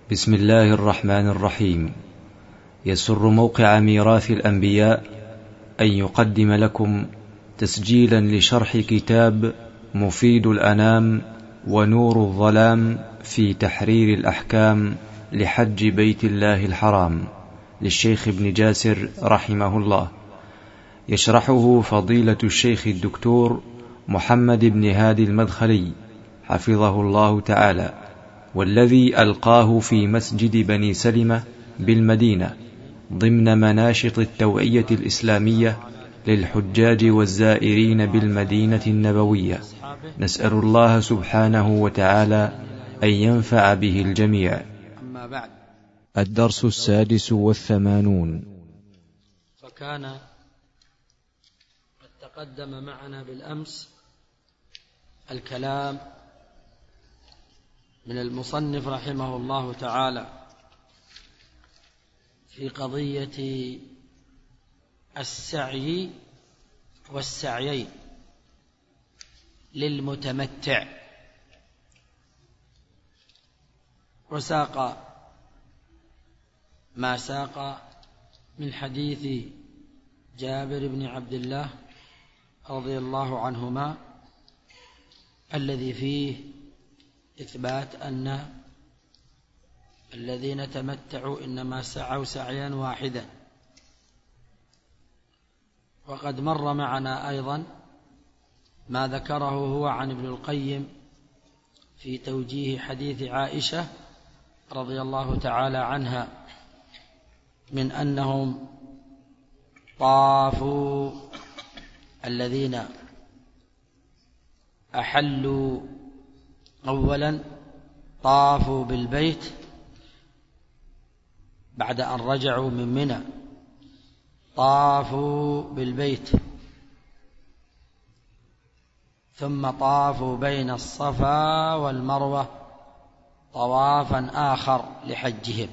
بسم الله الرحمن الرحيم. يسر موقع ميراث الأنبياء أن يقدم لكم تسجيلا لشرح كتاب مفيد الأنام ونور الظلام في تحرير الأحكام لحج بيت الله الحرام للشيخ ابن جاسر رحمه الله، يشرحه فضيلة الشيخ الدكتور محمد بن هادي المدخلي حفظه الله تعالى، والذي ألقاه في مسجد بني سلمة بالمدينة ضمن مناشط التوعية الإسلامية للحجاج والزائرين بالمدينة النبوية. نسأل الله سبحانه وتعالى أن ينفع به الجميع. أما بعد، الدرس 86. فكان قد تقدم معنا بالأمس الكلام من المصنف رحمه الله تعالى في قضية السعي والسعيين للمتمتع، وساق ما ساق من حديث جابر بن عبد الله رضي الله عنهما الذي فيه إثبات أن الذين تمتعوا إنما سعوا سعيا واحدا. وقد مر معنا أيضا ما ذكره هو عن ابن القيم في توجيه حديث عائشة رضي الله تعالى عنها من أنهم طافوا، الذين أحلوا أولا طافوا بالبيت بعد أن رجعوا من منى، طافوا بالبيت ثم طافوا بين الصفا والمروة طوافا آخر لحجهم.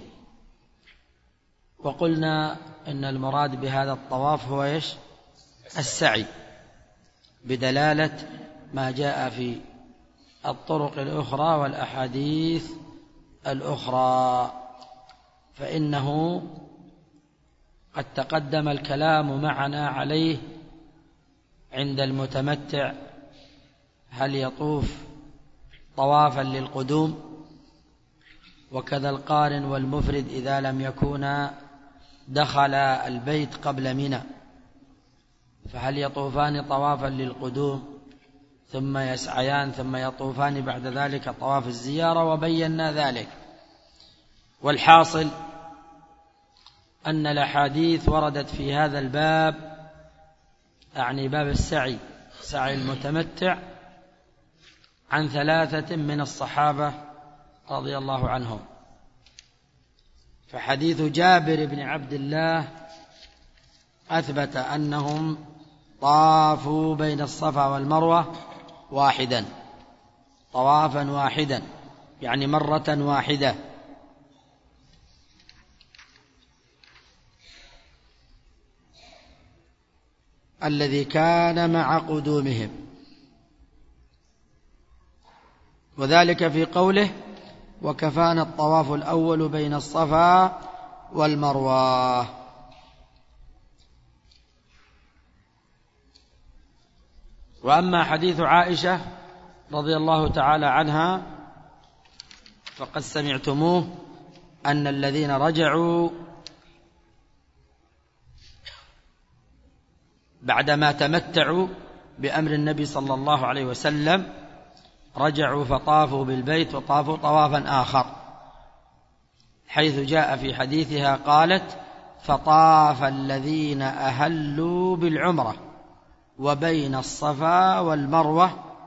وقلنا إن المراد بهذا الطواف هو إيش؟ السعي، بدلالة ما جاء في الطرق الأخرى والأحاديث الأخرى، فإنه قد تقدم الكلام معنا عليه عند المتمتع، هل يطوف طوافا للقدوم، وكذا القارن والمفرد إذا لم يكونا دخل البيت قبل منى، فهل يطوفان طوافا للقدوم ثم يسعيان ثم يطوفان بعد ذلك طواف الزيارة، وبينا ذلك. والحاصل أن الأحاديث وردت في هذا الباب، أعني باب السعي، سعي المتمتع، عن 3 من الصحابة رضي الله عنهم. فحديث جابر بن عبد الله أثبت أنهم طافوا بين الصفا والمروة واحدا، طوافا واحدا، يعني مرة واحدة. الذي كان مع قدومهم، وذلك في قوله وكفانا الطواف الأول بين الصفا والمروة. وأما حديث عائشة رضي الله تعالى عنها فقد سمعتموه، أن الذين رجعوا بعدما تمتعوا بأمر النبي صلى الله عليه وسلم رجعوا فطافوا بالبيت وطافوا طوافا آخر، حيث جاء في حديثها قالت فطاف الذين أهلوا بالعمرة وبين الصفا والمروة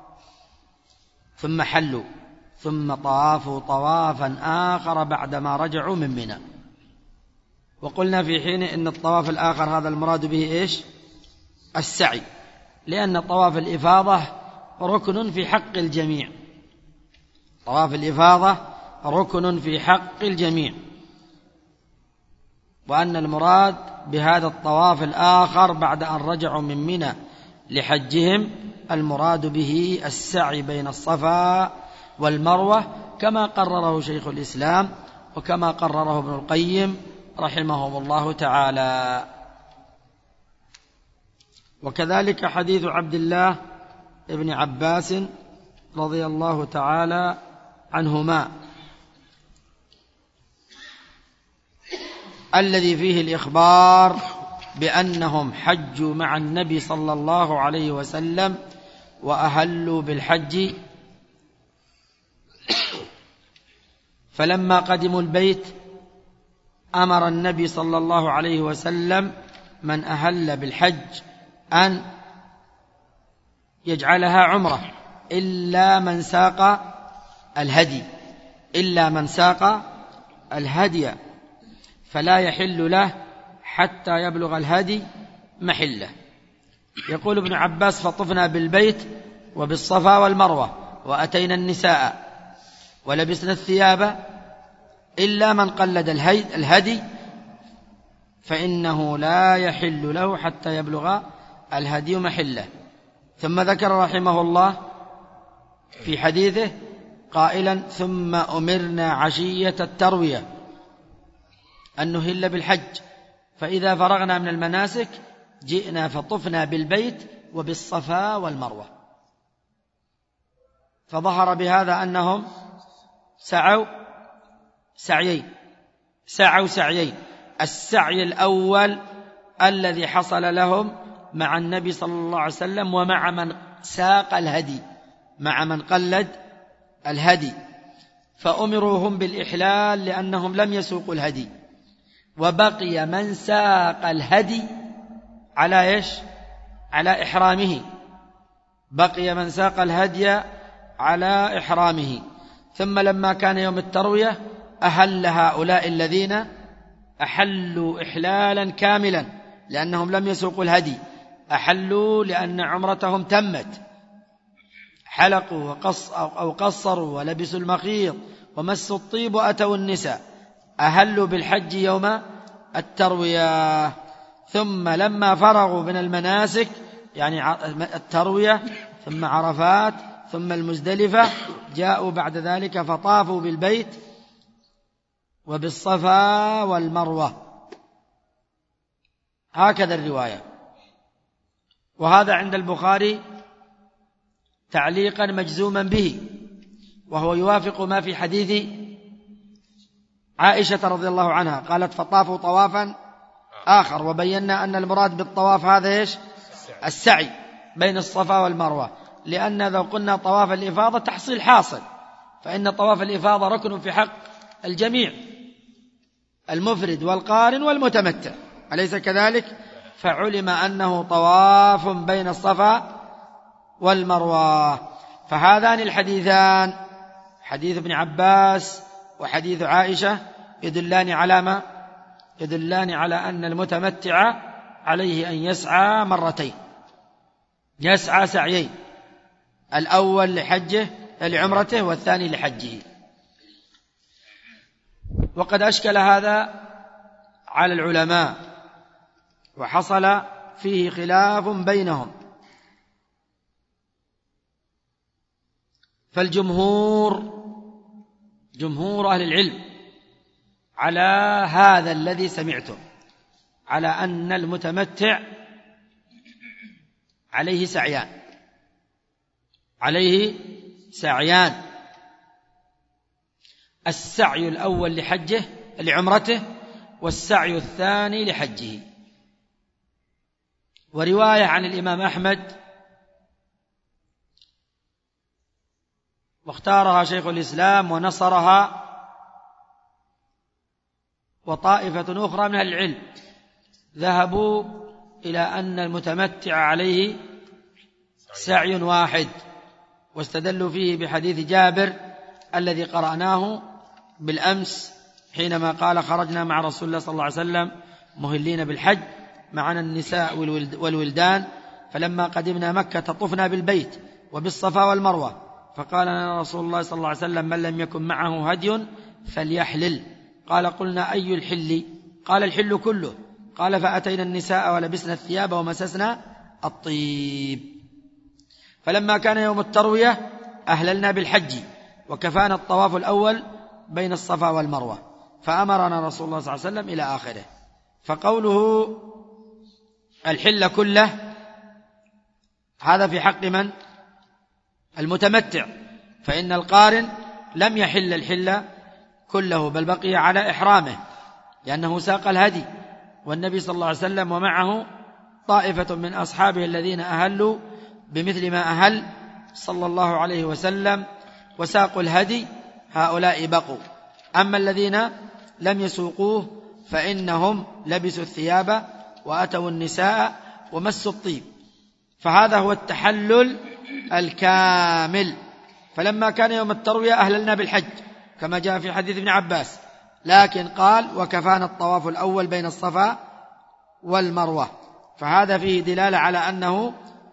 ثم حلوا ثم طافوا طوافا آخر بعدما رجعوا من منى. وقلنا في حين إن الطواف الآخر هذا المراد به إيش؟ السعي، لأن طواف الإفاضة ركن في حق الجميع، طواف الإفاضة ركن في حق الجميع، وأن المراد بهذا الطواف الآخر بعد أن رجعوا من منى لحجهم المراد به السعي بين الصفا والمروة، كما قرره شيخ الإسلام وكما قرره ابن القيم رحمه الله تعالى. وكذلك حديث عبد الله ابن عباس رضي الله تعالى عنهما الذي فيه الإخبار بأنهم حجوا مع النبي صلى الله عليه وسلم وأهلوا بالحج، فلما قدموا البيت أمر النبي صلى الله عليه وسلم من أهل بالحج أن يجعلها عمرة إلا من ساق الهدي فلا يحل له حتى يبلغ الهدي محله. يقول ابن عباس: فطفنا بالبيت وبالصفا والمروة وأتينا النساء ولبسنا الثياب إلا من قلد الهدي فإنه لا يحل له حتى يبلغ الهدي محله. ثم ذكر رحمه الله في حديثه قائلا: ثم أمرنا عشية التروية أن نهل بالحج، فإذا فرغنا من المناسك جئنا فطفنا بالبيت وبالصفا والمروة. فظهر بهذا أنهم سعوا سعيين. السعي الأول الذي حصل لهم مع النبي صلى الله عليه وسلم ومع من ساق الهدي، مع من قلد الهدي، فأمروا هم بالإحلال لأنهم لم يسوقوا الهدي، وبقي من ساق الهدي على إيش؟ على إحرامه، بقي من ساق الهدي على إحرامه. ثم لما كان يوم التروية أهل هؤلاء الذين أحلوا إحلالا كاملا لأنهم لم يسوقوا الهدي، أحلوا لأن عمرتهم تمت، حلقوا أو قصروا ولبسوا المخيط ومسوا الطيب وأتوا النساء، أهلوا بالحج يوم التروية. ثم لما فرغوا من المناسك يعني التروية ثم عرفات ثم المزدلفة جاءوا بعد ذلك فطافوا بالبيت وبالصفا والمروة، هكذا الرواية. وهذا عند البخاري تعليقا مجزوما به، وهو يوافق ما في حديث عائشة رضي الله عنها قالت: فطافوا طوافا آخر. وبينا أن المراد بالطواف هذا إيش؟ السعي بين الصفا والمروة، لأن لو قلنا طواف الإفاضة تحصيل حاصل، فإن طواف الإفاضة ركن في حق الجميع، المفرد والقارن والمتمتع، أليس كذلك؟ فعلم أنه طواف بين الصفا والمروة. فهذان الحديثان، حديث ابن عباس وحديث عائشة، يدلان على ما؟ يدلان على أن المتمتع عليه أن يسعى مرتين، يسعى سعيين، الأول لحجه لعمرته والثاني لحجه. وقد أشكل هذا على العلماء وحصل فيه خلاف بينهم، جمهور أهل العلم على هذا الذي سمعته، على أن المتمتع عليه سعيان، السعي الأول لحجه لعمرته والسعي الثاني لحجه. ورواية عن الإمام أحمد واختارها شيخ الإسلام ونصرها وطائفة أخرى من أهل العلم، ذهبوا إلى أن المتمتع عليه سعي واحد، واستدلوا فيه بحديث جابر الذي قرأناه بالأمس حينما قال: خرجنا مع رسول الله صلى الله عليه وسلم مهلين بالحج، معنا النساء والولدان، فلما قدمنا مكة طفنا بالبيت وبالصفا والمروة، فقال لنا رسول الله صلى الله عليه وسلم: من لم يكن معه هدي فليحلل. قال: قلنا: أي الحل؟ قال: الحل كله. قال: فأتينا النساء ولبسنا الثياب ومسسنا الطيب. فلما كان يوم التروية أهللنا بالحج، وكفانا الطواف الأول بين الصفا والمروة، فأمرنا رسول الله صلى الله عليه وسلم إلى آخره. فقوله الحل كله هذا في حق من؟ المتمتع، فإن القارن لم يحل الحل كله بل بقي على إحرامه لأنه ساق الهدي، والنبي صلى الله عليه وسلم ومعه طائفة من أصحابه الذين أهلوا بمثل ما أهل صلى الله عليه وسلم وساقوا الهدي، هؤلاء بقوا. أما الذين لم يسوقوه فإنهم لبسوا الثياب وأتوا النساء ومسوا الطيب، فهذا هو التحلل الكامل. فلما كان يوم التروية أهللنا بالحج كما جاء في حديث ابن عباس، لكن قال وكفانا الطواف الأول بين الصفا والمروة، فهذا فيه دلالة على أنه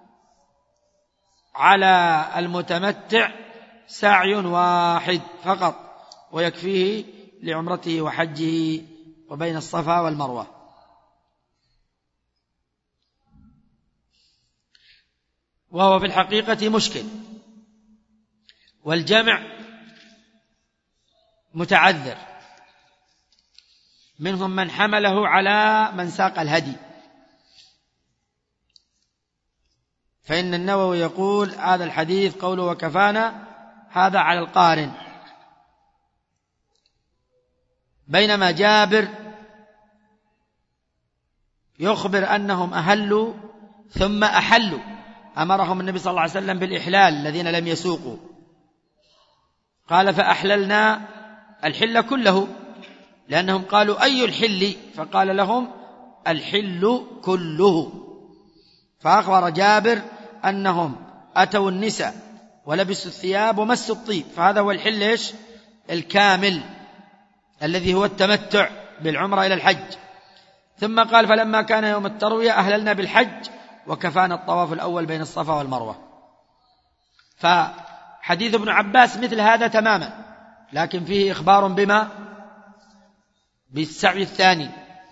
على المتمتع سعي واحد فقط ويكفيه لعمرته وحجه وبين الصفا والمروة. وهو في الحقيقة مشكل، والجمع متعذر، منهم من حمله على من ساق الهدي، فإن النووي يقول هذا الحديث قوله وكفانا هذا على القارن، بينما جابر يخبر أنهم أهلوا ثم أحلوا، أمرهم النبي صلى الله عليه وسلم بالإحلال الذين لم يسوقوا، قال فأحللنا الحل كله، لأنهم قالوا أي الحل؟ فقال لهم الحل كله. فأخبر جابر أنهم أتوا النساء ولبسوا الثياب ومسوا الطيب، فهذا هو الحل إيش؟ الكامل الذي هو التمتع بالعمرة إلى الحج. ثم قال فلما كان يوم التروية أهللنا بالحج وكفانا الطواف الأول بين الصفا والمروة. فحديث ابن عباس مثل هذا تماما، لكن فيه إخبار بما؟ بالسعي الثاني.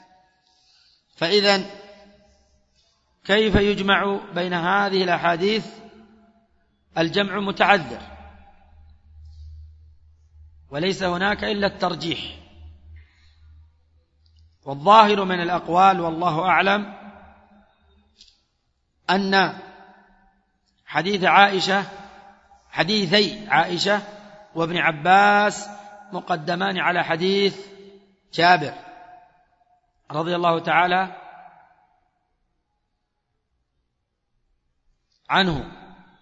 فإذن كيف يجمع بين هذه الأحاديث؟ الجمع متعذر، وليس هناك إلا الترجيح، والظاهر من الأقوال والله أعلم أن حديثي عائشة وابن عباس مقدمان على حديث جابر رضي الله تعالى عنه،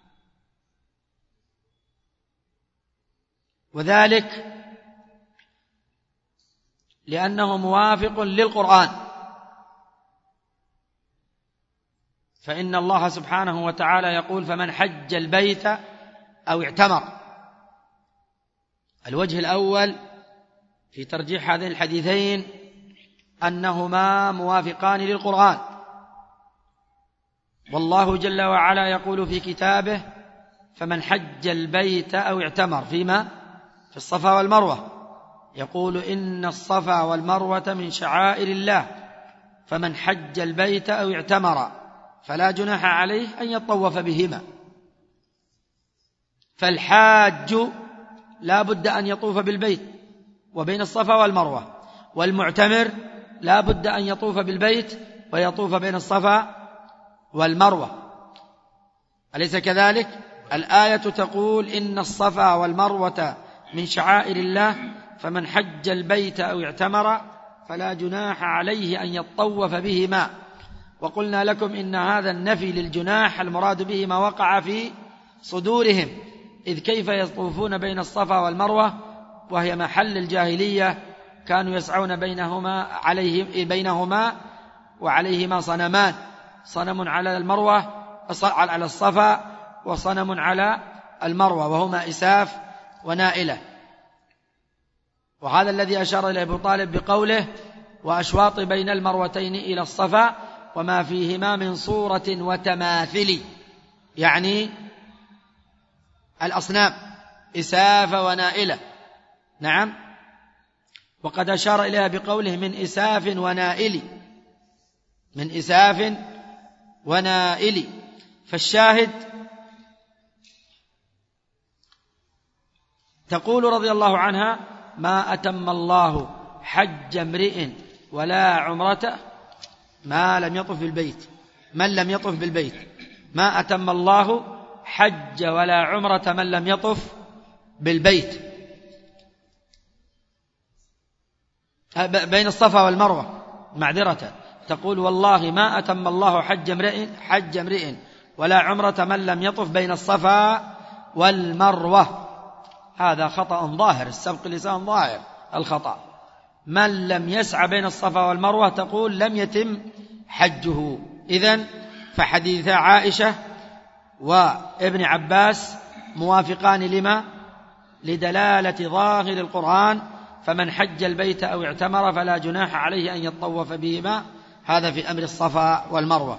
وذلك لأنه موافق للقرآن، فإن الله سبحانه وتعالى يقول فمن حج البيت أو اعتمر. الوجه الأول في ترجيح هذين الحديثين أنهما موافقان للقرآن، والله جل وعلا يقول في كتابه فمن حج البيت أو اعتمر فيما؟ في الصفا والمروة، يقول إن الصفا والمروة من شعائر الله فمن حج البيت أو اعتمر فلا جناح عليه أن يطوف بهما. فالحاج لا بد أن يطوف بالبيت وبين الصفا والمروة، والمعتمر لا بد أن يطوف بالبيت ويطوف بين الصفا والمروة، أليس كذلك؟ الآية تقول إن الصفا والمروة من شعائر الله فمن حج البيت أو اعتمر فلا جناح عليه أن يطوف بهما. وقلنا لكم إن هذا النفي للجناح المراد به ما وقع في صدورهم، إذ كيف يطوفون بين الصفا والمروة وهي محل الجاهلية، كانوا يسعون بينهما وعليهما صنمان، صنم على المروة على الصفا وصنم على المروة، وهما إساف ونائلة. وهذا الذي أشار إليه أبو طالب بقوله وأشواط بين المروتين إلى الصفا وما فيهما من صورة وتماثل، يعني الأصنام إساف ونائلة. نعم، وقد أشار إليها بقوله من إساف ونائل، من إساف ونائل. فالشاهد تقول رضي الله عنها ما أتم الله حج امرئ ولا عمرة ما لم يطف بالبيت، من لم يطف بالبيت، ما أتم الله حج ولا عمرة من لم يطف بالبيت. بين الصفا والمروة، معذرة، تقول والله ما أتم الله حج امرئ ولا عمرة من لم يطف بين الصفا والمروة. هذا خطأ ظاهر، السبق لسان ظاهر الخطأ. من لم يسعى بين الصفا والمروة تقول لم يتم حجه. إذن فحديث عائشة وابن عباس موافقان لما؟ لدلالة ظاهر القرآن: فمن حج البيت أو اعتمر فلا جناح عليه أن يطوف بهما. هذا في أمر الصفا والمروة.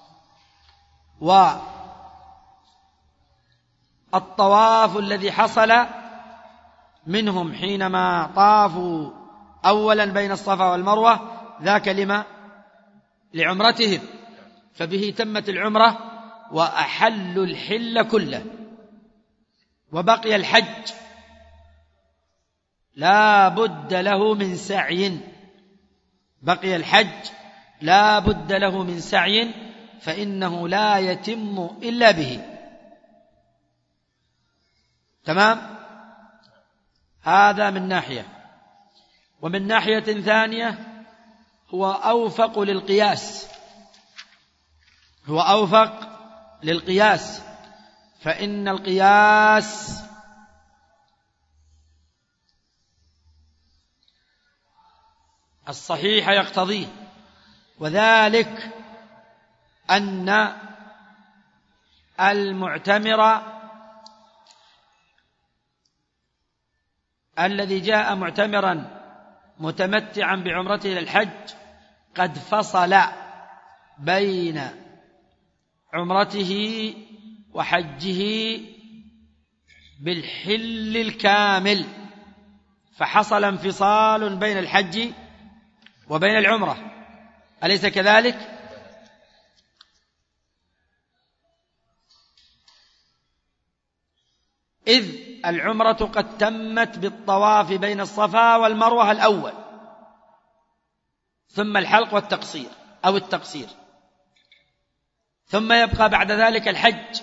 والطواف الذي حصل منهم حينما طافوا أولا بين الصفا والمروة ذاك لما؟ لعمرتهم، فبه تمت العمرة وأحلوا الحل كله. وبقي الحج لا بد له من سعي، بقي الحج لا بد له من سعي، فإنه لا يتم إلا به. تمام؟ هذا من ناحية. ومن ناحية ثانية هو أوفق للقياس، هو أوفق للقياس، فإن القياس الصحيح يقتضيه، وذلك أن المعتمر الذي جاء معتمرا متمتعا بعمرته إلى الحج قد فصل بين عمرته وحجه بالحل الكامل، فحصل انفصال بين الحج وبين العمرة، أليس كذلك؟ إذ العمرة قد تمت بالطواف بين الصفا والمروة الأول، ثم الحلق والتقصير أو التقصير، ثم يبقى بعد ذلك الحج.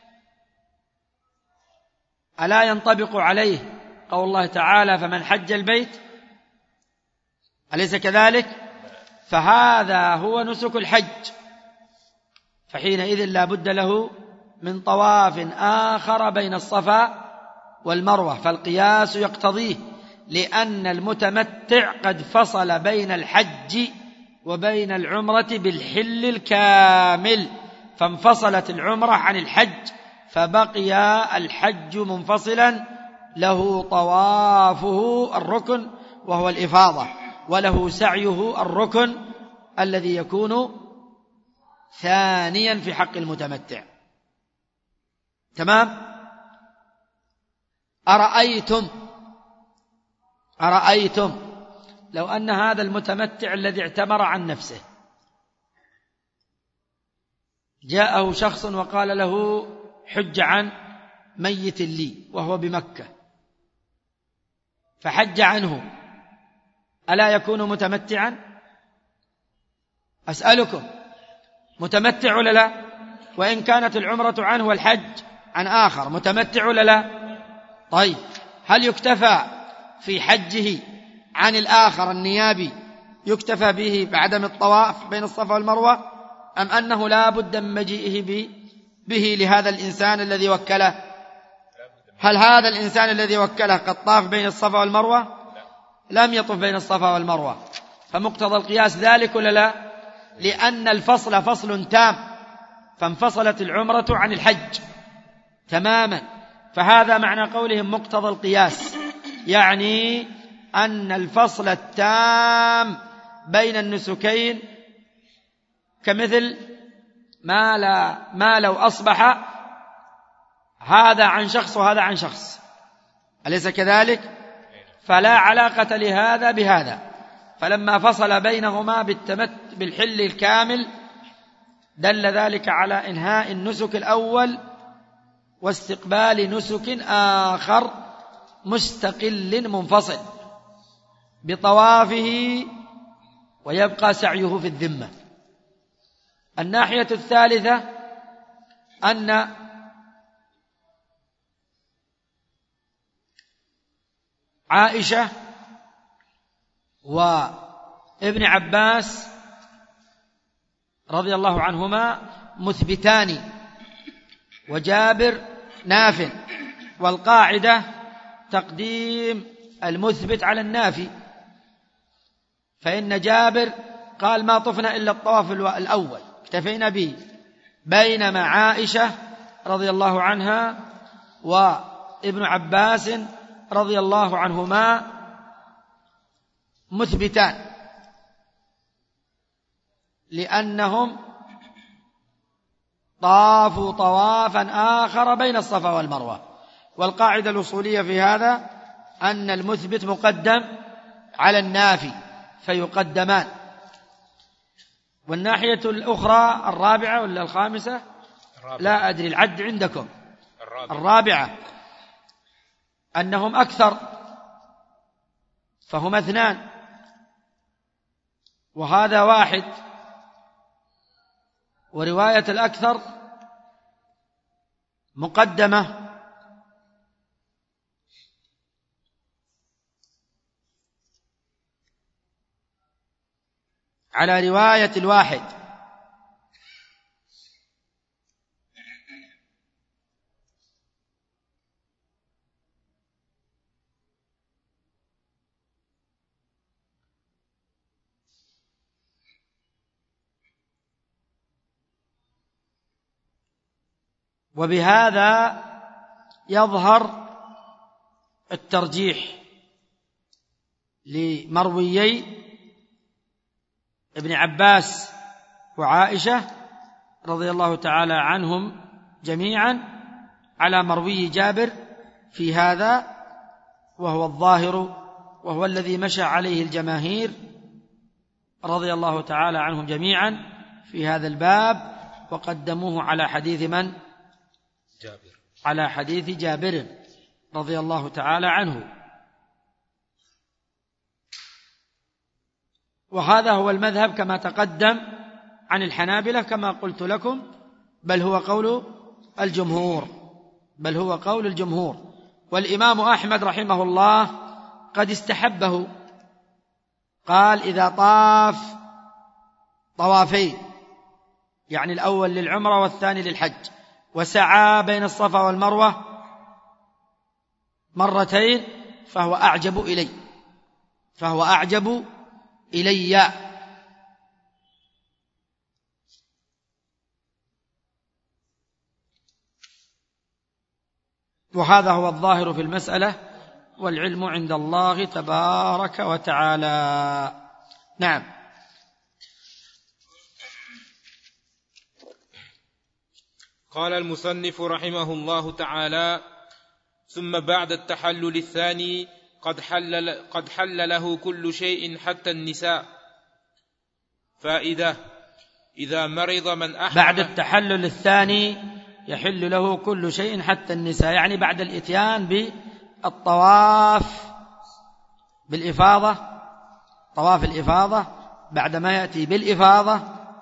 ألا ينطبق عليه قول الله تعالى: فمن حج البيت، أليس كذلك؟ فهذا هو نسك الحج، فحينئذ لا بد له من طواف آخر بين الصفا والمروة، فالقياس يقتضيه، لأن المتمتع قد فصل بين الحج وبين العمرة بالحل الكامل، فانفصلت العمرة عن الحج، فبقي الحج منفصلا، له طوافه الركن وهو الإفاضة، وله سعيه الركن الذي يكون ثانيا في حق المتمتع. تمام؟ أرأيتم لو أن هذا المتمتع الذي اعتمر عن نفسه جاءه شخص وقال له: حج عن ميت لي وهو بمكة، فحج عنه، ألا يكون متمتعا؟ أسألكم، متمتع ولا لا؟ وإن كانت العمرة عنه والحج عن آخر، متمتع ولا لا؟ طيب، هل يكتفى في حجه عن الآخر النيابي، يكتفى به بعدم الطواف بين الصفا والمروة، أم أنه لا بد من مجيئه به لهذا الإنسان الذي وكله؟ هل هذا الإنسان الذي وكله قد طاف بين الصفا والمروة؟ لم يطف بين الصفا والمروة، فمقتضى القياس ذلك ولا لا؟ لأن الفصل فصل تام، فانفصلت العمرة عن الحج تماما، فهذا معنى قولهم مقتضى القياس، يعني أن الفصل التام بين النسكين كمثل ما لو أصبح هذا عن شخص وهذا عن شخص، أليس كذلك؟ فلا علاقة لهذا بهذا، فلما فصل بينهما بالحل الكامل دل ذلك على إنهاء النسك الأول واستقبال نسك آخر مستقل منفصل بطوافه ويبقى سعيه في الذمة. الناحية الثالثة أن عائشة وابن عباس رضي الله عنهما مثبتان وجابر ناف، والقاعدة تقديم المثبت على النافي، فإن جابر قال ما طفنا إلا الطواف الأول اكتفينا به، بينما عائشة رضي الله عنها وابن عباس رضي الله عنهما مثبتان لأنهم طافوا طوافا آخر بين الصفا والمروة. والقاعدة الأصولية في هذا أن المثبت مقدم على النافي فيقدمان. والناحية الأخرى الرابعة ولا الخامسة لا أدري، العد عندكم الرابعة أنهم أكثر، فهم اثنان وهذا واحد، ورواية الأكثر مقدمة على رواية الواحد. وبهذا يظهر الترجيح لمرويي ابن عباس وعائشة رضي الله تعالى عنهم جميعا على مروي جابر في هذا، وهو الظاهر وهو الذي مشى عليه الجماهير رضي الله تعالى عنهم جميعا في هذا الباب، وقدموه على حديث من؟ جابر، على حديث جابر رضي الله تعالى عنه. وهذا هو المذهب كما تقدم عن الحنابلة كما قلت لكم، بل هو قول الجمهور. والإمام أحمد رحمه الله قد استحبه، قال إذا طاف طوافين، يعني الأول للعمرة والثاني للحج، وسعى بين الصفا والمروة مرتين فهو أعجب إلي. وهذا هو الظاهر في المسألة، والعلم عند الله تبارك وتعالى. نعم. قال المصنف رحمه الله تعالى: ثم بعد التحلل الثاني قد حل له كل شيء حتى النساء. فائدة: إذا مرض من أحرم بعد التحلل الثاني يحل له كل شيء حتى النساء، يعني بعد الإتيان بالطواف بالإفاضة، طواف الإفاضة، بعد ما يأتي بالإفاضة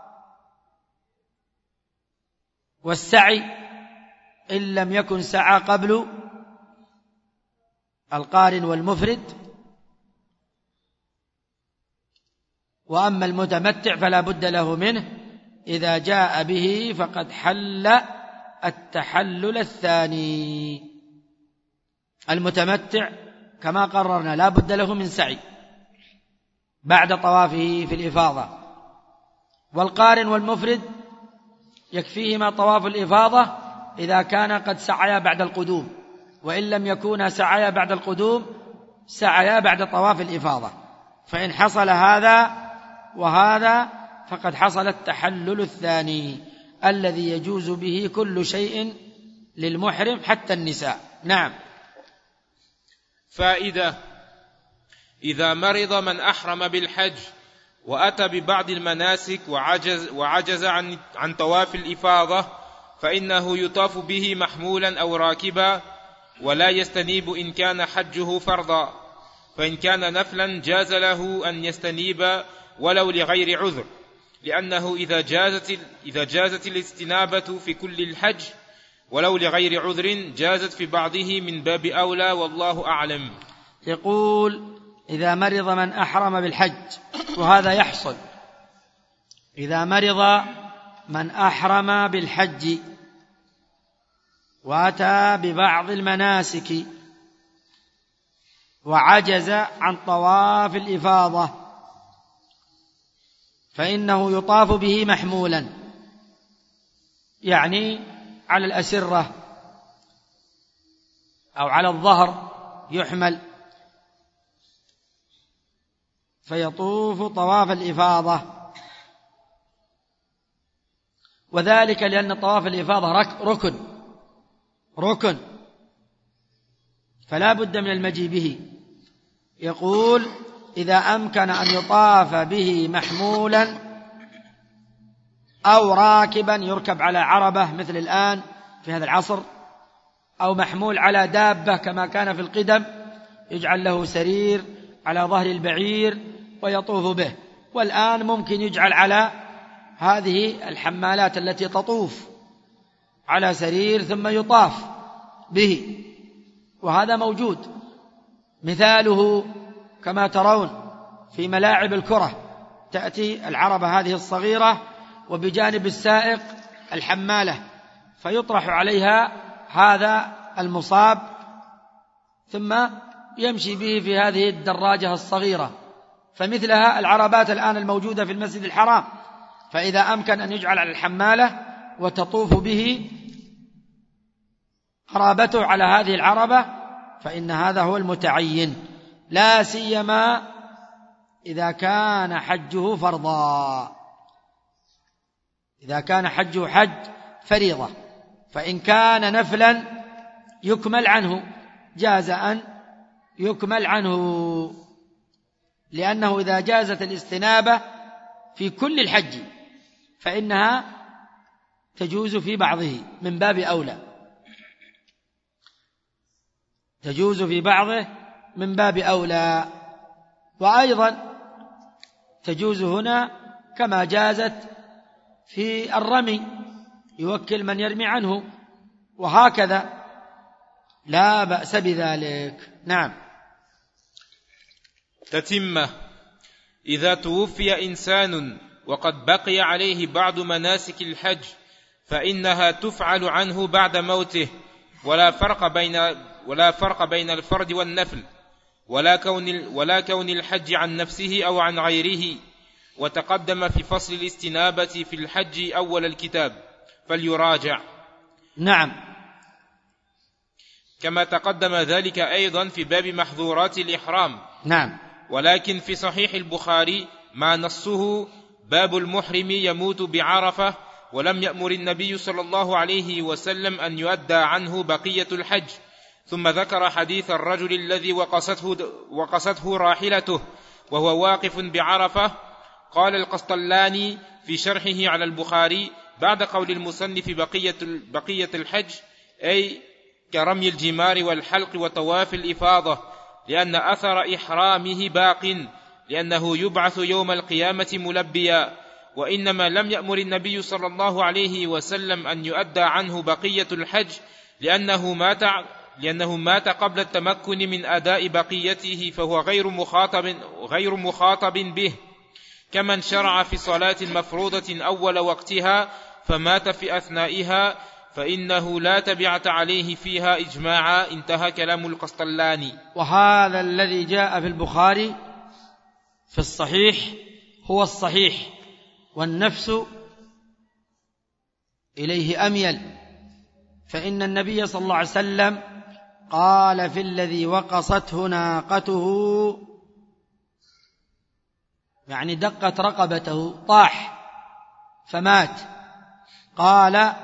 والسعي إن لم يكن سعى قبل القارن والمفرد. وأما المتمتع فلا بد له منه، إذا جاء به فقد حل التحلل الثاني. المتمتع كما قررنا لا بد له من سعي بعد طوافه في الإفاضة، والقارن والمفرد يكفيهما طواف الإفاضة إذا كان قد سعيا بعد القدوم، وإن لم يكونا سعيا بعد القدوم سعيا بعد طواف الإفاضة. فإن حصل هذا وهذا فقد حصل التحلل الثاني الذي يجوز به كل شيء للمحرم حتى النساء. نعم. فائدة: إذا مرض من أحرم بالحج وأتى ببعض المناسك وعجز عن طواف الإفاضة، فإنه يطاف به محمولا أو راكبا، ولا يستنيب إن كان حجه فرضا، فإن كان نفلا جاز له أن يستنيب ولو لغير عذر، لأنه إذا جازت الاستنابة في كل الحج ولو لغير عذر جازت في بعضه من باب أولى، والله أعلم. يقول: إذا مرض من أحرم بالحج، وهذا يحصل إذا مرض من أحرم بالحج وأتى ببعض المناسك وعجز عن طواف الإفاضة، فإنه يطاف به محمولا، يعني على الأسرة أو على الظهر يحمل، فيطوف طواف الإفاضة. وذلك لأن طواف الإفاضة ركن، فلا بد من المجيء به. يقول: إذا أمكن أن يطاف به محمولا أو راكبا، يركب على عربة مثل الآن في هذا العصر، أو محمول على دابة كما كان في القدم، يجعل له سرير على ظهر البعير ويطوف به. والآن ممكن يجعل على هذه الحمالات التي تطوف على سرير ثم يطاف به، وهذا موجود. مثاله كما ترون في ملاعب الكرة، تأتي العربة هذه الصغيرة وبجانب السائق الحمالة، فيطرح عليها هذا المصاب ثم يمشي به في هذه الدراجة الصغيرة، فمثلها العربات الآن الموجودة في المسجد الحرام. فإذا أمكن أن يجعل على الحمالة وتطوف به قرابته على هذه العربة، فإن هذا هو المتعين، لا سيما إذا كان حجه فرضا، إذا كان حجه حج فريضة. فإن كان نفلا يكمل عنه جاز أن يكمل عنه، لأنه إذا جازت الاستنابة في كل الحج فإنها تجوز في بعضه من باب أولى، تجوز في بعضه من باب أولى. وأيضا تجوز هنا كما جازت في الرمي، يوكل من يرمي عنه، وهكذا لا بأس بذلك. نعم. تتمة: إذا توفي إنسان وقد بقي عليه بعض مناسك الحج فإنها تفعل عنه بعد موته، ولا فرق بين الفرد والنفل، ولا كون الحج عن نفسه أو عن غيره. وتقدم في فصل الاستنابة في الحج أول الكتاب، فليراجع. نعم. كما تقدم ذلك أيضا في باب محظورات الإحرام. نعم. ولكن في صحيح البخاري ما نصه: باب المحرم يموت بعرفة، ولم يأمر النبي صلى الله عليه وسلم أن يؤدى عنه بقية الحج. ثم ذكر حديث الرجل الذي وقصته راحلته وهو واقف بعرفة. قال القسطلاني في شرحه على البخاري بعد قول المصنف بقية الحج، أي كرمي الجمار والحلق وطواف الإفاضة، لأن أثر إحرامه باق، لأنه يبعث يوم القيامة ملبيا. وإنما لم يأمر النبي صلى الله عليه وسلم أن يؤدى عنه بقية الحج لأنه مات قبل التمكن من أداء بقيته، فهو غير مخاطب به، كمن شرع في صلاة مفروضة أول وقتها فمات في أثنائها، فإنه لا تبعة عليه فيها إجماعا. انتهى كلام القسطلاني. وهذا الذي جاء في البخاري في الصحيح هو الصحيح، والنفس إليه أميل، فإن النبي صلى الله عليه وسلم قال في الذي وقصته ناقته، يعني دقت رقبته طاح فمات، قال: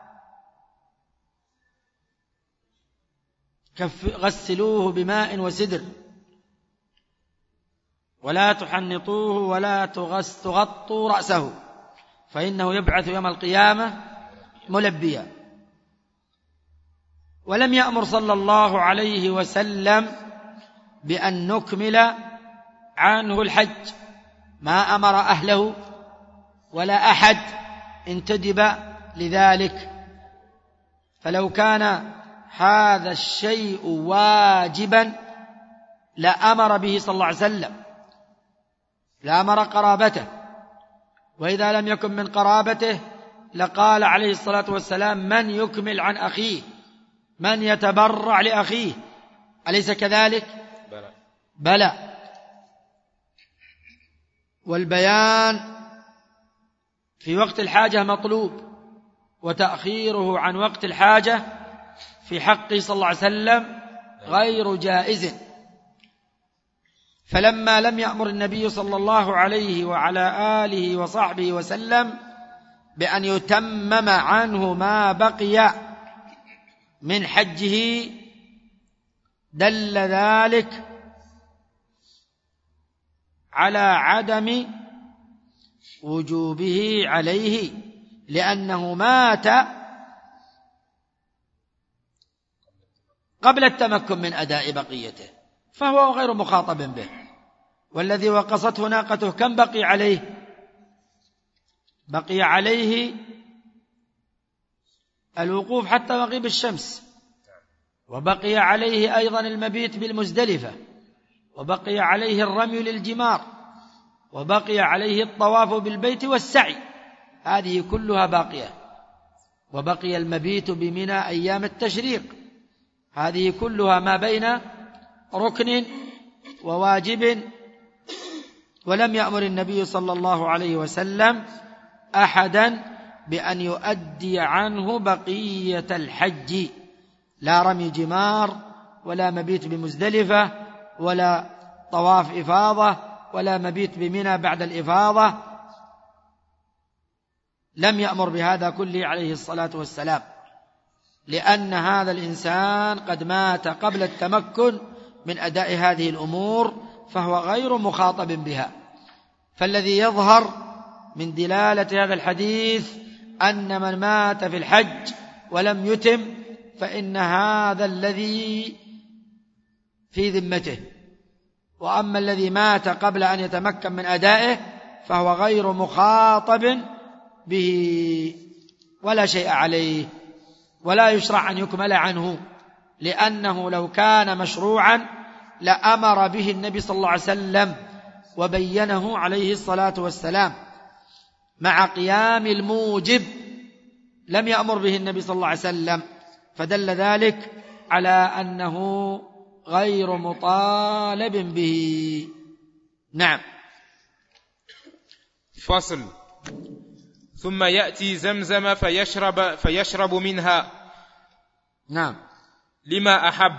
غسلوه بماء وسدر، ولا تحنطوه ولا تغطوا رأسه، فإنه يبعث يوم القيامة ملبيا. ولم يأمر صلى الله عليه وسلم بأن نكمل عنه الحج، ما أمر أهله ولا أحد انتدب لذلك. فلو كان هذا الشيء واجبا لأمر به صلى الله عليه وسلم، لأمر قرابته، وإذا لم يكن من قرابته لقال عليه الصلاة والسلام: من يكمل عن أخيه، من يتبرع لأخيه، أليس كذلك؟ بلى. والبيان في وقت الحاجة مطلوب، وتأخيره عن وقت الحاجة في حقه صلى الله عليه وسلم غير جائز. فلما لم يأمر النبي صلى الله عليه وعلى آله وصحبه وسلم بأن يتمم عنه ما بقي من حجه، دل ذلك على عدم وجوبه عليه، لأنه مات قبل التمكن من أداء بقيته، فهو غير مخاطب به. والذي وقصته ناقته كم بقي عليه؟ بقي عليه الوقوف حتى مغيب الشمس، وبقي عليه أيضا المبيت بالمزدلفة، وبقي عليه الرمي للجمار، وبقي عليه الطواف بالبيت والسعي، هذه كلها باقية. وبقي المبيت بمنى أيام التشريق، هذه كلها ما بين ركن وواجب. ولم يأمر النبي صلى الله عليه وسلم أحدا بأن يؤدي عنه بقية الحج، لا رمي جمار، ولا مبيت بمزدلفة، ولا طواف إفاضة، ولا مبيت بمنى بعد الإفاضة. لم يأمر بهذا كله عليه الصلاة والسلام، لأن هذا الإنسان قد مات قبل التمكن من أداء هذه الأمور، فهو غير مخاطب بها. فالذي يظهر من دلالة هذا الحديث أن من مات في الحج ولم يتم فإن هذا الذي في ذمته، وأما الذي مات قبل أن يتمكن من أدائه فهو غير مخاطب به ولا شيء عليه، ولا يشرع أن يكمل عنه، لأنه لو كان مشروعا لأمر به النبي صلى الله عليه وسلم وبينه عليه الصلاة والسلام، مع قيام الموجب لم يأمر به النبي صلى الله عليه وسلم، فدل ذلك على أنه غير مطالب به. نعم. فصل. ثم يأتي زمزم فيشرب منها. نعم. لما أحب،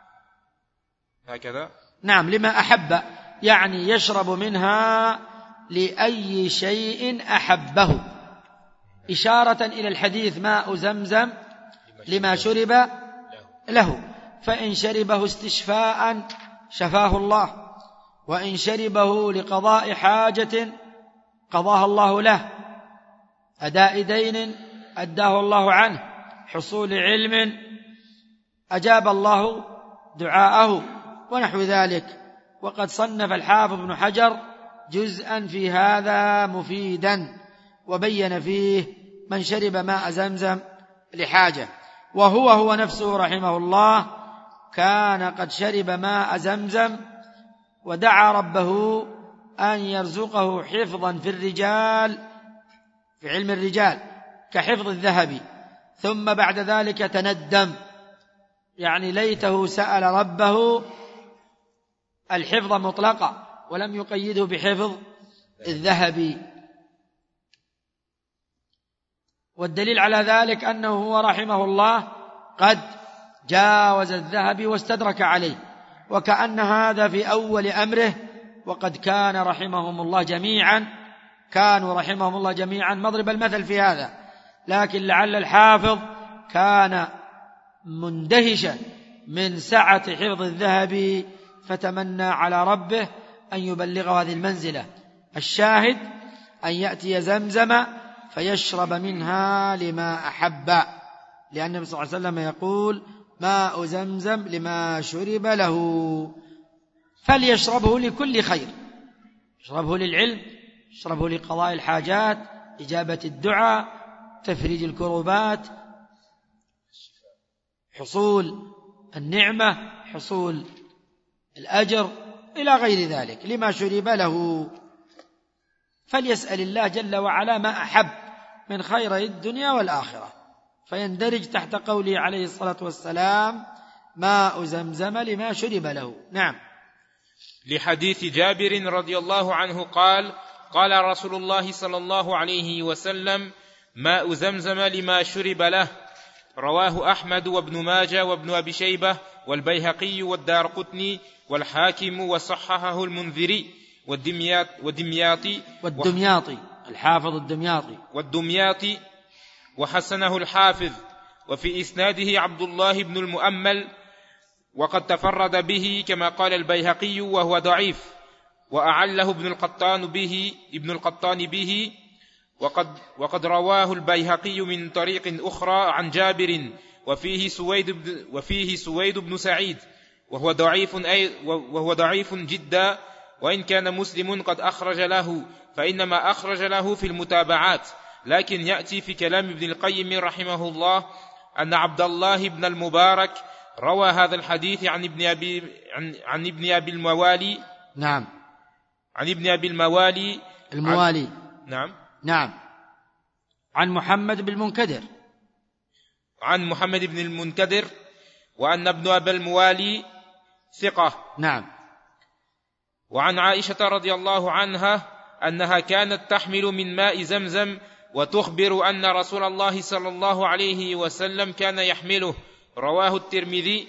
هكذا. نعم، لما أحب، يعني يشرب منها لأي شيء أحبه، إشارة إلى الحديث: ماء زمزم لما شرب له، فإن شربه استشفاء شفاه الله، وإن شربه لقضاء حاجة قضاها الله له، أداء دين أداه الله عنه، حصول علم أجاب الله دعاءه، ونحو ذلك. وقد صنف الحافظ ابن حجر جزءا في هذا مفيدا، وبين فيه من شرب ماء زمزم لحاجة، وهو نفسه رحمه الله كان قد شرب ماء زمزم ودعا ربه أن يرزقه حفظا في الرجال، في علم الرجال، كحفظ الذهب، ثم بعد ذلك تندم، يعني ليته سأل ربه الحفظ مطلقا ولم يقيده بحفظ الذهب. والدليل على ذلك أنه هو رحمه الله قد جاوز الذهب واستدرك عليه، وكأن هذا في أول أمره، وقد كانوا رحمهم الله جميعا مضرب المثل في هذا، لكن لعل الحافظ كان مندهشا من سعة حفظ الذهب فتمنى على ربه أن يبلغه هذه المنزلة. الشاهد أن يأتي زمزم فيشرب منها لما أحب، لأن النبي صلى الله عليه وسلم يقول: ماء زمزم لما شرب له. فليشربه لكل خير، يشربه للعلم، يشربه لقضاء الحاجات، إجابة الدعاء، تفريج الكروبات، حصول النعمة، حصول الأجر، إلى غير ذلك لما شرب له. فليسأل الله جل وعلا ما أحب من خيري الدنيا والآخرة، فيندرج تحت قوله عليه الصلاة والسلام ماء زمزم لما شرب له. نعم. لحديث جابر رضي الله عنه قال: قال رسول الله صلى الله عليه وسلم: ماء زمزم لما شرب له. رواه أحمد وابن ماجه وابن أبي شيبة والبيهقي والدارقطني والحاكم وصححه المنذري والدمياطي الحافظ والدمياطي وحسنه الحافظ. وفي إسناده عبد الله بن المؤمل، وقد تفرد به كما قال البيهقي وهو ضعيف، وأعله ابن القطان به وقد رواه البيهقي من طريق أخرى عن جابر وفيه سويد بن سعيد وهو ضعيف جدا، وإن كان مسلم قد أخرج له، فإنما أخرج له في المتابعات. لكن يأتي في كلام ابن القيم رحمه الله أن عبد الله بن المبارك روى هذا الحديث عن ابن أبي الموالي. نعم. عن ابن أبي الموالي نعم. عن محمد بن المنكدر، وأن ابن أبي الموالي ثقة. نعم. وعن عائشة رضي الله عنها أنها كانت تحمل من ماء زمزم وتخبر أن رسول الله صلى الله عليه وسلم كان يحمله. رواه الترمذي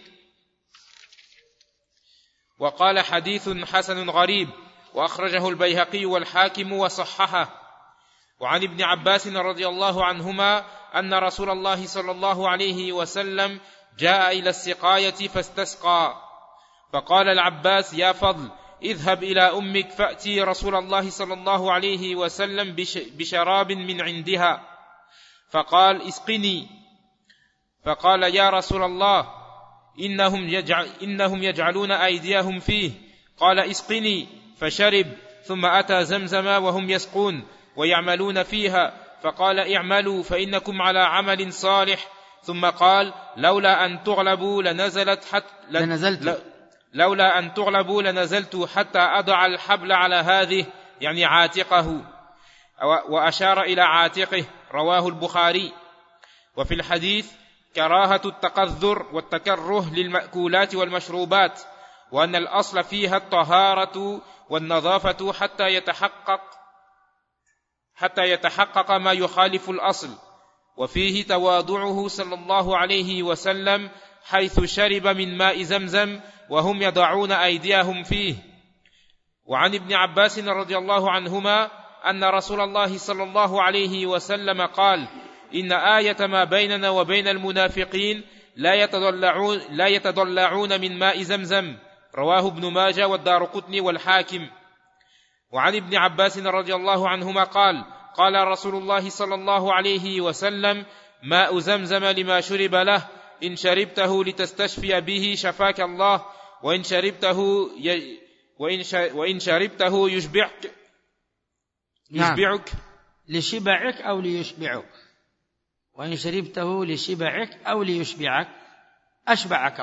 وقال حديث حسن غريب، وأخرجه البيهقي والحاكم وصححه. وعن ابن عباس رضي الله عنهما أن رسول الله صلى الله عليه وسلم جاء إلى السقاية فاستسقى، فقال العباس: يا فضل، اذهب إلى أمك فأتي رسول الله صلى الله عليه وسلم بشراب من عندها. فقال: اسقني. فقال: يا رسول الله، إنهم يجعلون أيديهم فيه. قال: اسقني. فشرب، ثم أتى زمزم وهم يسقون ويعملون فيها، فقال: اعملوا فإنكم على عمل صالح. ثم قال: لولا أن تغلبوا لنزلت حتى أضع الحبل على هذه، يعني عاتقه، وأشار إلى عاتقه. رواه البخاري. وفي الحديث كراهة التقذر والتكره للمأكولات والمشروبات، وأن الأصل فيها الطهارة والنظافة حتى يتحقق ما يخالف الأصل. وفيه تواضعه صلى الله عليه وسلم حيث شرب من ماء زمزم وهم يضعون أيديهم فيه. وعن ابن عباس رضي الله عنهما أن رسول الله صلى الله عليه وسلم قال: إن آية ما بيننا وبين المنافقين لا يتضلعون من ماء زمزم. رواه ابن ماجه والدارقطني والحاكم. وعن ابن عباس رضي الله عنهما قال: قال رسول الله صلى الله عليه وسلم: ماء زمزم لما شرب له، إن شربته لتستشفي به شفاك الله، وإن شربته يشبعك لشبعك أو ليشبعك، وإن شربته لشبعك أو ليشبعك أشبعك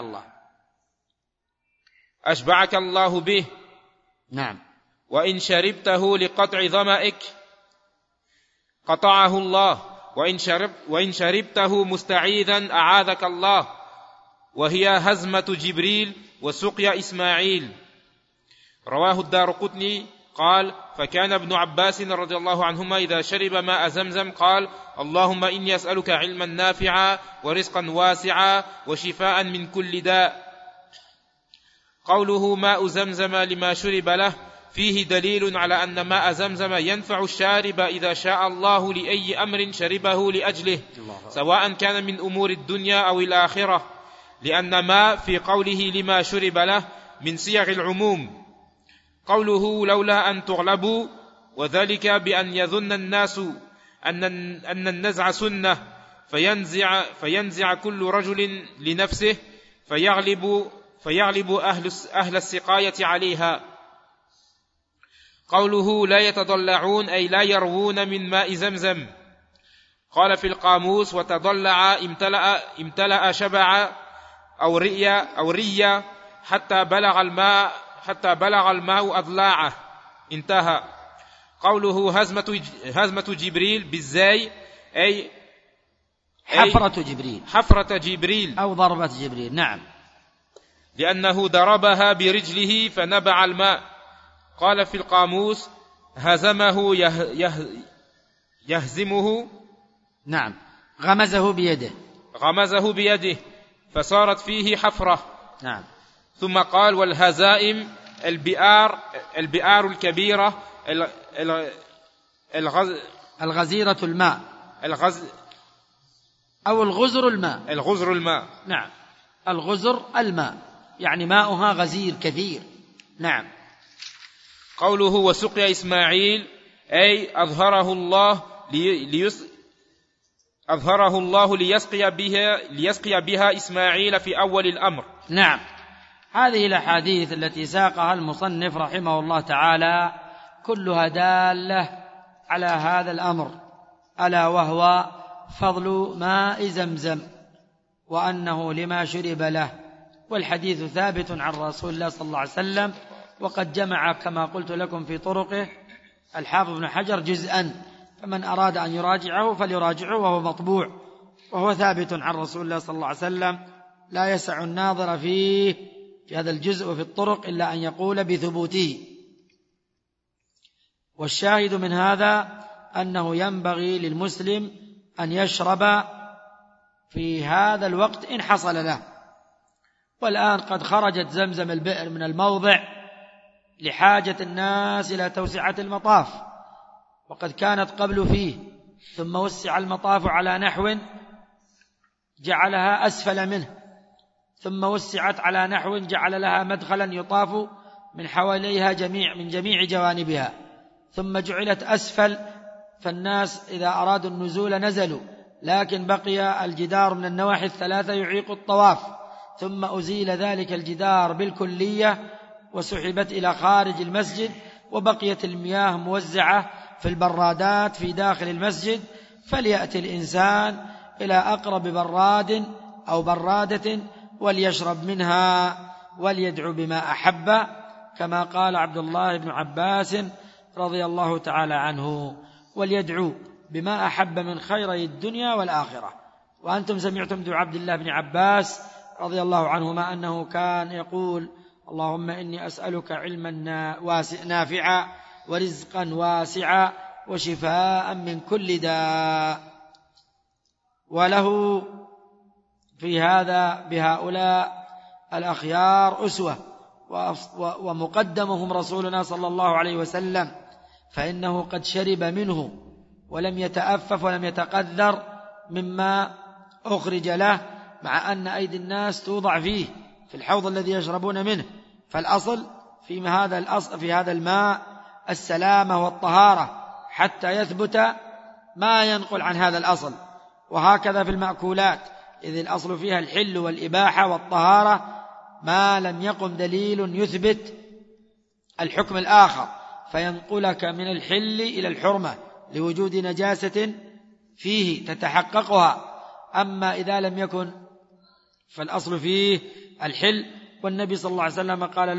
الله به. نعم. وإن شربته لقطع ظمئك قطعه الله، وإن شربته مستعيذا أعاذك الله، وهي هزمة جبريل وسقيا إسماعيل. رواه الدارقطني قال: فكان ابن عباس رضي الله عنهما إذا شرب ماء زمزم قال: اللهم إني أسألك علما نافعا ورزقا واسعا وشفاء من كل داء. قوله ماء زمزم لما شرب له فيه دليل على أن ماء زمزم ينفع الشارب إذا شاء الله لأي أمر شربه لأجله، سواء كان من أمور الدنيا أو الآخرة، لأن ما في قوله لما شرب له من صيغ العموم. قوله لولا أن تغلبوا، وذلك بأن يظن الناس أن النزع سنة، فينزع كل رجل لنفسه فيغلب أهل السقاية عليها. قوله لا يتضلعون أي لا يروون من ماء زمزم. قال في القاموس: وتضلع امتلأ شبع أو رية حتى بلغ الماء أضلاعه. انتهى. قوله هزمة جبريل بالزاي أي حفرة جبريل أو ضربة جبريل. نعم، لأنه ضربها برجله فنبع الماء. قال في القاموس: هزمه يهزمه. نعم، غمزه بيده فصارت فيه حفرة. نعم. ثم قال: والهزائم البئار الكبيرة الغزيرة الماء أو الغزر الماء. نعم، الغزر الماء يعني ماؤها غزير كثير. نعم. قوله وسقي إسماعيل أي أظهره الله ليسقي بها إسماعيل في أول الأمر. نعم، هذه الأحاديث التي ساقها المصنف رحمه الله تعالى كلها دالة على هذا الأمر، ألا وهو فضل ماء زمزم وأنه لما شرب له. والحديث ثابت عن رسول الله صلى الله عليه وسلم، وقد جمع كما قلت لكم في طرقه الحافظ ابن حجر جزءا، فمن أراد أن يراجعه فليراجعه، وهو مطبوع وهو ثابت عن رسول الله صلى الله عليه وسلم، لا يسع الناظر في هذا الجزء في الطرق إلا أن يقول بثبوته. والشاهد من هذا أنه ينبغي للمسلم أن يشرب في هذا الوقت إن حصل له. والآن قد خرجت زمزم البئر من الموضع لحاجة الناس إلى توسعة المطاف، وقد كانت قبل فيه، ثم وسع المطاف على نحو جعلها أسفل منه، ثم وسعت على نحو جعل لها مدخلا يطاف من حواليها من جميع جوانبها، ثم جعلت أسفل، فالناس إذا أرادوا النزول نزلوا، لكن بقي الجدار من النواحي الثلاثة يعيق الطواف، ثم أزيل ذلك الجدار بالكلية وسحبت إلى خارج المسجد، وبقيت المياه موزعة في البرادات في داخل المسجد، فليأتي الإنسان إلى أقرب براد أو برادة وليشرب منها وليدعو بما أحب، كما قال عبد الله بن عباس رضي الله تعالى عنه: وليدعو بما أحب من خيري الدنيا والآخرة. وأنتم سمعتم دعاء عبد الله بن عباس رضي الله عنهما أنه كان يقول: اللهم إني أسألك علما نافعا ورزقا واسعا وشفاء من كل داء. وله في هذا بهؤلاء الأخيار أسوة، ومقدمهم رسولنا صلى الله عليه وسلم، فإنه قد شرب منه ولم يتأفف ولم يتقذر مما أخرج له، مع أن أيدي الناس توضع فيه في الحوض الذي يشربون منه. فالأصل في هذا الماء السلامة والطهارة حتى يثبت ما ينقل عن هذا الأصل. وهكذا في المأكولات، إذ الأصل فيها الحل والإباحة والطهارة ما لم يقم دليل يثبت الحكم الآخر فينقلك من الحل إلى الحرمة لوجود نجاسة فيه تتحققها. أما إذا لم يكن فالأصل فيه الحل. والنبي صلى الله عليه وسلم قال: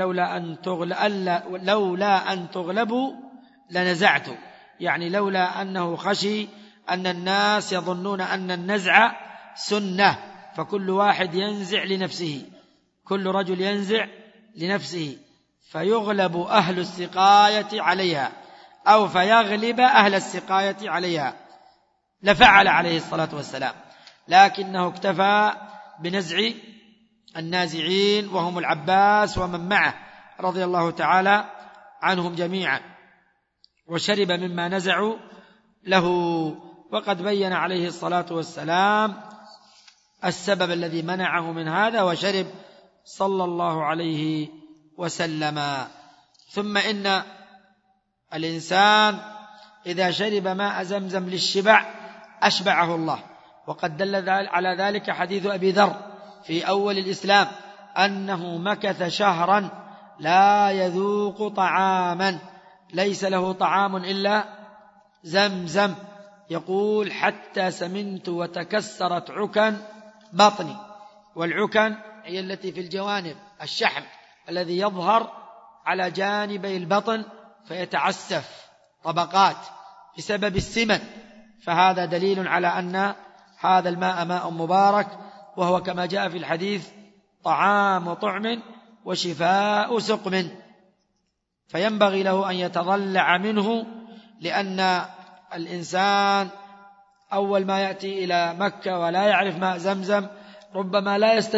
لولا أن تغلبوا لنزعت، يعني لولا أنه خشي أن الناس يظنون أن النزع سنة، فكل واحد ينزع لنفسه، كل رجل ينزع لنفسه، فيغلب أهل السقاية عليها أو فيغلب أهل السقاية عليها، لفعل عليه الصلاة والسلام، لكنه اكتفى بنزع النازعين وهم العباس ومن معه رضي الله تعالى عنهم جميعا، وشرب مما نزعوا له. وقد بين عليه الصلاة والسلام السبب الذي منعه من هذا وشرب صلى الله عليه وسلم. ثم إن الإنسان إذا شرب ماء زمزم للشبع أشبعه الله، وقد دل على ذلك حديث أبي ذر في أول الإسلام أنه مكث شهرا لا يذوق طعاما، ليس له طعام إلا زمزم. يقول: حتى سمنت وتكسرت عكن بطني. والعكن هي التي في الجوانب، الشحم الذي يظهر على جانبي البطن فيتعسف طبقات بسبب السمن، فهذا دليل على أن هذا الماء ماء مبارك، وهو كما جاء في الحديث طعام طعم وشفاء سقم، فينبغي له أن يتضلع منه، لأن الإنسان أول ما يأتي إلى مكة ولا يعرف ماء زمزم ربما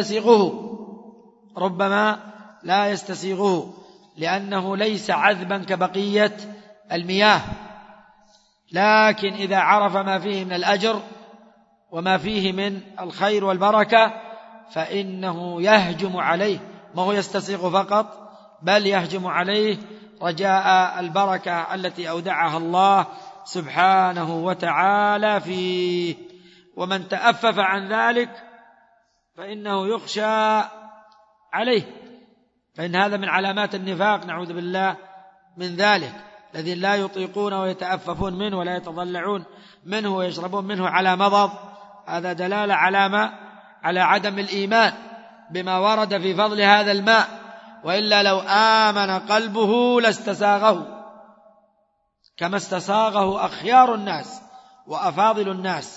لا يستسيغه لأنه ليس عذبا كبقية المياه. لكن إذا عرف ما فيه من الأجر وما فيه من الخير والبركة فإنه يهجم عليه، ما هو يستسيغ فقط بل يهجم عليه رجاء البركة التي أودعها الله سبحانه وتعالى فيه. ومن تأفف عن ذلك فإنه يخشى عليه، فإن هذا من علامات النفاق، نعوذ بالله من ذلك، الذين لا يطيقون ويتأففون منه ولا يتضلعون منه ويشربون منه على مضض، هذا دلالة على عدم الإيمان بما ورد في فضل هذا الماء، وإلا لو آمن قلبه لاستساغه كما استساغه أخيار الناس وأفاضل الناس.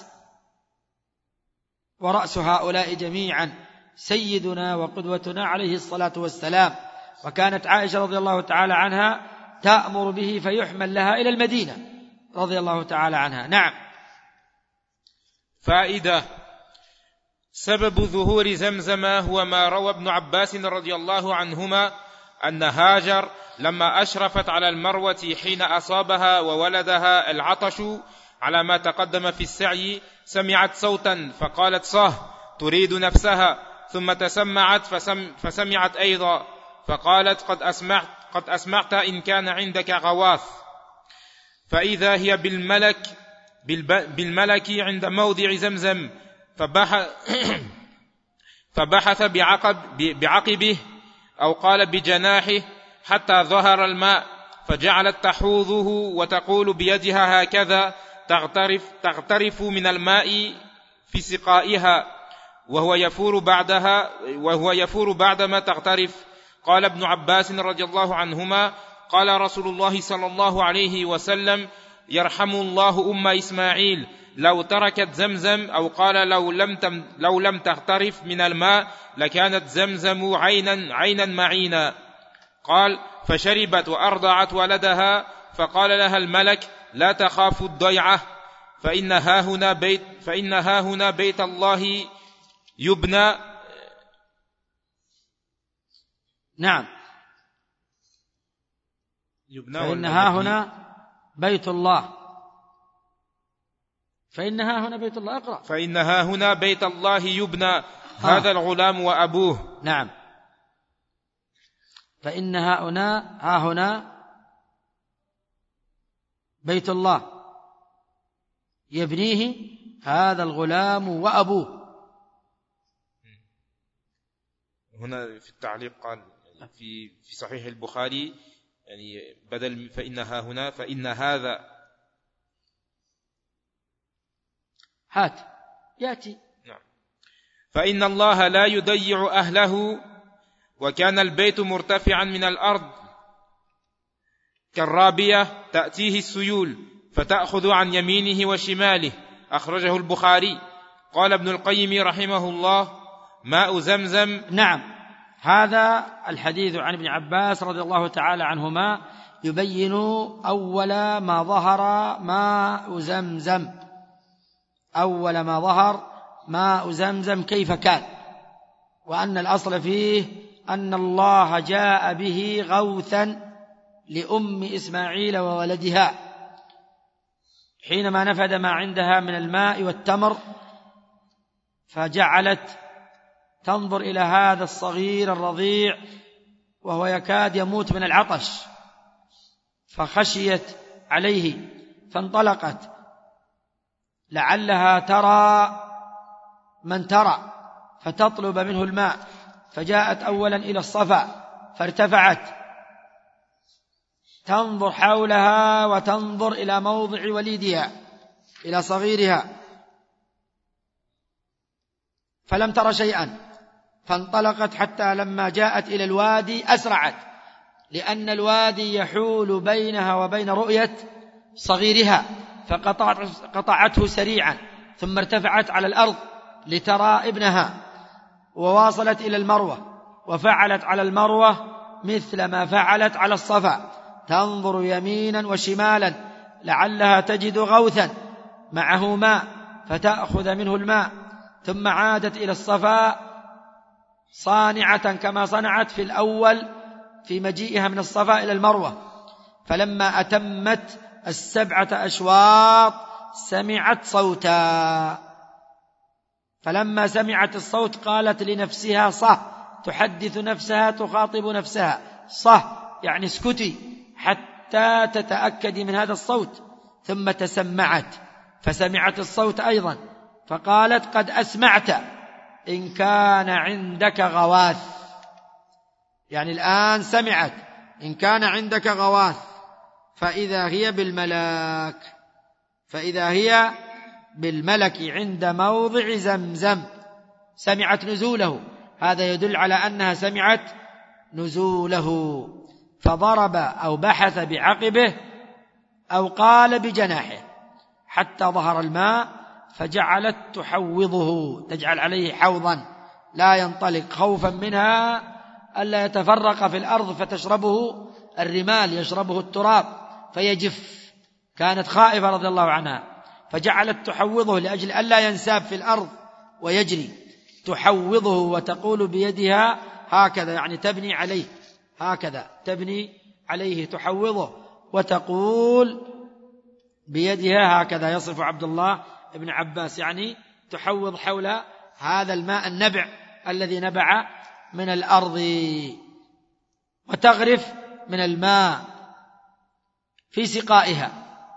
ورأس هؤلاء جميعا سيدنا وقدوتنا عليه الصلاة والسلام، وكانت عائشة رضي الله تعالى عنها تأمر به فيحمل لها إلى المدينة رضي الله تعالى عنها. نعم. فائدة: سبب ظهور زمزم هو ما روى ابن عباس رضي الله عنهما أن هاجر لما أشرفت على المروة حين أصابها وولدها العطش على ما تقدم في السعي سمعت صوتا فقالت صه تريد نفسها، ثم تسمعت فسمعت أيضا فقالت قد أسمعت إن كان عندك غواث، فإذا هي بالملك عند موضع زمزم، فبحث بعقبه أو قال بجناحه حتى ظهر الماء، فجعلت تحوضه وتقول بيدها هكذا تغترف من الماء في سقائها وهو يفور بعدما تغترف. قال ابن عباس رضي الله عنهما: قال رسول الله صلى الله عليه وسلم: يرحم الله أم إسماعيل لو تركت زمزم، أو قال لو لم تغترف من الماء لكانت زمزم عينا معينا. قال: فشربت وأرضعت ولدها، فقال لها الملك: لا تخاف الضيعة، فإنها هنا بيت الله يبنى. نعم. فإنها هنا بيت الله، فإنها هنا بيت الله. اقرأ. فإنها هنا بيت الله يبنى هذا الغلام وأبوه. نعم. فإنها هنا بيت الله يبنيه هذا الغلام وأبوه. هنا في التعليق قال في صحيح البخاري يعني بدل فإنها هنا فإن هذا يأتي. نعم. فإن الله لا يضيع أهله، وكان البيت مرتفعا من الأرض كالرابية تأتيه السيول فتأخذ عن يمينه وشماله. أخرجه البخاري. قال ابن القيم رحمه الله: ماء زمزم. نعم. هذا الحديث عن ابن عباس رضي الله تعالى عنهما يبين أول ما ظهر ماء زمزم، أول ما ظهر ماء زمزم كيف كان، وأن الأصل فيه أن الله جاء به غوثا لأم إسماعيل وولدها حينما نفد ما عندها من الماء والتمر، فجعلت تنظر إلى هذا الصغير الرضيع وهو يكاد يموت من العطش، فخشيت عليه فانطلقت لعلها ترى من ترى فتطلب منه الماء، فجاءت أولا إلى الصفا فارتفعت تنظر حولها وتنظر إلى موضع وليدها إلى صغيرها، فلم تر شيئا، فانطلقت حتى لما جاءت إلى الوادي أسرعت، لأن الوادي يحول بينها وبين رؤية صغيرها، فقطعته سريعا، ثم ارتفعت على الأرض لترى ابنها، وواصلت إلى المروة، وفعلت على المروة مثل ما فعلت على الصفا، تنظر يمينا وشمالا لعلها تجد غوثا معه ماء فتأخذ منه الماء، ثم عادت إلى الصفا صانعة كما صنعت في الأول في مجيئها من الصفا إلى المروة. فلما أتمت 7 أشواط سمعت صوتا، فلما سمعت الصوت قالت لنفسها صح، تحدث نفسها تخاطب نفسها صح، يعني اسكتي حتى تتأكدي من هذا الصوت. ثم تسمعت فسمعت الصوت أيضا، فقالت قد أسمعت إن كان عندك غواث، يعني الآن سمعت إن كان عندك غواث، فإذا هي بالملك عند موضع زمزم، سمعت نزوله، هذا يدل على أنها سمعت نزوله، فضرب أو بحث بعقبه أو قال بجناحه حتى ظهر الماء، فجعلت تحوضه، تجعل عليه حوضا لا ينطلق، خوفا منها ألا يتفرق في الأرض فتشربه الرمال، يشربه التراب فيجف، كانت خائفة رضي الله عنها، فجعلت تحوضه لأجل ألا ينساب في الأرض ويجري، تحوضه وتقول بيدها هكذا، يعني تبني عليه، هكذا تبني عليه، تحوضه وتقول بيدها هكذا، يصف عبد الله ابن عباس، يعني تحوض حول هذا الماء النبع الذي نبع من الأرض، وتغرف من الماء في سقائها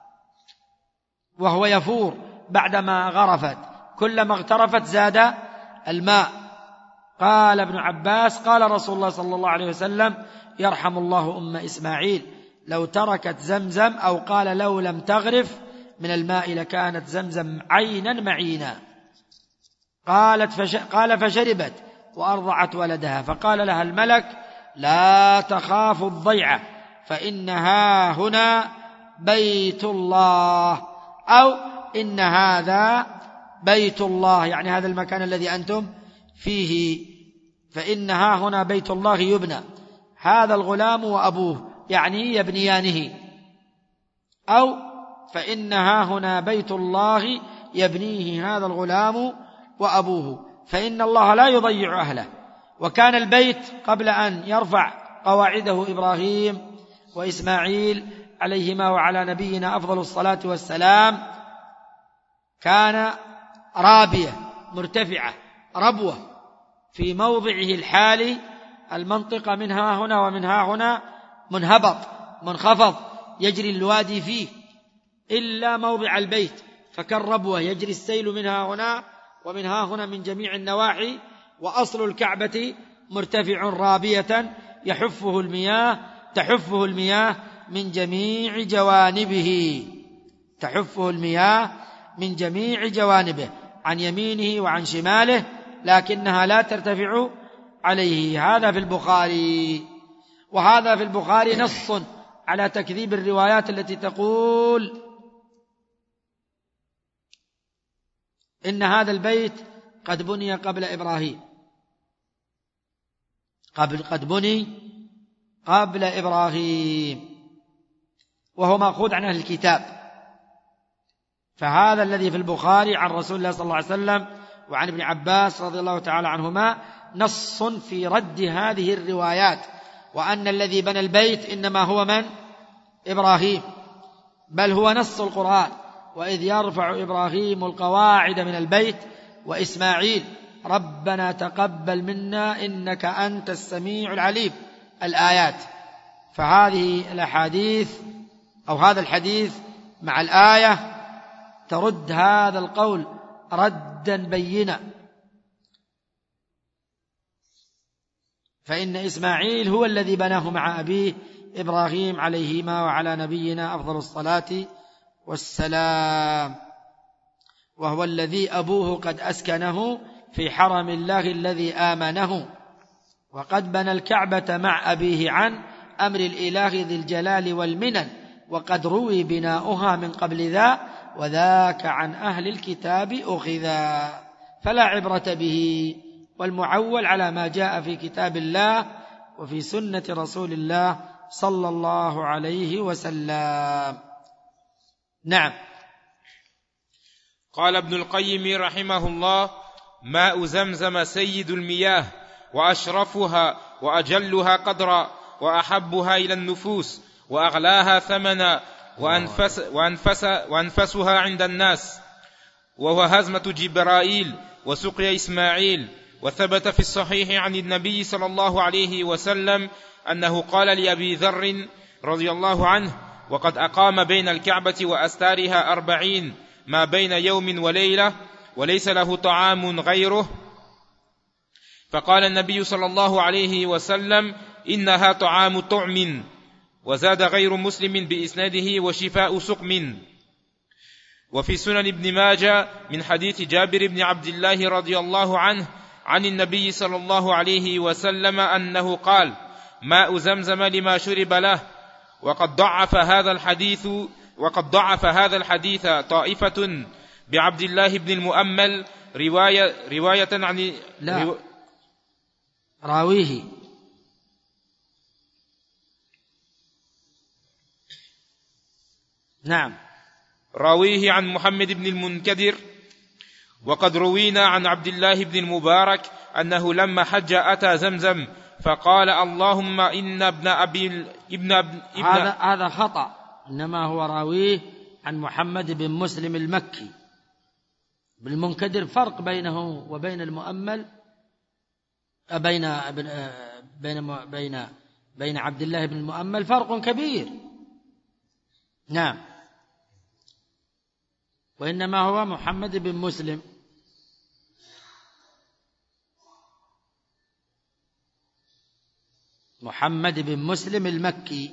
وهو يفور بعدما غرفت، كلما اغترفت زاد الماء. قال ابن عباس قال رسول الله صلى الله عليه وسلم يرحم الله أم إسماعيل لو تركت زمزم، أو قال لو لم تغرف من الماء لكانت زمزم عينا معينا. قال فشربت وأرضعت ولدها، فقال لها الملك لا تخاف الضيعة فإنها هنا بيت الله، أو إن هذا بيت الله، يعني هذا المكان الذي أنتم فيه، فإنها هنا بيت الله يبنى، هذا الغلام وأبوه يعني يبنيانه، أو فإنها هنا بيت الله يبنيه هذا الغلام وأبوه، فإن الله لا يضيع أهله. وكان البيت قبل أن يرفع قواعده إبراهيم وإسماعيل عليهما وعلى نبينا أفضل الصلاة والسلام كان رابية مرتفعة ربوة في موضعه الحالي، المنطقة منها هنا ومنها هنا منهبط منخفض يجري الوادي فيه، إلا موضع البيت فكالربوة يجري السيل منها هنا ومنها هنا من جميع النواحي، وأصل الكعبة مرتفع رابية تحفه المياه من جميع جوانبه، تحفه المياه من جميع جوانبه عن يمينه وعن شماله، لكنها لا ترتفع عليه. هذا في البخاري، وهذا في البخاري نص على تكذيب الروايات التي تقول إن هذا البيت قد بني قبل إبراهيم، قد بني قبل إبراهيم، وهو مأخوذ عن أهل الكتاب. فهذا الذي في البخاري عن رسول الله صلى الله عليه وسلم وعن ابن عباس رضي الله تعالى عنهما نص في رد هذه الروايات، وأن الذي بنى البيت إنما هو من؟ إبراهيم، بل هو نص القرآن، وإذ يرفع إبراهيم القواعد من البيت وإسماعيل ربنا تقبل منا إنك أنت السميع العليم، الآيات. فهذه الأحاديث أو هذا الحديث مع الآية ترد هذا القول ردا بينا. فإن إسماعيل هو الذي بناه مع أبيه إبراهيم عليهما وعلى نبينا أفضل الصلاة والسلام، وهو الذي أبوه قد أسكنه في حرم الله الذي آمنه، وقد بنى الكعبة مع أبيه عن أمر الإله ذي الجلال والمنن، وقد روي بناؤها من قبل ذا، وذاك عن أهل الكتاب أخذا، فلا عبرة به، والمعول على ما جاء في كتاب الله وفي سنة رسول الله صلى الله عليه وسلم. نعم. قال ابن القيم رحمه الله: ماء زمزم سيد المياه، وأشرفها وأجلها قدرا، وأحبها إلى النفوس، وأغلاها ثمنا، وأنفسها عند الناس، وهو هزمة جبرائيل وسقيا إسماعيل. وثبت في الصحيح عن النبي صلى الله عليه وسلم أنه قال لأبي ذر رضي الله عنه: وقد أقام بين الكعبة وأستارها 40 ما بين يوم وليلة، وليس له طعام غيره. فقال النبي صلى الله عليه وسلم: إنها طعام طعم. وزاد غير مسلم بإسناده: وشفاء سقم. وفي سنن ابن ماجه من حديث جابر بن عبد الله رضي الله عنه عن النبي صلى الله عليه وسلم أنه قال: ماء زمزم لما شرب له. وقد ضعف هذا الحديث طائفة بعبد الله بن المؤمل رواية عن راويه. نعم. راويه عن محمد بن المنكدر. وقد روينا عن عبد الله بن المبارك أنه لما حج أتى زمزم فقال: اللهم إن هذا خطأ، إنما هو راويه عن محمد بن مسلم المكي. بالمنكدر فرق بينه وبين المؤمل، بين عبد الله بن المؤمل فرق كبير. نعم. وإنما هو محمد بن مسلم. محمد بن مسلم المكي،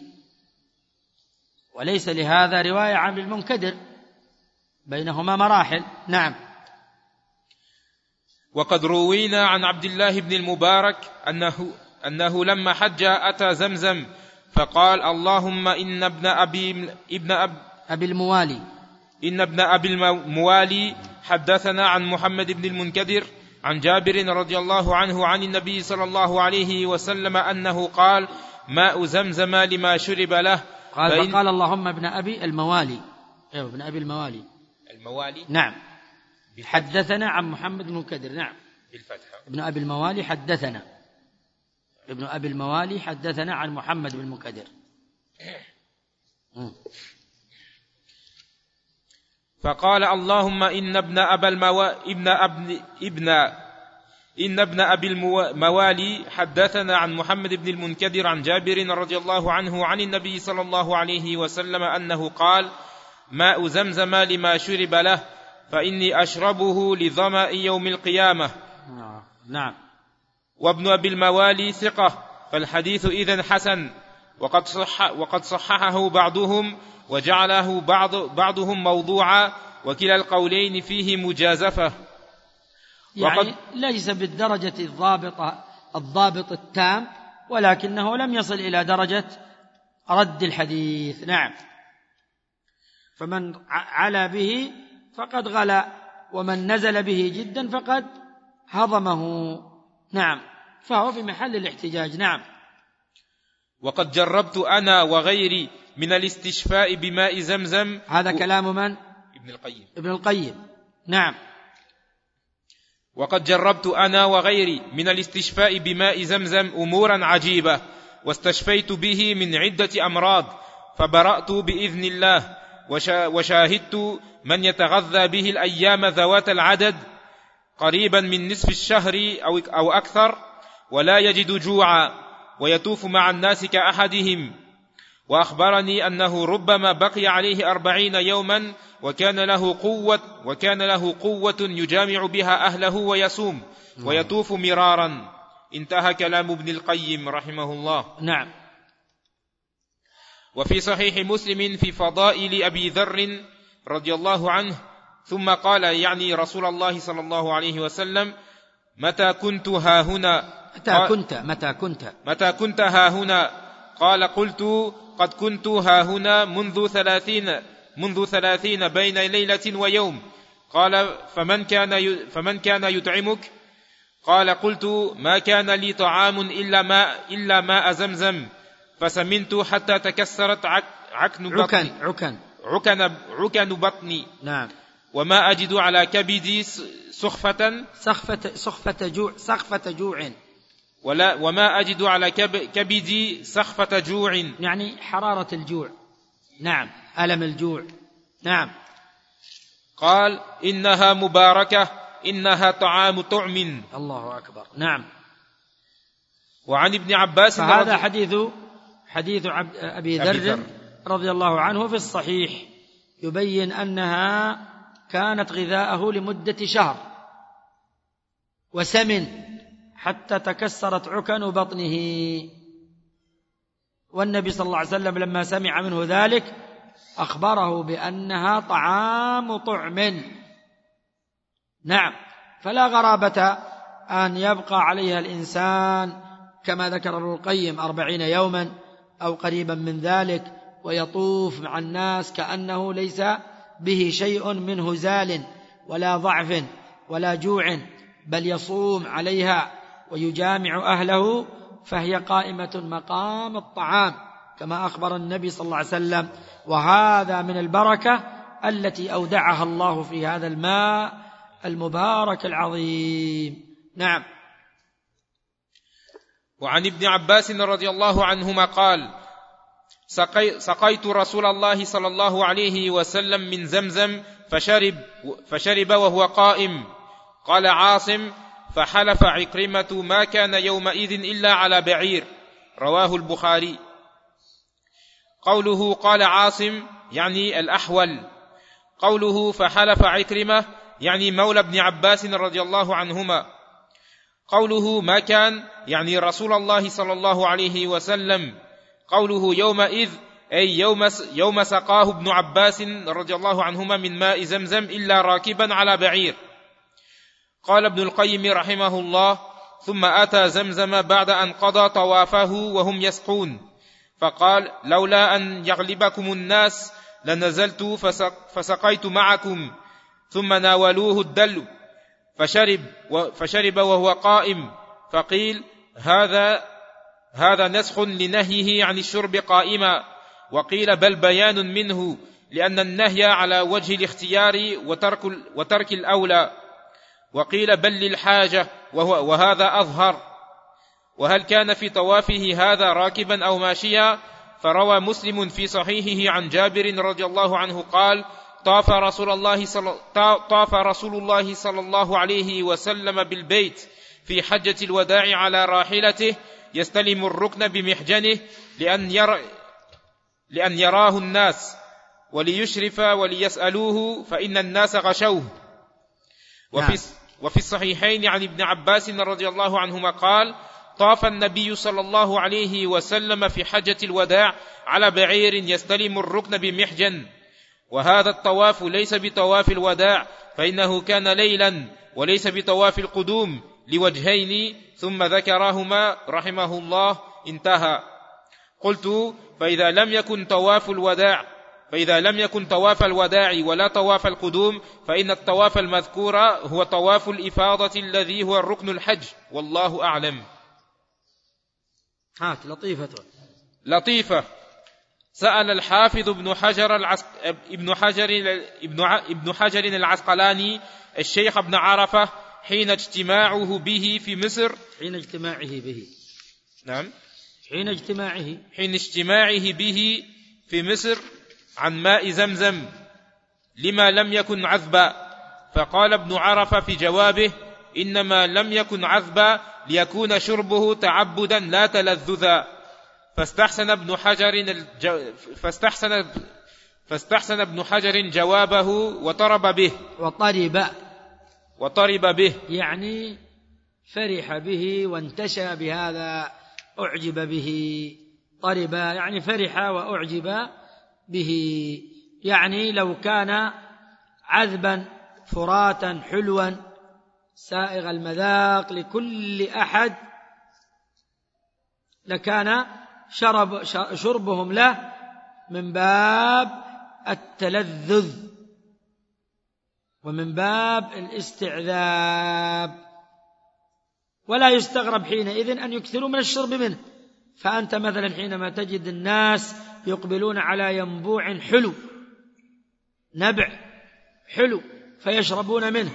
وليس لهذا رواية عن المنكدر، بينهما مراحل. نعم. وقد روينا عن عبد الله بن المبارك أنه لما حج أتى زمزم فقال: اللهم إن ابن أبي الموالي حدثنا عن محمد بن المنكدر عن جابر رضي الله عنه عن النبي صلى الله عليه وسلم أنه قال: ماء زمزم لما شرب له. قال اللهم ابن أبي الموالي. ابن أبي الموالي. نعم. حدثنا عن محمد بن المنكدر. نعم. بالفتحة. ابن أبي الموالي حدثنا. ابن أبي الموالي حدثنا عن محمد بن المنكدر. فقال: اللهم إن ابن أبي الموالي حدثنا عن محمد بن المنكدر عن جابر رضي الله عنه عن النبي صلى الله عليه وسلم أنه قال: ماء زمزم لما شرب له، فإني أشربه لظمأ يوم القيامة. نعم. وابن أبي الموالي ثقة، فالحديث إذن حسن. وقد صححه بعضهم وجعله بعضهم موضوعا، وكلا القولين فيه مجازفة. يعني ليس بالدرجة الضابط التام، ولكنه لم يصل إلى درجة رد الحديث. نعم. فمن علا به فقد غلا، ومن نزل به جدا فقد هضمه. نعم. فهو في محل الاحتجاج. نعم. وقد جربت أنا وغيري من الاستشفاء بماء زمزم. هذا كلام من؟ ابن القيم. نعم. وقد جربت أنا وغيري من الاستشفاء بماء زمزم أمورا عجيبة، واستشفيت به من عدة أمراض، فبرأت بإذن الله، وشاهدت من يتغذى به الأيام ذوات العدد قريبا من نصف الشهر أو أكثر، ولا يجد جوعا، ويطوف مع الناس كأحدهم. وأخبرني أنه ربما بقي عليه 40 يوما، وكان له قوة يجامع بها أهله ويصوم ويطوف مرارا. انتهى كلام ابن القيم رحمه الله. نعم. وفي صحيح مسلم في فضائل أبي ذر رضي الله عنه ثم قال يعني رسول الله صلى الله عليه وسلم متى كنت ها هنا متى كنت ها هنا قال قلت قد كنت ها هنا منذ 30 بين ليلة ويوم. قال فمن كان يطعمك؟ قال قلت ما كان لي طعام إلا ماء زمزم فسمنت حتى تكسرت عكن بطني. نعم. وما أجد على كبدي سخفة جوع وما أجد على كبدي سخفة جوع، يعني حرارة الجوع. نعم، ألم الجوع. نعم. قال إنها مباركة، إنها طعام طعم. الله أكبر. نعم. وعن ابن عباس فهذا حديث أبي ذر رضي الله عنه في الصحيح يبين أنها كانت غذاءه لمدة شهر وسمن حتى تكسرت عكن بطنه، والنبي صلى الله عليه وسلم لما سمع منه ذلك أخبره بأنها طعام طعم. نعم. فلا غرابة أن يبقى عليها الإنسان كما ذكر ابن القيم 40 يوما أو قريبا من ذلك، ويطوف مع الناس كأنه ليس به شيء من هزال ولا ضعف ولا جوع، بل يصوم عليها ويجامع أهله، فهي قائمة مقام الطعام كما أخبر النبي صلى الله عليه وسلم. وهذا من البركة التي أودعها الله في هذا الماء المبارك العظيم. نعم. وعن ابن عباس رضي الله عنهما قال سقيت رسول الله صلى الله عليه وسلم من زمزم فشرب وهو قائم. قال عاصم فحلف عكرمة ما كان يومئذ إلا على بعير، رواه البخاري. قوله قال عاصم يعني الأحول، قوله فحلف عكرمة يعني مولى ابن عباس رضي الله عنهما. قوله ما كان يعني رسول الله صلى الله عليه وسلم. قوله يومئذ أي يوم سقاه ابن عباس رضي الله عنهما من ماء زمزم إلا راكبا على بعير. قال ابن القيم رحمه الله ثم أتى زمزم بعد أن قضى طوافه وهم يسقون، فقال لولا أن يغلبكم الناس لنزلت فسقيت معكم. ثم ناولوه الدلو فشرب وهو قائم، فقيل هذا نسخ لنهيه عن الشرب قائما، وقيل بل بيان منه لأن النهي على وجه الاختيار وترك الأولى، وقيل بل للحاجة وهذا أظهر. وهل كان في طوافه هذا راكبا أو ماشيا؟ فروى مسلم في صحيحه عن جابر رضي الله عنه قال طاف رسول الله صلى الله عليه وسلم بالبيت في حجة الوداع على راحلته يستلم الركن بمحجنه لأن يراه الناس وليشرف وليسألوه فإن الناس غشوه. وفي الصحيحين عن ابن عباس رضي الله عنهما قال طاف النبي صلى الله عليه وسلم في حجة الوداع على بعير يستلم الركن بمحجن. وهذا الطواف ليس بطواف الوداع فإنه كان ليلا، وليس بطواف القدوم لوجهين ثم ذكرهما رحمه الله. انتهى. قلت فإذا لم يكن طواف الوداع ولا طواف القدوم فإن الطواف المذكور هو طواف الإفاضة الذي هو الركن الحج، والله أعلم. لطيفة. سأل الحافظ ابن حجر العسقلاني الشيخ ابن عرفة حين اجتماعه به في مصر حين اجتماعه به في مصر عن ماء زمزم لما لم يكن عذبا، فقال ابن عرفة في جوابه إنما لم يكن عذبا ليكون شربه تعبدا لا تلذذا. فاستحسن ابن حجر جوابه وطرب به يعني فرح به وانتشى بهذا، أعجب به. طرب يعني فرح وأعجب به، يعني لو كان عذبا فراتا حلوا سائغ المذاق لكل أحد لكان شربهم له من باب التلذذ ومن باب الاستعذاب، ولا يستغرب حينئذ أن يكثروا من الشرب منه. فأنت مثلا حينما تجد الناس يقبلون على ينبوع حلو، نبع حلو، فيشربون منه،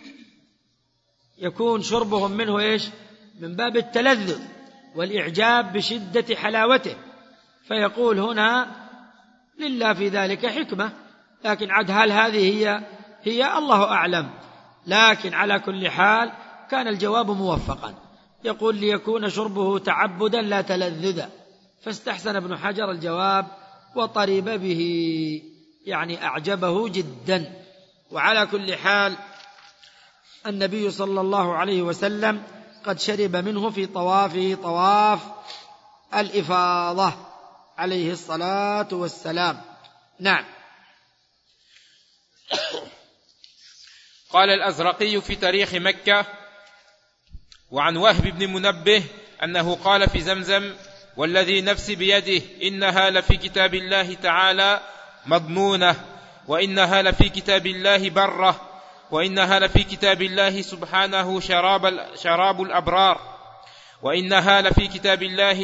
يكون شربهم منه إيش؟ من باب التلذذ والإعجاب بشدة حلاوته. فيقول هنا لله في ذلك حكمة، لكن عد هل هذه هي الله أعلم. لكن على كل حال كان الجواب موفقا، يقول ليكون شربه تعبدا لا تلذذا، فاستحسن ابن حجر الجواب وطرب به، يعني أعجبه جدا. وعلى كل حال النبي صلى الله عليه وسلم قد شرب منه في طوافه طواف الإفاضة عليه الصلاة والسلام. نعم. قال الأزرقي في تاريخ مكة: وعن وهب بن منبه أنه قال في زمزم: والذي نفسي بيده إنها لفي كتاب الله تعالى مضمونة، وإنها لفي كتاب الله برة، وإنها لفي كتاب الله سبحانه شراب الأبرار، وإنها لفي كتاب الله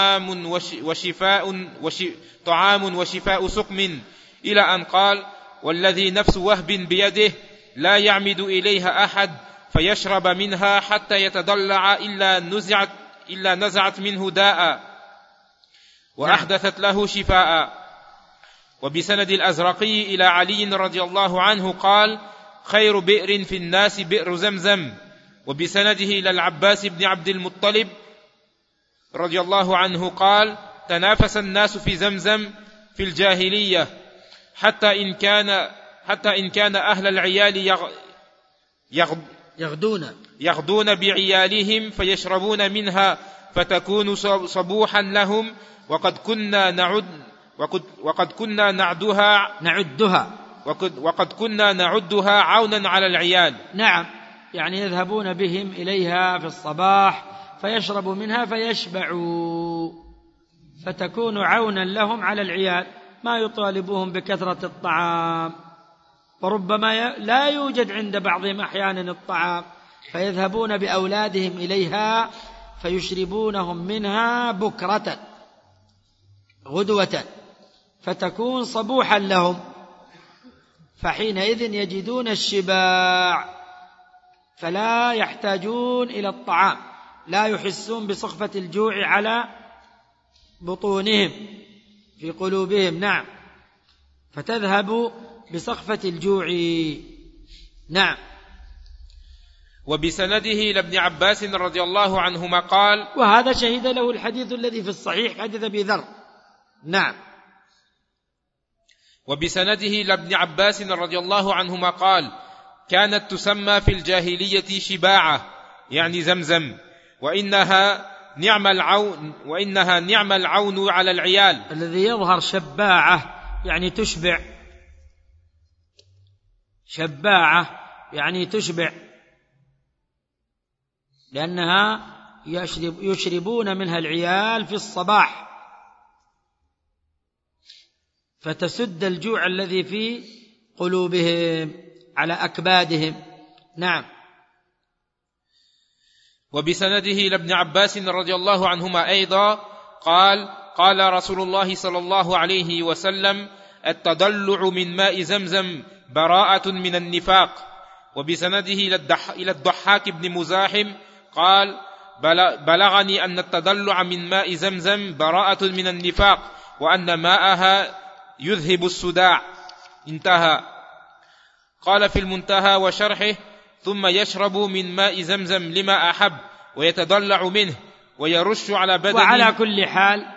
طعام وشفاء سقم، إلى أن قال: والذي نفس وهب بيده لا يعمد إليها أحد فيشرب منها حتى يتضلع إلا نزعت منه داء وأحدثت له شفاء. وبسند الأزرقي إلى علي رضي الله عنه قال: خير بئر في الناس بئر زمزم. وبسنده إلى العباس بن عبد المطلب رضي الله عنه قال: تنافس الناس في زمزم في الجاهلية حتى إن كان أهل العيال يغدون بعيالهم فيشربون منها فتكون صبوحا لهم، وقد كنا نعدها عونا على العيال. نعم، يعني يذهبون بهم إليها في الصباح فيشربوا منها فيشبعوا، فتكون عونا لهم على العيال، ما يطالبوهم بكثرة الطعام، وربما لا يوجد عند بعضهم أحيانا الطعام، فيذهبون بأولادهم إليها فيشربونهم منها بكرة غدوة، فتكون صبوحا لهم، فحينئذ يجدون الشباع فلا يحتاجون إلى الطعام، لا يحسون بصخفة الجوع على بطونهم في قلوبهم. نعم، فتذهب بصخفة الجوع. نعم. وبسنده لابن عباس رضي الله عنهما قال: وهذا شهد له الحديث الذي في الصحيح حديث أبي ذر. نعم. وبسنده لابن عباس رضي الله عنهما قال: كانت تسمى في الجاهلية شباعة، يعني زمزم، وإنها نعم العون على العيال. الذي يظهر شباعة يعني تشبع، شباعة يعني تشبع، لأنها يشربون منها العيال في الصباح فتسد الجوع الذي في قلوبهم على أكبادهم. نعم. وبسنده لابن عباس رضي الله عنهما أيضا قال: قال رسول الله صلى الله عليه وسلم: التضلع من ماء زمزم براءة من النفاق. وبسنده إلى الضحاك بن مزاحم قال: بلغني أن التضلع من ماء زمزم براءة من النفاق، وأن ماءها يذهب الصداع. انتهى. قال في المنتهى وشرحه: ثم يشرب من ماء زمزم لما أحب ويتضلع منه ويرش على بدنه. وعلى كل حال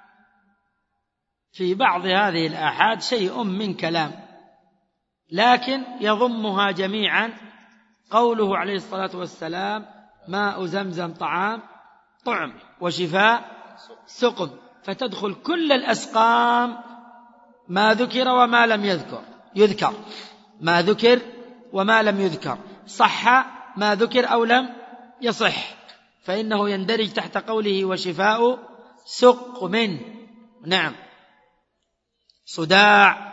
في بعض هذه الآحاد شيء من كلام، لكن يضمها جميعا قوله عليه الصلاة والسلام: ماء زمزم طعم وشفاء سقم، فتدخل كل الأسقام ما ذكر وما لم يذكر ما ذكر وما لم يذكر، صح ما ذكر أو لم يصح، فإنه يندرج تحت قوله وشفاء سقم. نعم، صداع،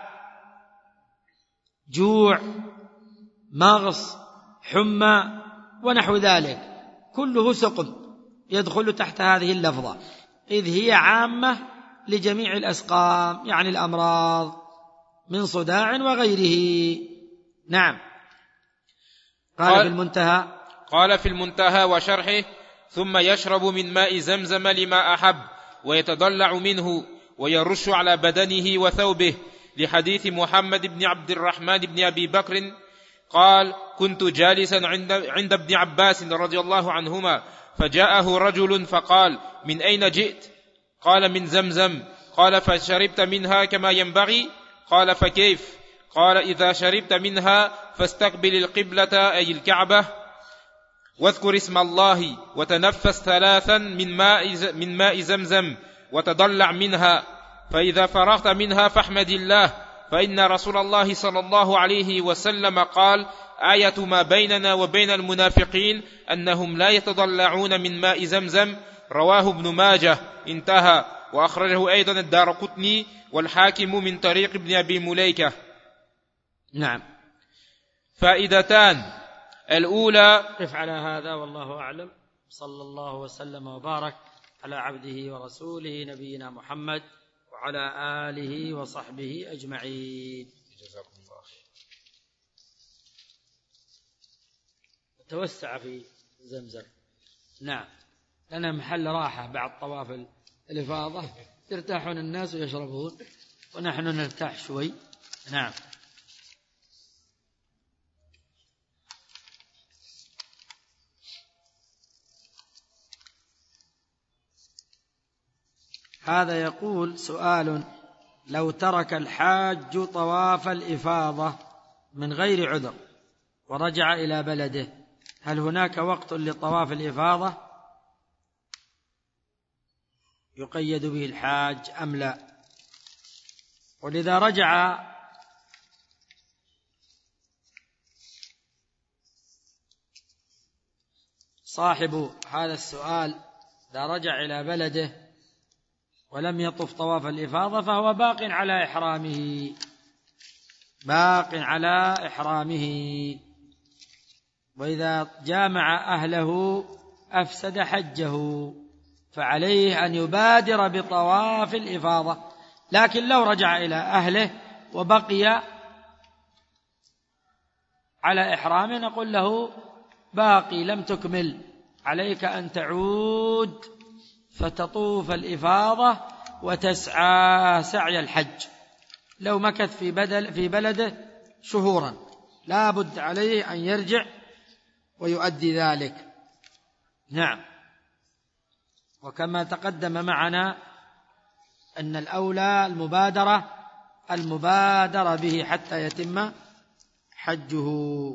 جوع، مغص، حمى ونحو ذلك كله سقم يدخل تحت هذه اللفظة، إذ هي عامة لجميع الأسقام، يعني الأمراض من صداع وغيره. نعم. قال في المنتهى وشرحه: ثم يشرب من ماء زمزم لما أحب ويتضلع منه ويرش على بدنه وثوبه، لحديث محمد بن عبد الرحمن بن أبي بكر قال: كنت جالسا عند ابن عباس رضي الله عنهما، فجاءه رجل فقال: من أين جئت؟ قال: من زمزم. قال: فشربت منها كما ينبغي؟ قال: فكيف؟ قال: إذا شربت منها فاستقبل القبلة أي الكعبة، واذكر اسم الله، وتنفس 3 من ماء زمزم، وتضلع منها، فإذا فرغت منها فاحمد الله، فإن رسول الله صلى الله عليه وسلم قال: آية ما بيننا وبين المنافقين أنهم لا يتضلعون من ماء زمزم. رواه ابن ماجه. انتهى. وأخرجه أيضا الدارقطني والحاكم من طريق ابن أبي مليكة. نعم. فائدتان: الأولى: قف على هذا والله أعلم. صلى الله وسلم وبارك على عبده ورسوله نبينا محمد وعلى آله وصحبه أجمعين. جزاكم الله خير. توسع في زمزم. نعم، لأنها محل راحة بعد طواف الإفاضة، يرتاحون الناس ويشربون ونحن نرتاح شوي. نعم. هذا يقول: سؤال: لو ترك الحاج طواف الإفاضة من غير عذر ورجع إلى بلده، هل هناك وقت لطواف الإفاضة يقيد به الحاج أم لا؟ ولذا رجع صاحب هذا السؤال، إذا رجع إلى بلده ولم يطف طواف الإفاضة فهو باق على إحرامه، وإذا جامع أهله أفسد حجه، فعليه أن يبادر بطواف الإفاضة. لكن لو رجع إلى أهله وبقي على إحرامه نقول له: باقي لم تكمل، عليك أن تعود فتطوف الإفاضة وتسعى سعي الحج. لو مكث في بلده شهورا لا بد عليه أن يرجع ويؤدي ذلك. نعم. وكما تقدم معنا أن الأولى المبادرة به حتى يتم حجه.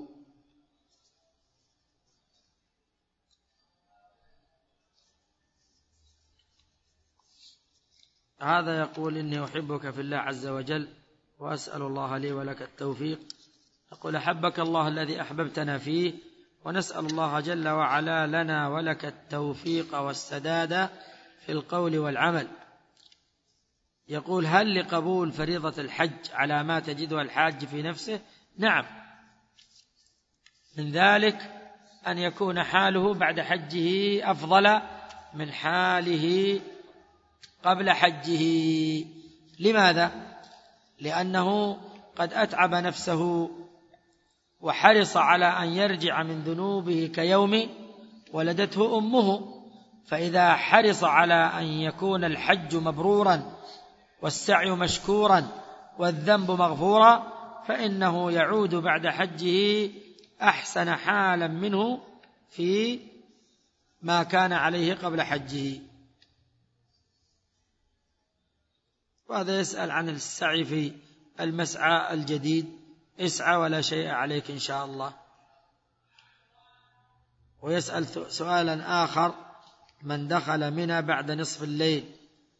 هذا يقول: إني أحبك في الله عز وجل وأسأل الله لي ولك التوفيق. أقول: أحبك الله الذي أحببتنا فيه، ونسأل الله جل وعلا لنا ولك التوفيق والسداد في القول والعمل. يقول: هل لقبول فريضة الحج علامات يجدها الحاج في نفسه؟ نعم، من ذلك أن يكون حاله بعد حجه أفضل من حاله قبل حجه. لماذا؟ لأنه قد أتعب نفسه وحرص على أن يرجع من ذنوبه كيوم ولدته أمه، فإذا حرص على أن يكون الحج مبرورا والسعي مشكورا والذنب مغفورا فإنه يعود بعد حجه أحسن حالا منه في ما كان عليه قبل حجه. وهذا يسأل عن السعي في المسعى الجديد. اسعى ولا شيء عليك إن شاء الله. ويسأل سؤالا آخر: من دخل منى بعد نصف الليل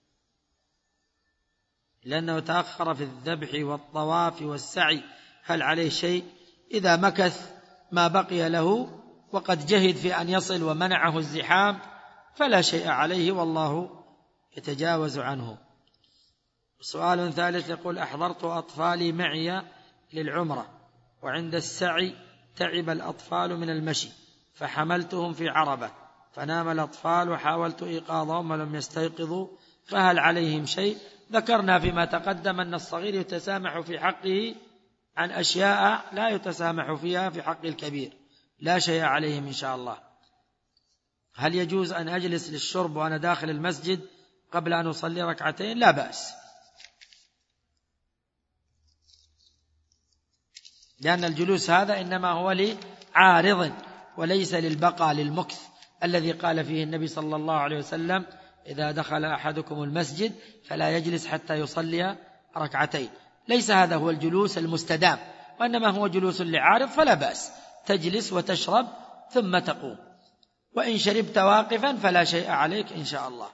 لأنه تأخر في الذبح والطواف والسعي، هل عليه شيء؟ إذا مكث ما بقي له وقد جهد في أن يصل ومنعه الزحام فلا شيء عليه، والله يتجاوز عنه. سؤال ثالث يقول: أحضرت أطفالي معي للعمرة، وعند السعي تعب الأطفال من المشي فحملتهم في عربة، فنام الأطفال وحاولت إيقاظهم ولم يستيقظوا، فهل عليهم شيء؟ ذكرنا فيما تقدم أن الصغير يتسامح في حقه عن أشياء لا يتسامح فيها في حق الكبير، لا شيء عليهم إن شاء الله. هل يجوز أن أجلس للشرب وأنا داخل المسجد قبل أن أصلي ركعتين؟ لا بأس، لأن الجلوس هذا إنما هو لعارض وليس للبقاء للمكث الذي قال فيه النبي صلى الله عليه وسلم: إذا دخل أحدكم المسجد فلا يجلس حتى يصلي ركعتين. ليس هذا هو الجلوس المستدام، وإنما هو جلوس لعارض، فلا بأس تجلس وتشرب ثم تقوم، وإن شربت واقفا فلا شيء عليك إن شاء الله.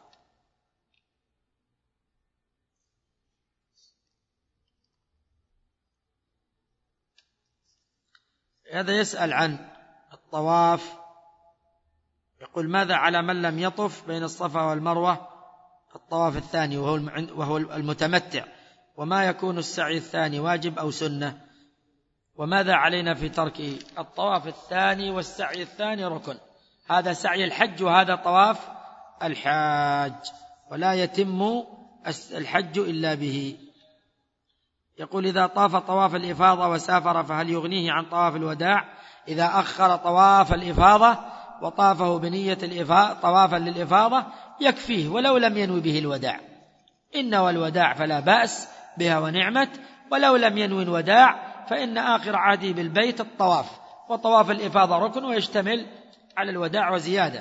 هذا يسأل عن الطواف، يقول: ماذا على من لم يطف بين الصفا والمروة الطواف الثاني وهو المتمتع، وما يكون السعي الثاني واجب أو سنة، وماذا علينا في ترك الطواف الثاني والسعي الثاني ركن؟ هذا سعي الحج وهذا طواف الحاج، ولا يتم الحج إلا به. يقول: إذا طاف طواف الإفاضة وسافر فهل يغنيه عن طواف الوداع؟ إذا أخر طواف الإفاضة وطافه بنية طوافا للإفاضة يكفيه ولو لم ينوي به الوداع، إن والوداع فلا بأس بها ونعمت، ولو لم ينوي الوداع فإن آخر عهده بالبيت الطواف، وطواف الإفاضة ركن ويشتمل على الوداع وزيادة.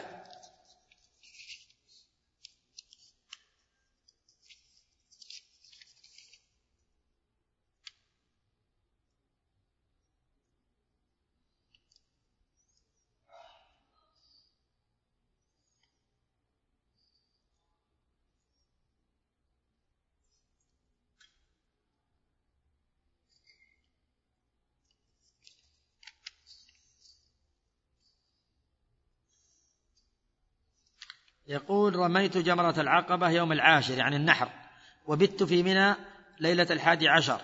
يقول: رميت جمرة العقبة يوم 10 يعني النحر، وبت في منى ليلة 11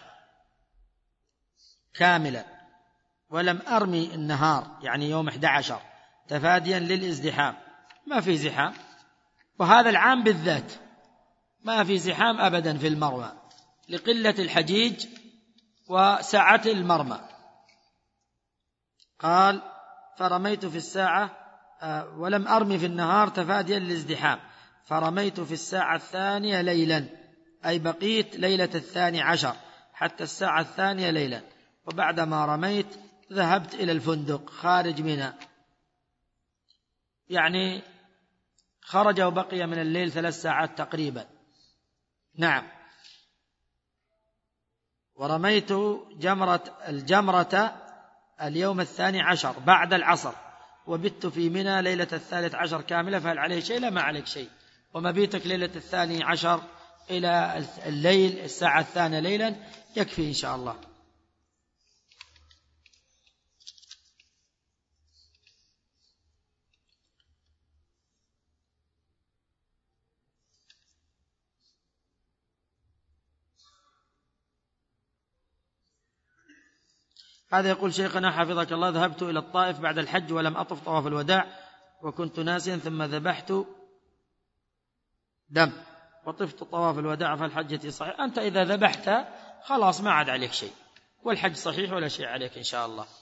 كاملة، ولم أرمي النهار يعني يوم 11 تفاديا للازدحام. ما في زحام، وهذا العام بالذات ما في زحام أبدا في المرمى لقلة الحجيج وسعة المرمى. قال: فرميت في الساعة ولم أرمي في النهار تفاديا للازدحام، فرميت في الساعة 2 ليلا، أي بقيت ليلة 12 حتى الساعة 2 ليلا، وبعدما رميت ذهبت إلى الفندق خارج منى، يعني خرج وبقي من الليل 3 ساعات تقريبا. نعم. ورميت الجمرة اليوم 12 بعد العصر، وبت في منى ليلة 13 كاملة، فهل عليه شيء؟ لا، ما عليك شيء، ومبيتك ليلة 12 إلى الليل الساعة 2 ليلا يكفي إن شاء الله. هذا يقول: شيخنا حفظك الله، ذهبت إلى الطائف بعد الحج ولم أطف طواف الوداع، وكنت ناسيا، ثم ذبحت دم وطفت طواف الوداع، فالحجتي صحيح؟ أنت إذا ذبحت خلاص ما عاد عليك شيء، والحج صحيح ولا شيء عليك إن شاء الله.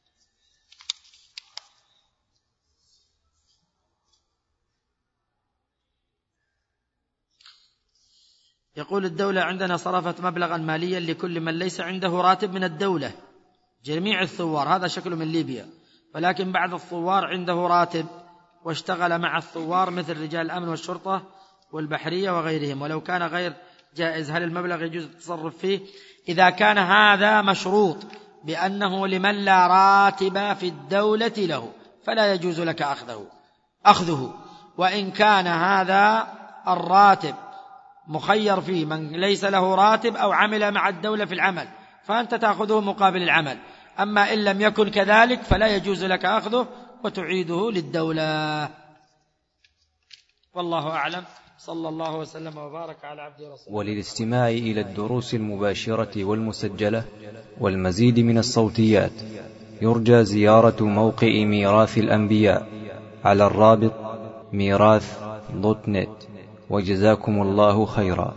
يقول: الدولة عندنا صرفت مبلغا ماليا لكل من ليس عنده راتب من الدولة، جميع الثوار، هذا شكله من ليبيا، ولكن بعض الثوار عنده راتب واشتغل مع الثوار مثل رجال الأمن والشرطة والبحرية وغيرهم، ولو كان غير جائز هل المبلغ يجوز التصرف فيه؟ إذا كان هذا مشروط بأنه لمن لا راتب في الدولة له فلا يجوز لك أخذه. وإن كان هذا الراتب مخير فيه من ليس له راتب أو عمل مع الدولة في العمل، فأنت تأخذه مقابل العمل. أما إن لم يكن كذلك فلا يجوز لك أخذه وتعيده للدولة. والله أعلم. صلى الله وسلم وبارك على عبده ورسوله. وللاستماع إلى الدروس المباشرة والمسجلة والمزيد من الصوتيات يرجى زيارة موقع ميراث الأنبياء على الرابط ميراث.net. وجزاكم الله خيرا.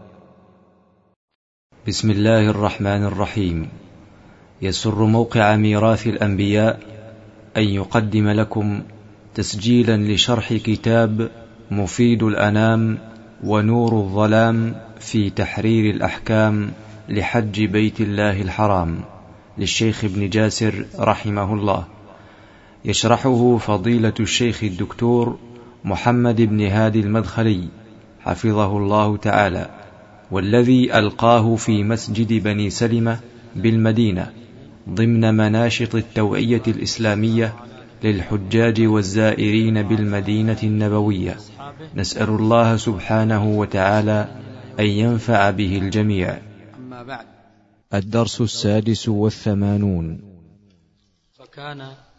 بسم الله الرحمن الرحيم. يسر موقع ميراث الأنبياء أن يقدم لكم تسجيلا لشرح كتاب مفيد الأنام ونور الظلام في تحرير الأحكام لحج بيت الله الحرام للشيخ ابن جاسر رحمه الله، يشرحه فضيلة الشيخ الدكتور محمد بن هادي المدخلي حفظه الله تعالى، والذي ألقاه في مسجد بني سلمة بالمدينة ضمن مناشط التوعية الإسلامية للحجاج والزائرين بالمدينة النبوية. نسأل الله سبحانه وتعالى أن ينفع به الجميع. أما بعد، الدرس 86. فكان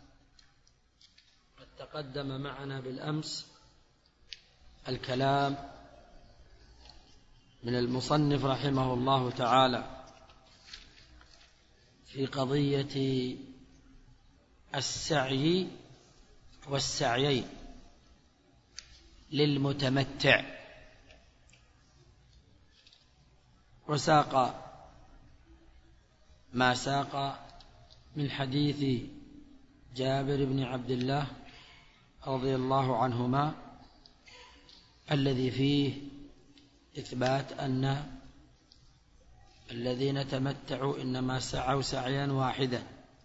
قد تقدم معنا بالأمس الكلام من المصنف رحمه الله تعالى في قضية السعي والسعيين للمتمتع، وساق ما ساق من حديث جابر بن عبد الله رضي الله عنهما الذي فيه إثبات أن الذين تمتعوا إنما سعوا سعيا واحدا.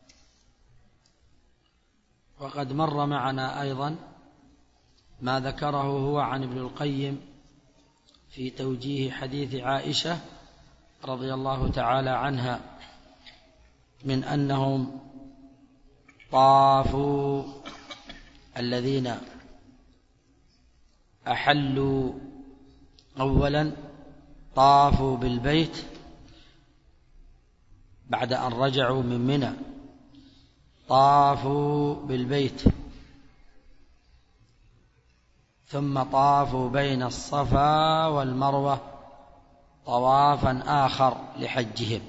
وقد مر معنا أيضا ما ذكره هو عن ابن القيم في توجيه حديث عائشة رضي الله تعالى عنها من أنهم طافوا، الذين أحلوا أولا طافوا بالبيت بعد أن رجعوا من منى، طافوا بالبيت ثم طافوا بين الصفا والمروة طوافا آخر لحجهم.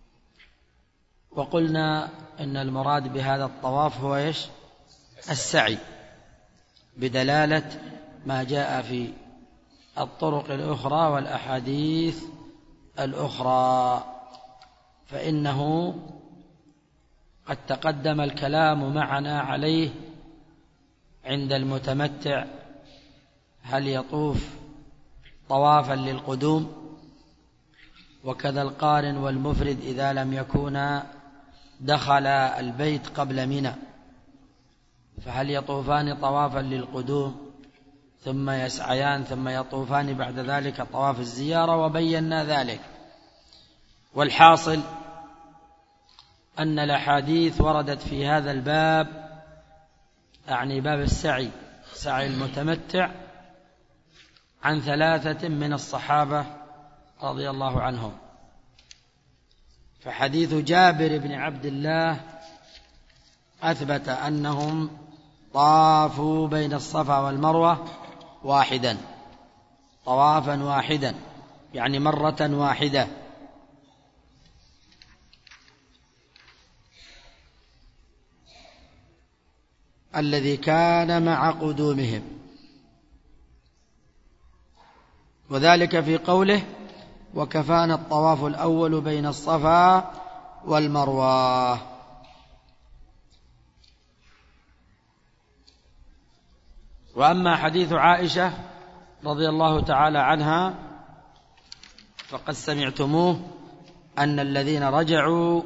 وقلنا إن المراد بهذا الطواف هو إيش؟ السعي، بدلالة ما جاء في الطرق الأخرى والأحاديث الأخرى، فإنه قد تقدم الكلام معنا عليه عند المتمتع، هل يطوف طوافا للقدوم، وكذا القارن والمفرد إذا لم يكونا دخل البيت قبل منى، فهل يطوفان طوافا للقدوم ثم يسعيان ثم يطوفان بعد ذلك طواف الزيارة، وبينا ذلك. والحاصل أن الأحاديث وردت في هذا الباب، أعني باب السعي، سعي المتمتع، عن 3 من الصحابة رضي الله عنهم. فحديث جابر بن عبد الله أثبت أنهم طافوا بين الصفا والمروة واحدا، طوافا واحدا، يعني مرة واحدة. الذي كان مع قدومهم، وذلك في قوله وكفانا الطواف الأول بين الصفا والمروة. وأما حديث عائشة رضي الله تعالى عنها فقد سمعتموه أن الذين رجعوا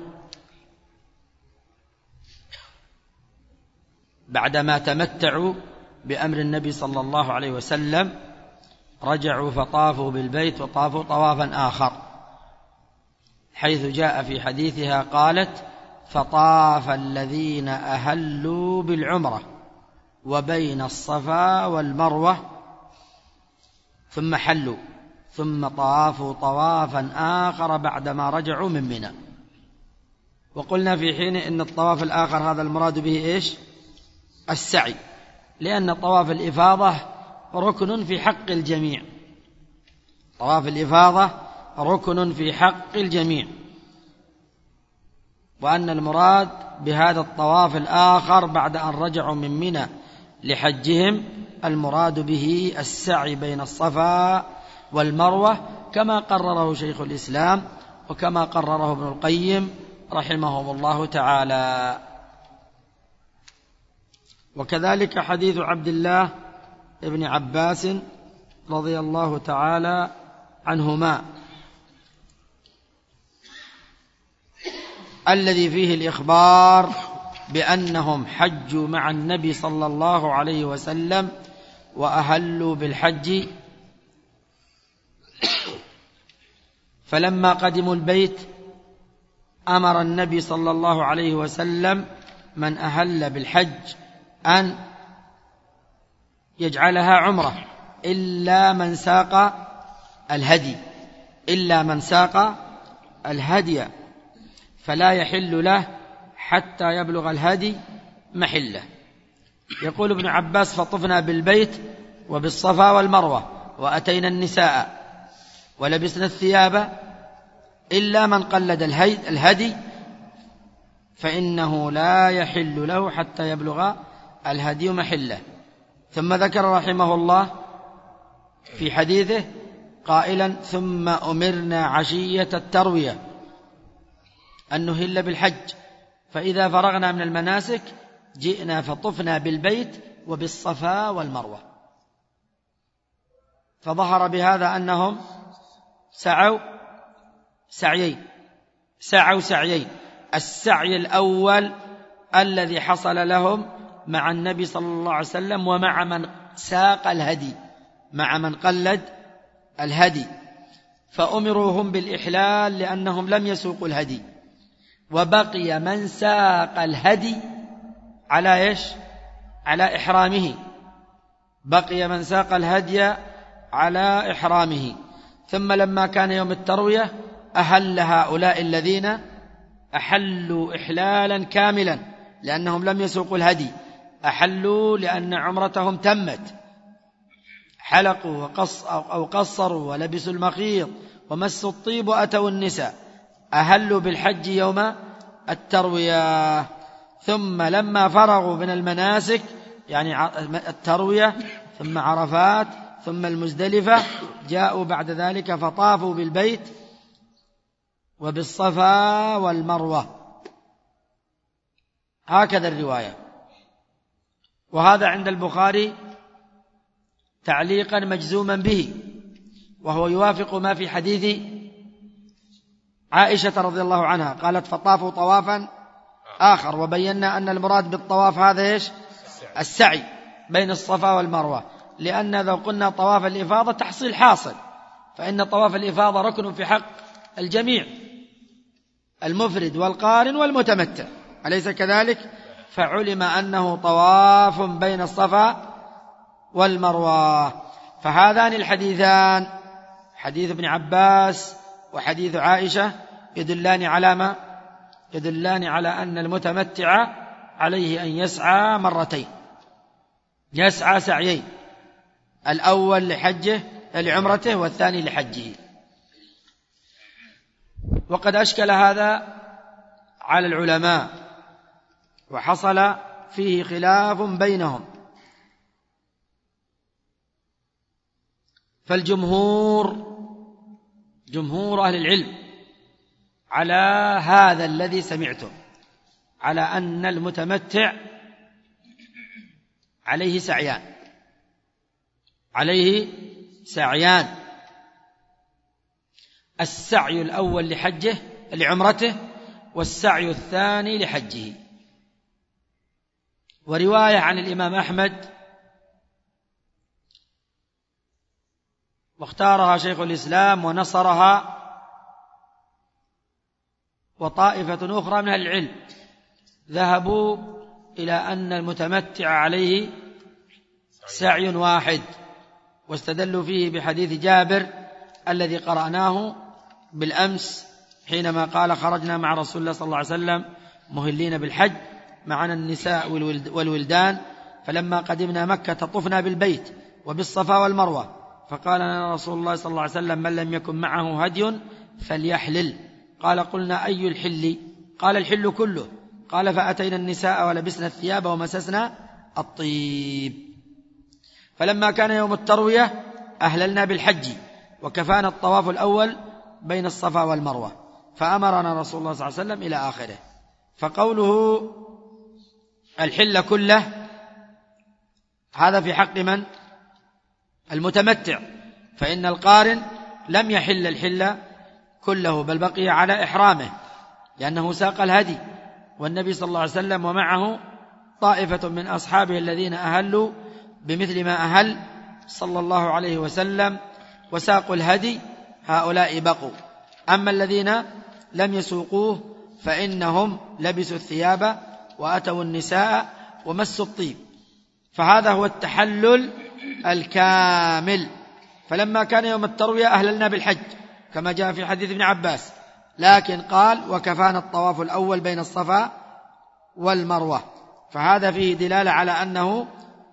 بعدما تمتعوا بأمر النبي صلى الله عليه وسلم رجعوا فطافوا بالبيت وطافوا طوافا آخر، حيث جاء في حديثها قالت فطاف الذين أهلوا بالعمرة وبين الصفا والمروة ثم حلوا ثم طافوا طوافا آخر بعدما رجعوا من منى. وقلنا في حين إن الطواف الآخر هذا المراد به إيش؟ السعي، لأن طواف الإفاضة ركن في حق الجميع. طواف الإفاضة ركن في حق الجميع، وأن المراد بهذا الطواف الآخر بعد أن رجعوا من منى لحجهم المراد به السعي بين الصفا والمروة، كما قرره شيخ الإسلام وكما قرره ابن القيم رحمهم الله تعالى. وكذلك حديث عبد الله بن عباس رضي الله تعالى عنهما الذي فيه الإخبار بأنهم حجوا مع النبي صلى الله عليه وسلم وأهلوا بالحج، فلما قدموا البيت أمر النبي صلى الله عليه وسلم من أهل بالحج أن يجعلها عمرة إلا من ساق الهدي فلا يحل له حتى يبلغ الهدي محله. يقول ابن عباس: فطفنا بالبيت وبالصفا والمروة وأتينا النساء ولبسنا الثياب إلا من قلد الهدي فإنه لا يحل له حتى يبلغ الهدي محله. ثم ذكر رحمه الله في حديثه قائلا: ثم أمرنا عشية التروية أن نهل بالحج، فإذا فرغنا من المناسك جئنا فطفنا بالبيت وبالصفا والمروة. فظهر بهذا أنهم سعوا سعيين. السعي الأول الذي حصل لهم مع النبي صلى الله عليه وسلم ومع من ساق الهدي، مع من قلد الهدي، فأمروا هم بالإحلال لأنهم لم يسوقوا الهدي، وبقي من ساق الهدي على إيش؟ على إحرامه، بقي من ساق الهدي على إحرامه. ثم لما كان يوم التروية أهل هؤلاء الذين أحلوا إحلالا كاملا لأنهم لم يسوقوا الهدي، أحلوا لأن عمرتهم تمت، حلقوا أو قصروا ولبسوا المخيط ومسوا الطيب وأتوا النساء، أهلوا بالحج يوم التروية. ثم لما فرغوا من المناسك يعني التروية ثم عرفات ثم المزدلفة جاءوا بعد ذلك فطافوا بالبيت وبالصفا والمروة. هكذا الرواية. وهذا عند البخاري تعليقا مجزوما به، وهو يوافق ما في حديث عائشة رضي الله عنها قالت: فطافوا طوافا آخر. وبينا أن المراد بالطواف هذا إيش؟ السعي بين الصفا والمروة، لأن لو قلنا طواف الإفاضة تحصيل حاصل، فإن طواف الإفاضة ركن في حق الجميع، المفرد والقارن والمتمتع، أليس كذلك؟ فعلم أنه طواف بين الصفا والمروة. فهذان الحديثان، حديث ابن عباس وحديث عائشة، يدلان على ما؟ يدلان على أن المتمتع عليه أن يسعى مرتين، يسعى سعيين، الأول لحجه لعمرته والثاني لحجه. وقد أشكل هذا على العلماء وحصل فيه خلاف بينهم، فالجمهور جمهور أهل العلم على هذا الذي سمعته، على أن المتمتع عليه سعيان، السعي الأول لحجه لعمرته والسعي الثاني لحجه. ورواية عن الإمام أحمد واختارها شيخ الإسلام ونصرها وطائفة أخرى من أهل العلم، ذهبوا إلى أن المتمتع عليه سعي واحد، واستدلوا فيه بحديث جابر الذي قرأناه بالأمس حينما قال: خرجنا مع رسول الله صلى الله عليه وسلم مهلين بالحج، معنا النساء والولدان، فلما قدمنا مكة طفنا بالبيت وبالصفا والمروة، فقال لنا رسول الله صلى الله عليه وسلم: من لم يكن معه هدي فليحلل. قال: قلنا: أي الحل؟ قال: الحل كله. قال: فأتينا النساء ولبسنا الثياب ومسسنا الطيب. فلما كان يوم التروية أهللنا بالحج، وكفانا الطواف الأول بين الصفا والمروة، فأمرنا رسول الله صلى الله عليه وسلم إلى آخره. فقوله الحل كله هذا في حق من؟ المتمتع، فإن القارن لم يحل الحل كله، بل بقي على إحرامه لأنه ساق الهدي، والنبي صلى الله عليه وسلم ومعه طائفة من أصحابه الذين أهلوا بمثل ما أهل صلى الله عليه وسلم وساقوا الهدي، هؤلاء بقوا. أما الذين لم يسوقوه فإنهم لبسوا الثياب وأتوا النساء ومسوا الطيب، فهذا هو التحلل الكامل. فلما كان يوم التروية أهللنا بالحج كما جاء في حديث ابن عباس، لكن قال: وكفانا الطواف الأول بين الصفا والمروة، فهذا فيه دلالة على أنه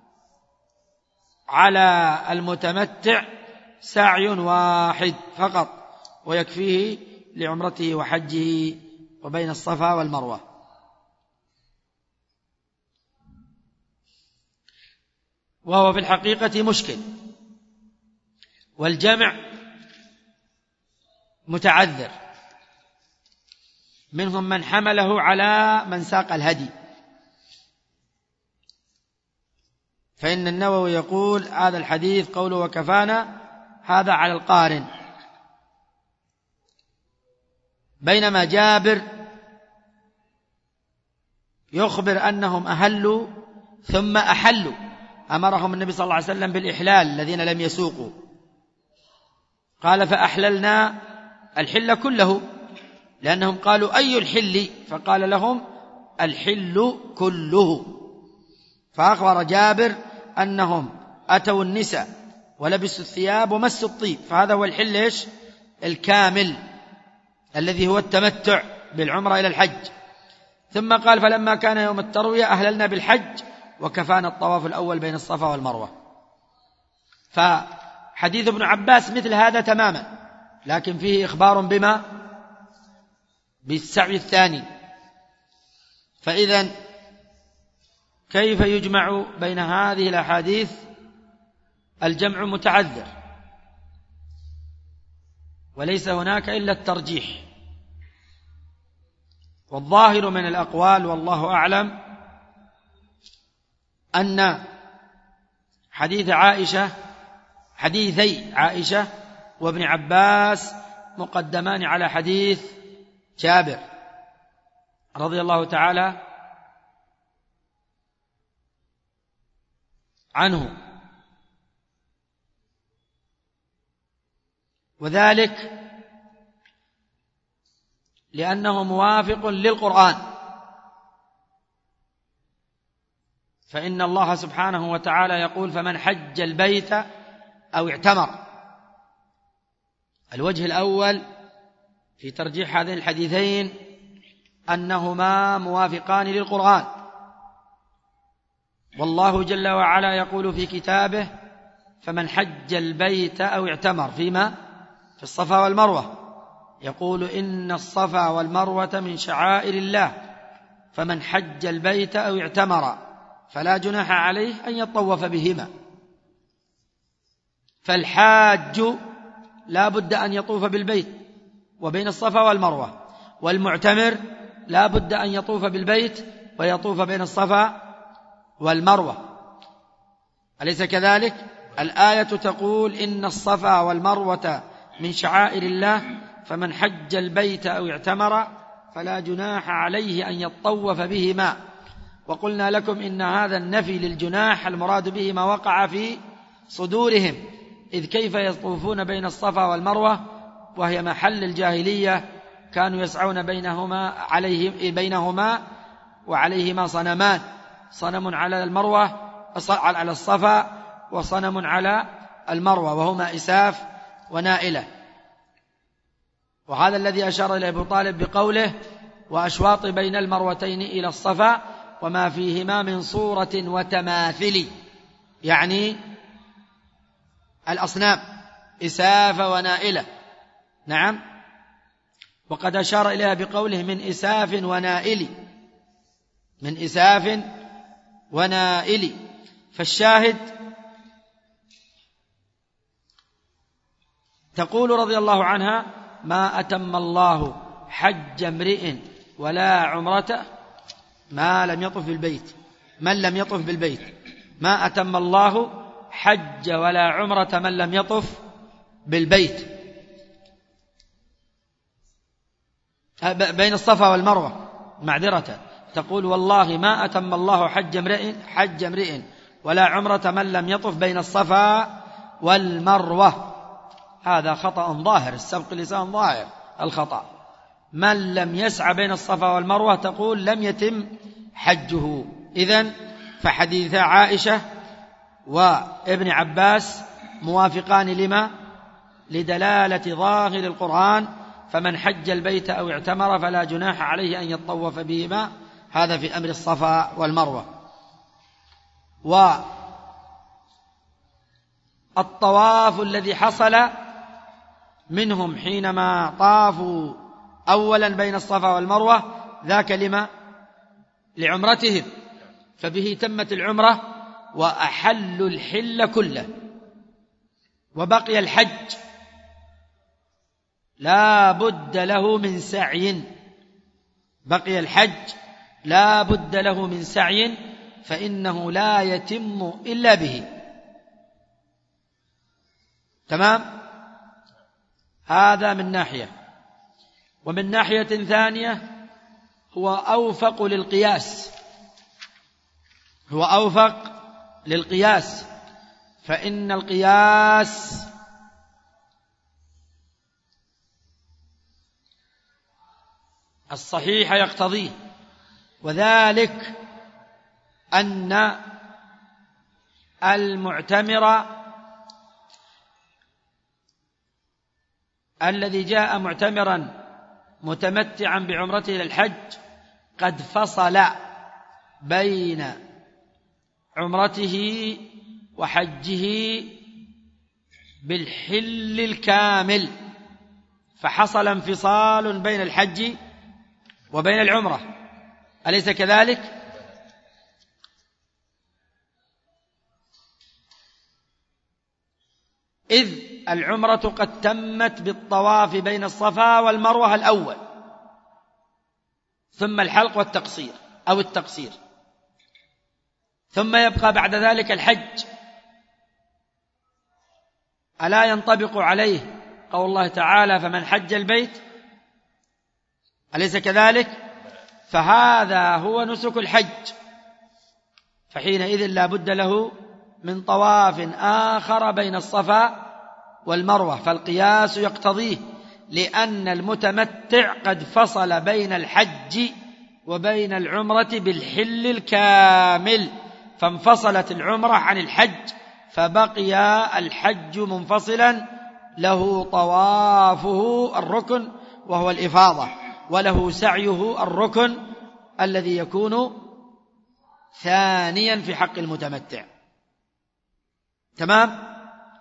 على المتمتع سعي واحد فقط ويكفيه لعمرته وحجه وبين الصفا والمروة. وهو في الحقيقة مشكل، والجمع متعذر، منهم من حمله على من ساق الهدي، فإن النووي يقول هذا الحديث قوله وكفانا هذا على القارن، بينما جابر يخبر أنهم أهلوا ثم أحلوا، أمرهم النبي صلى الله عليه وسلم بالإحلال الذين لم يسوقوا، قال: فأحللنا الحل كله، لأنهم قالوا: أي الحل؟ فقال لهم: الحل كله. فأخبر جابر أنهم أتوا النساء ولبسوا الثياب ومسوا الطيب، فهذا هو الحل الكامل الذي هو التمتع بالعمرة إلى الحج. ثم قال: فلما كان يوم التروية أهللنا بالحج وكفانا الطواف الأول بين الصفا والمروة. فحديث ابن عباس مثل هذا تماما، لكن فيه إخبار بما؟ بالسعي الثاني. فإذن كيف يجمع بين هذه الأحاديث؟ الجمع متعذر، وليس هناك إلا الترجيح، والظاهر من الأقوال والله أعلم أن حديثي عائشة وابن عباس مقدمان على حديث جابر رضي الله تعالى عنه، وذلك لأنه موافق للقرآن، فإن الله سبحانه وتعالى يقول: فمن حج البيت أو اعتمر. الوجه الأول في ترجيح هذين الحديثين أنهما موافقان للقرآن، والله جل وعلا يقول في كتابه: فمن حج البيت أو اعتمر، فيما؟ في الصفا والمروة، يقول: إن الصفا والمروة من شعائر الله، فمن حج البيت أو اعتمر فلا جناح عليه أن يطوف بهما. فالحاج لا بد أن يطوف بالبيت وبين الصفا والمروة، والمعتمر لا بد أن يطوف بالبيت ويطوف بين الصفا والمروة، أليس كذلك؟ الآية تقول: إن الصفا والمروة من شعائر الله، فمن حج البيت أو اعتمر فلا جناح عليه أن يطوف بهما. وقلنا لكم إن هذا النفي للجناح المراد به ما وقع في صدورهم، إذ كيف يطوفون بين الصفا والمروة وهي محل الجاهلية، كانوا يسعون بينهما وعليهما صنمان، صنم على المروة على الصفا، وصنم على المروة، وهما إساف ونائلة. وهذا الذي أشار إليه أبو طالب بقوله وأشواط بين المروتين إلى الصفا وما فيهما من صورة وتماثل، يعني الأصنام إساف ونائلة. نعم. وقد أشار إليها بقوله من إساف ونائل، من إساف ونائل. فالشاهد تقول رضي الله عنها ما أتم الله حج امرئ ولا عمرته ما لم يطف بالبيت، من لم يطف بالبيت، ما أتم الله حج ولا عمرة من لم يطف بالبيت، بين الصفا والمروة، معذرة. تقول والله ما أتم الله حج امرئ ولا عمرة من لم يطف بين الصفا والمروة. هذا خطأ ظاهر، السبق لسان ظاهر الخطأ. من لم يسعى بين الصفا والمروة تقول لم يتم حجه. إذن فحديث عائشة وابن عباس موافقان لما؟ لدلالة ظاهر القرآن فمن حج البيت أو اعتمر فلا جناح عليه أن يطوف بهما، هذا في أمر الصفا والمروة. والطواف الذي حصل منهم حينما طافوا أولا بين الصفا والمروة ذاك لما؟ لعمرتهم، فبه تمت العمرة وأحلوا الحل كله. وبقي الحج لا بد له من سعي، بقي الحج لا بد له من سعي، فإنه لا يتم إلا به. تمام؟ هذا من ناحية. ومن ناحية ثانية هو أوفق للقياس، هو أوفق للقياس، فإن القياس الصحيح يقتضيه، وذلك أن المعتمر الذي جاء معتمرا متمتعا بعمرته إلى الحج قد فصل بين عمرته وحجه بالحل الكامل، فحصل انفصال بين الحج وبين العمرة، أليس كذلك؟ إذ العمرة قد تمت بالطواف بين الصفا والمروة الأول، ثم الحلق والتقصير أو التقصير، ثم يبقى بعد ذلك الحج. ألا ينطبق عليه قول الله تعالى فمن حج البيت، أليس كذلك؟ فهذا هو نسك الحج، فحينئذ لا بد له من طواف آخر بين الصفا والمروة، فالقياس يقتضيه، لأن المتمتع قد فصل بين الحج وبين العمرة بالحل الكامل، فانفصلت العمرة عن الحج، فبقي الحج منفصلا، له طوافه الركن وهو الإفاضة، وله سعيه الركن الذي يكون ثانيا في حق المتمتع. تمام؟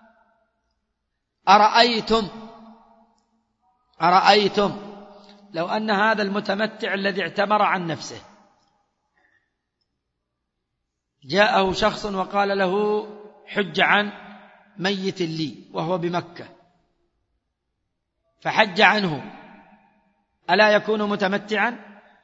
أرأيتم لو أن هذا المتمتع الذي اعتمر عن نفسه جاءه شخص وقال له حج عن ميت لي وهو بمكة، فحج عنه، ألا يكون متمتعا؟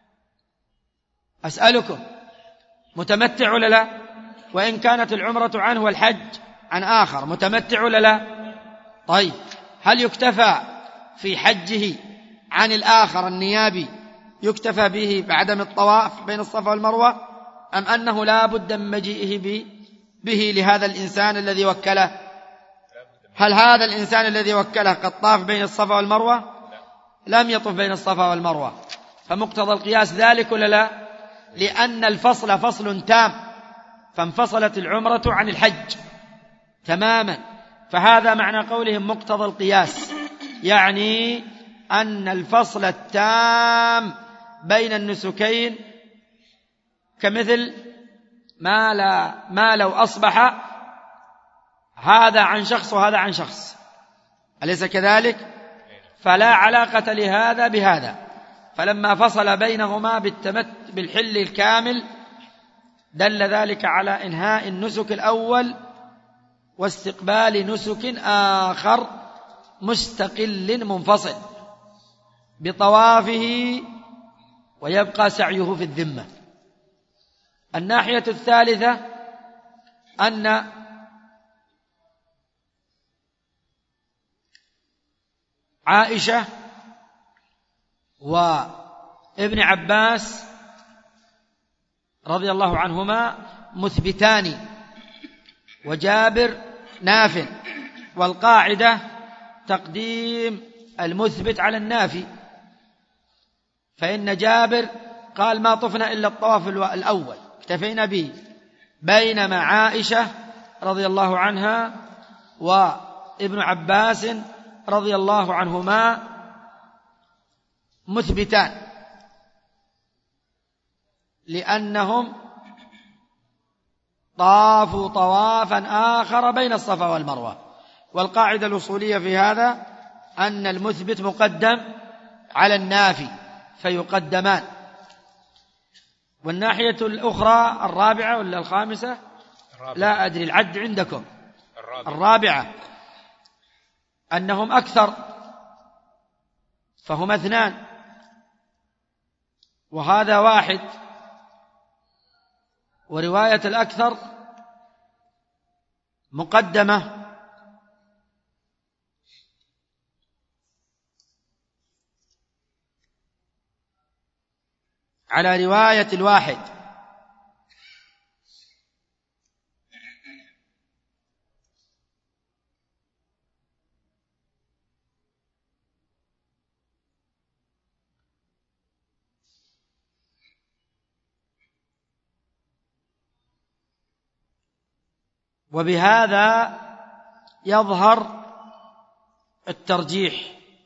أسألكم، متمتع ولا لا؟ وإن كانت العمرة عنه والحج عن آخر، متمتع ولا لا؟ طيب، هل يكتفى في حجه عن الآخر النيابي يكتفى به بعدم الطواف بين الصفا والمروة، أم أنه لا بد من مجيئه به لهذا الإنسان الذي وكله؟ هل هذا الإنسان الذي وكله قد طاف بين الصفا والمروة؟ لم يطف بين الصفا والمروة، فمقتضى القياس ذلك ولا لا؟ لأن الفصل فصل تام، فانفصلت العمرة عن الحج تماما. فهذا معنى قولهم مقتضى القياس، يعني أن الفصل التام بين النسكين كمثل ما لو أصبح هذا عن شخص وهذا عن شخص، أليس كذلك؟ فلا علاقة لهذا بهذا، فلما فصل بينهما بالحل الكامل دل ذلك على إنهاء النسك الأول واستقبال نسك آخر مستقل منفصل بطوافه، ويبقى سعيه في الذمة. الناحية الثالثة أن عائشة وابن عباس رضي الله عنهما مثبتان، وجابر ناف، والقاعدة تقديم المثبت على النافي، فإن جابر قال ما طفنا إلا الطواف الأول اكتفينا به، بينما عائشة رضي الله عنها وابن عباس رضي الله عنهما مثبتان، لأنهم طافوا طوافا آخر بين الصفا والمروة. والقاعدة الأصولية في هذا أن المثبت مقدم على النافي فيقدمان. والناحية الأخرى الرابعة ولا الخامسة؟ لا أدري، العد عندكم. الرابعة أنهم أكثر، فهم اثنان وهذا واحد، ورواية الأكثر مقدمة على رواية الواحد. وبهذا يظهر الترجيح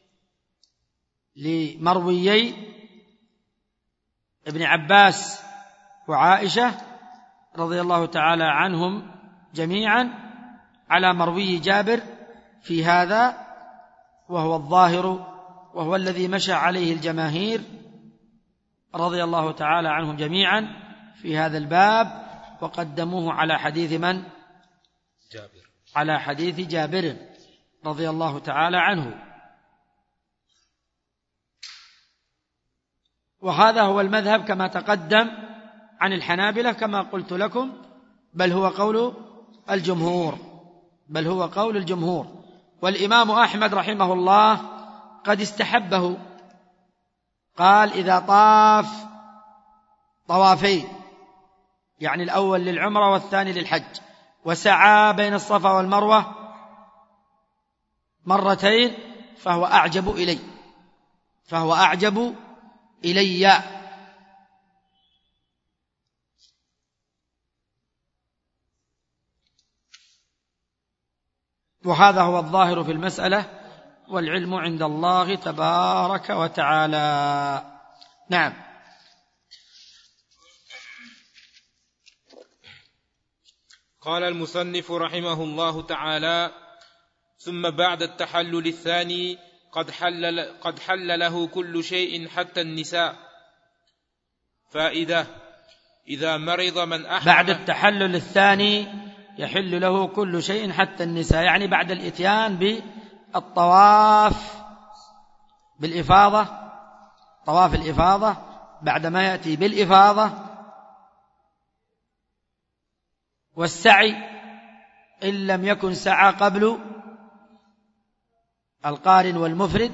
لمرويي ابن عباس وعائشة رضي الله تعالى عنهم جميعا على مروي جابر في هذا، وهو الظاهر وهو الذي مشى عليه الجماهير رضي الله تعالى عنهم جميعا في هذا الباب، وقدموه على حديث من؟ جابر، على حديث جابر رضي الله تعالى عنه. وهذا هو المذهب كما تقدم عن الحنابلة كما قلت لكم، بل هو قول الجمهور. والإمام أحمد رحمه الله قد استحبه، قال إذا طاف طوافين، يعني الأول للعمرة والثاني للحج، وسعى بين الصفا والمروة مرتين فهو أعجب إلي. وهذا هو الظاهر في المسألة، والعلم عند الله تبارك وتعالى. نعم. قال المصنف رحمه الله تعالى: ثم بعد التحلل الثاني قد حل له كل شيء حتى النساء. فائدة: إذا مرض من أحرم بعد التحلل الثاني يحل له كل شيء حتى النساء، يعني بعد الإتيان بالطواف بالإفاضة، طواف الإفاضة، بعد ما يأتي بالإفاضة والسعي إن لم يكن سعى قبل القارن والمفرد.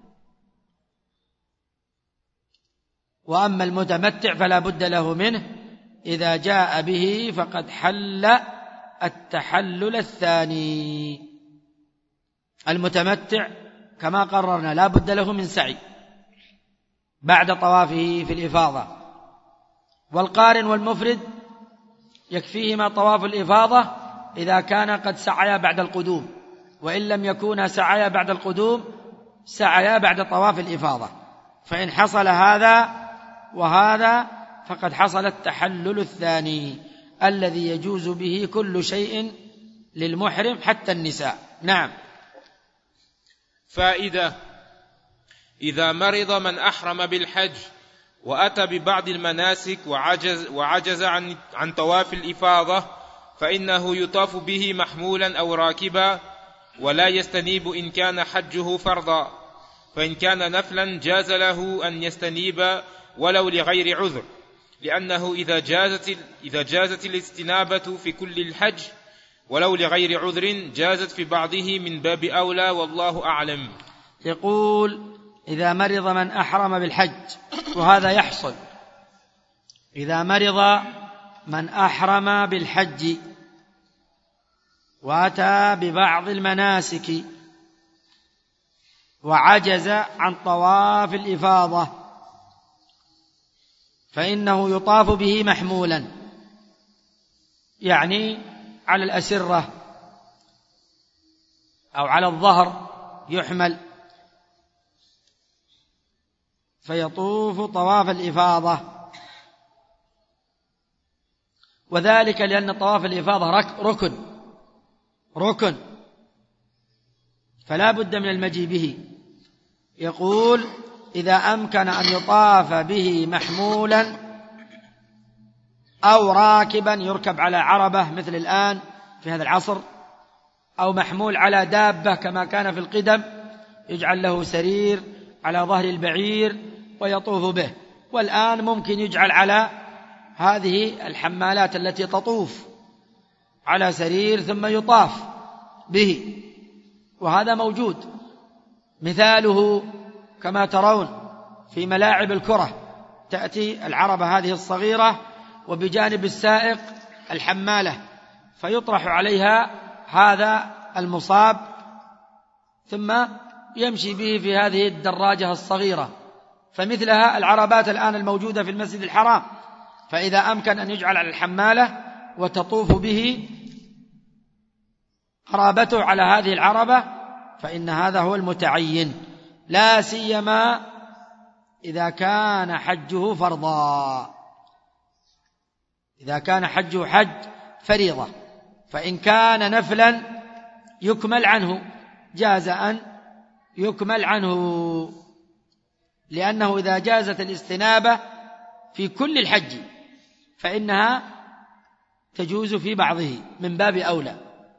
وأما المتمتع فلا بد له منه، إذا جاء به فقد حل التحلل الثاني. المتمتع كما قررنا لا بد له من سعي بعد طوافه في الإفاضة، والقارن والمفرد يكفيهما طواف الإفاضة إذا كان قد سعيا بعد القدوم، وإن لم يكونا سعيا بعد القدوم سعيا بعد طواف الإفاضة. فإن حصل هذا وهذا فقد حصل التحلل الثاني الذي يجوز به كل شيء للمحرم حتى النساء. نعم. فائدة: إذا مرض من أحرم بالحج وأتى ببعض المناسك وعجز عن طواف الإفاضة فإنه يطاف به محمولا أو راكبا، ولا يستنيب إن كان حجه فرضا، فإن كان نفلا جاز له أن يستنيب ولو لغير عذر، لأنه إذا جازت الاستنابة في كل الحج ولو لغير عذر جازت في بعضه من باب أولى، والله أعلم. يقول: إذا مرض من أحرم بالحج، وهذا يحصل إذا مرض من أحرم بالحج وأتى ببعض المناسك وعجز عن طواف الإفاضة فإنه يطاف به محمولا، يعني على الأسرة أو على الظهر يحمل، فيطوف طواف الإفاضة. وذلك لأن طواف الإفاضة ركن فلا بد من المجيء به. يقول: إذا أمكن أن يطاف به محمولا أو راكبا، يركب على عربة مثل الآن في هذا العصر، أو محمول على دابة كما كان في القدم، يجعل له سرير على ظهر البعير ويطوف به. والآن ممكن يجعل على هذه الحمالات التي تطوف على سرير ثم يطاف به، وهذا موجود. مثاله كما ترون في ملاعب الكرة، تأتي العربة هذه الصغيرة وبجانب السائق الحمالة، فيطرح عليها هذا المصاب ثم يمشي به في هذه الدراجة الصغيرة، فمثلها العربات الآن الموجودة في المسجد الحرام. فإذا أمكن أن يجعل على الحمالة وتطوف به قرابته على هذه العربة فإن هذا هو المتعين، لا سيما إذا كان حجه فرضا، إذا كان حجه حج فريضة. فإن كان نفلا يكمل عنه جاز أن يكمل عنه، لأنه إذا جازت الاستنابة في كل الحج فإنها تجوز في بعضه من باب أولى،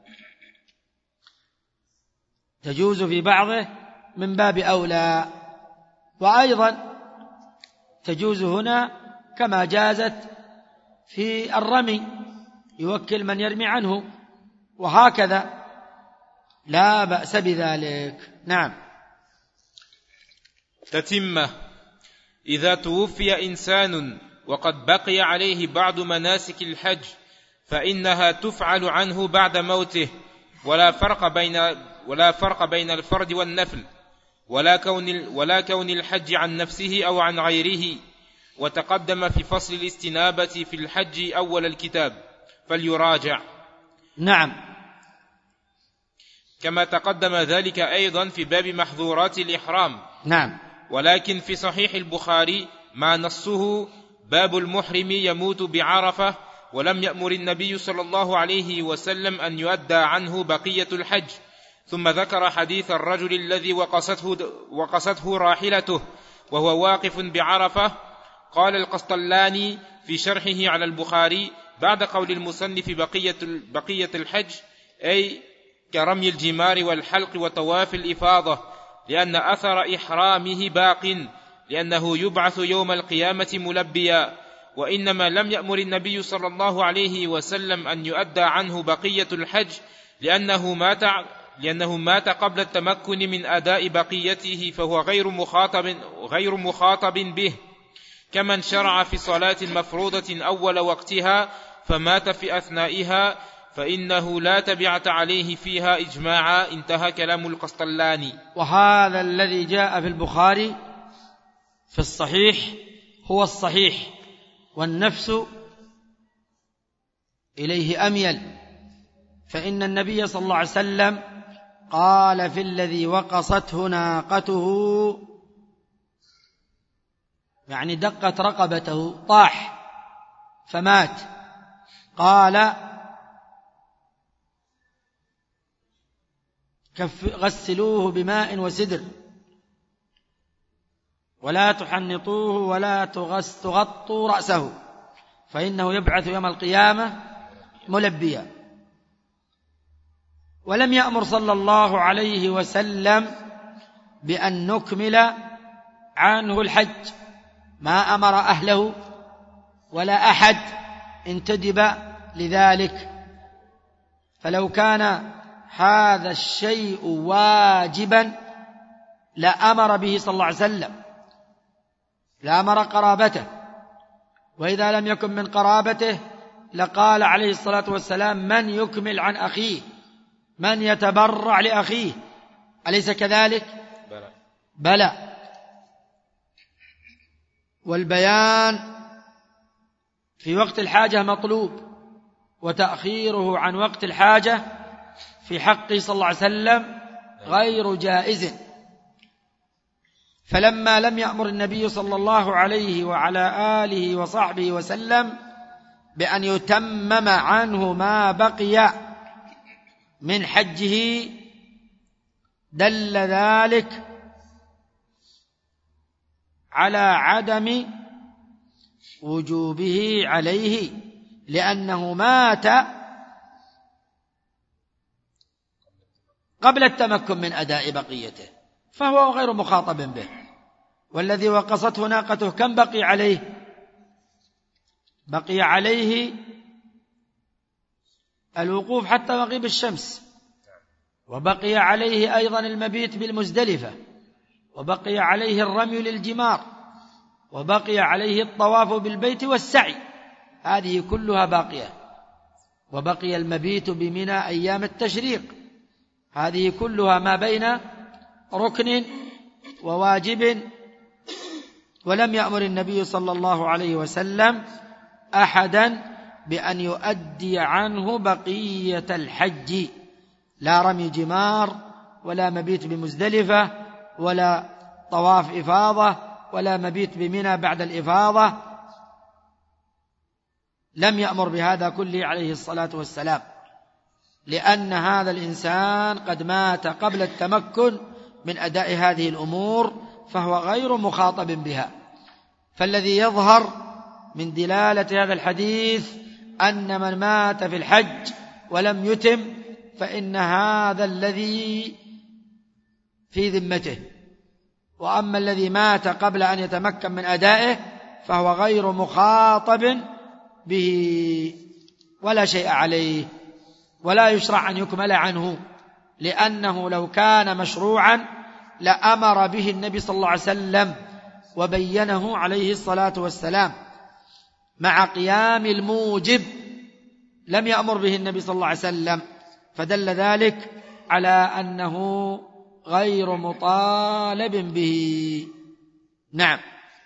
تجوز في بعضه من باب أولى. وأيضا تجوز هنا كما جازت في الرمي، يوكل من يرمي عنه، وهكذا لا بأس بذلك. نعم. تتمة: إذا توفي إنسان وقد بقي عليه بعض مناسك الحج فإنها تفعل عنه بعد موته، ولا فرق بين الفرد والنفل، ولا كون الحج عن نفسه أو عن غيره. وتقدم في فصل الاستنابة في الحج أول الكتاب، فليراجع. نعم. كما تقدم ذلك أيضا في باب محظورات الإحرام. نعم. ولكن في صحيح البخاري ما نصه: باب المحرم يموت بعرفة، ولم يأمر النبي صلى الله عليه وسلم أن يؤدى عنه بقية الحج. ثم ذكر حديث الرجل الذي وقصته راحلته وهو واقف بعرفة. قال القسطلاني في شرحه على البخاري بعد قول المصنف بقية الحج، أي كرمي الجمار والحلق وطواف الإفاضة، لأن أثر إحرامه باق، لأنه يبعث يوم القيامة ملبيا. وإنما لم يأمر النبي صلى الله عليه وسلم أن يؤدى عنه بقية الحج لأنه مات قبل التمكن من أداء بقيته، فهو غير مخاطب به، كمن شرع في صلاة مفروضة أول وقتها فمات في أثنائها، فإنه لا تبعة عليه فيها إجماعا. انتهى كلام القسطلاني. وهذا الذي جاء في البخاري في الصحيح هو الصحيح، والنفس إليه أميل، فإن النبي صلى الله عليه وسلم قال في الذي وقصته ناقته، يعني دقت رقبته طاح فمات، قال غسلوه بماء وسدر ولا تحنطوه ولا تغطوا رأسه فإنه يبعث يوم القيامة ملبيا. ولم يأمر صلى الله عليه وسلم بأن نكمل عنه الحج، ما أمر أهله ولا أحد انتدب لذلك، فلو كان هذا الشيء واجبا لأمر به صلى الله عليه وسلم، لأمر قرابته، وإذا لم يكن من قرابته لقال عليه الصلاة والسلام من يكمل عن أخيه، من يتبرع لأخيه، أليس كذلك؟ بلى. والبيان في وقت الحاجة مطلوب، وتأخيره عن وقت الحاجة في حقه صلى الله عليه وسلم غير جائز. فلما لم يأمر النبي صلى الله عليه وعلى آله وصحبه وسلم بأن يتمم عنه ما بقي من حجه، دل ذلك على عدم وجوبه عليه، لأنه مات قبل التمكن من أداء بقيته، فهو غير مخاطب به. والذي وقصته ناقته كم بقي عليه؟ بقي عليه الوقوف حتى مغيب الشمس، وبقي عليه أيضا المبيت بالمزدلفة، وبقي عليه الرمي للجمار، وبقي عليه الطواف بالبيت والسعي، هذه كلها باقية. وبقي المبيت بمنى أيام التشريق، هذه كلها ما بين ركن وواجب. ولم يأمر النبي صلى الله عليه وسلم أحدا بأن يؤدي عنه بقية الحج، لا رمي جمار ولا مبيت بمزدلفة ولا طواف إفاضة ولا مبيت بمنى بعد الإفاضة، لم يأمر بهذا كله عليه الصلاة والسلام، لأن هذا الإنسان قد مات قبل التمكن من أداء هذه الأمور، فهو غير مخاطب بها. فالذي يظهر من دلالة هذا الحديث أن من مات في الحج ولم يتم فإن هذا الذي في ذمته، وأما الذي مات قبل أن يتمكن من أدائه فهو غير مخاطب به ولا شيء عليه، ولا يشرع أن يكمل عنه، لأنه لو كان مشروعا لأمر به النبي صلى الله عليه وسلم وبينه عليه الصلاة والسلام، مع قيام الموجب لم يأمر به النبي صلى الله عليه وسلم، فدل ذلك على أنه غير مطالب به. نعم.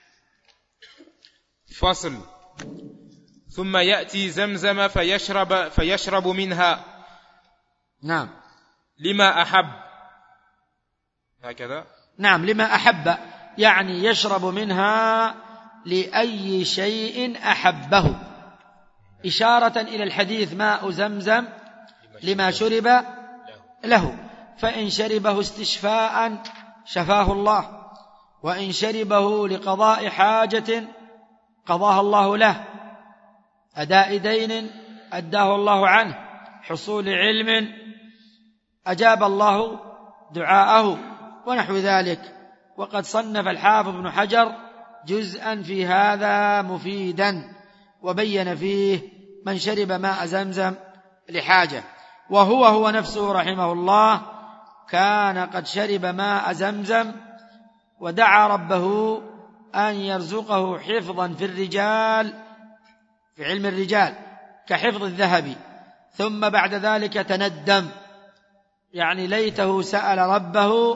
فصل. ثم يأتي زمزم فيشرب منها. نعم. لما أحب، هكذا. نعم، لما أحب، يعني يشرب منها لأي شيء أحبه، إشارة إلى الحديث ماء زمزم لما شرب له، فإن شربه استشفاء شفاه الله، وإن شربه لقضاء حاجة قضاها الله له، أداء دين أداه الله عنه، حصول علم أجاب الله دعاءه، ونحو ذلك. وقد صنف الحافظ ابن حجر جزءا في هذا مفيدا، وبين فيه من شرب ماء زمزم لحاجة، وهو نفسه رحمه الله كان قد شرب ماء زمزم ودعا ربه أن يرزقه حفظا في الرجال، في علم الرجال كحفظ الذهب، ثم بعد ذلك تندم، يعني ليته سأل ربه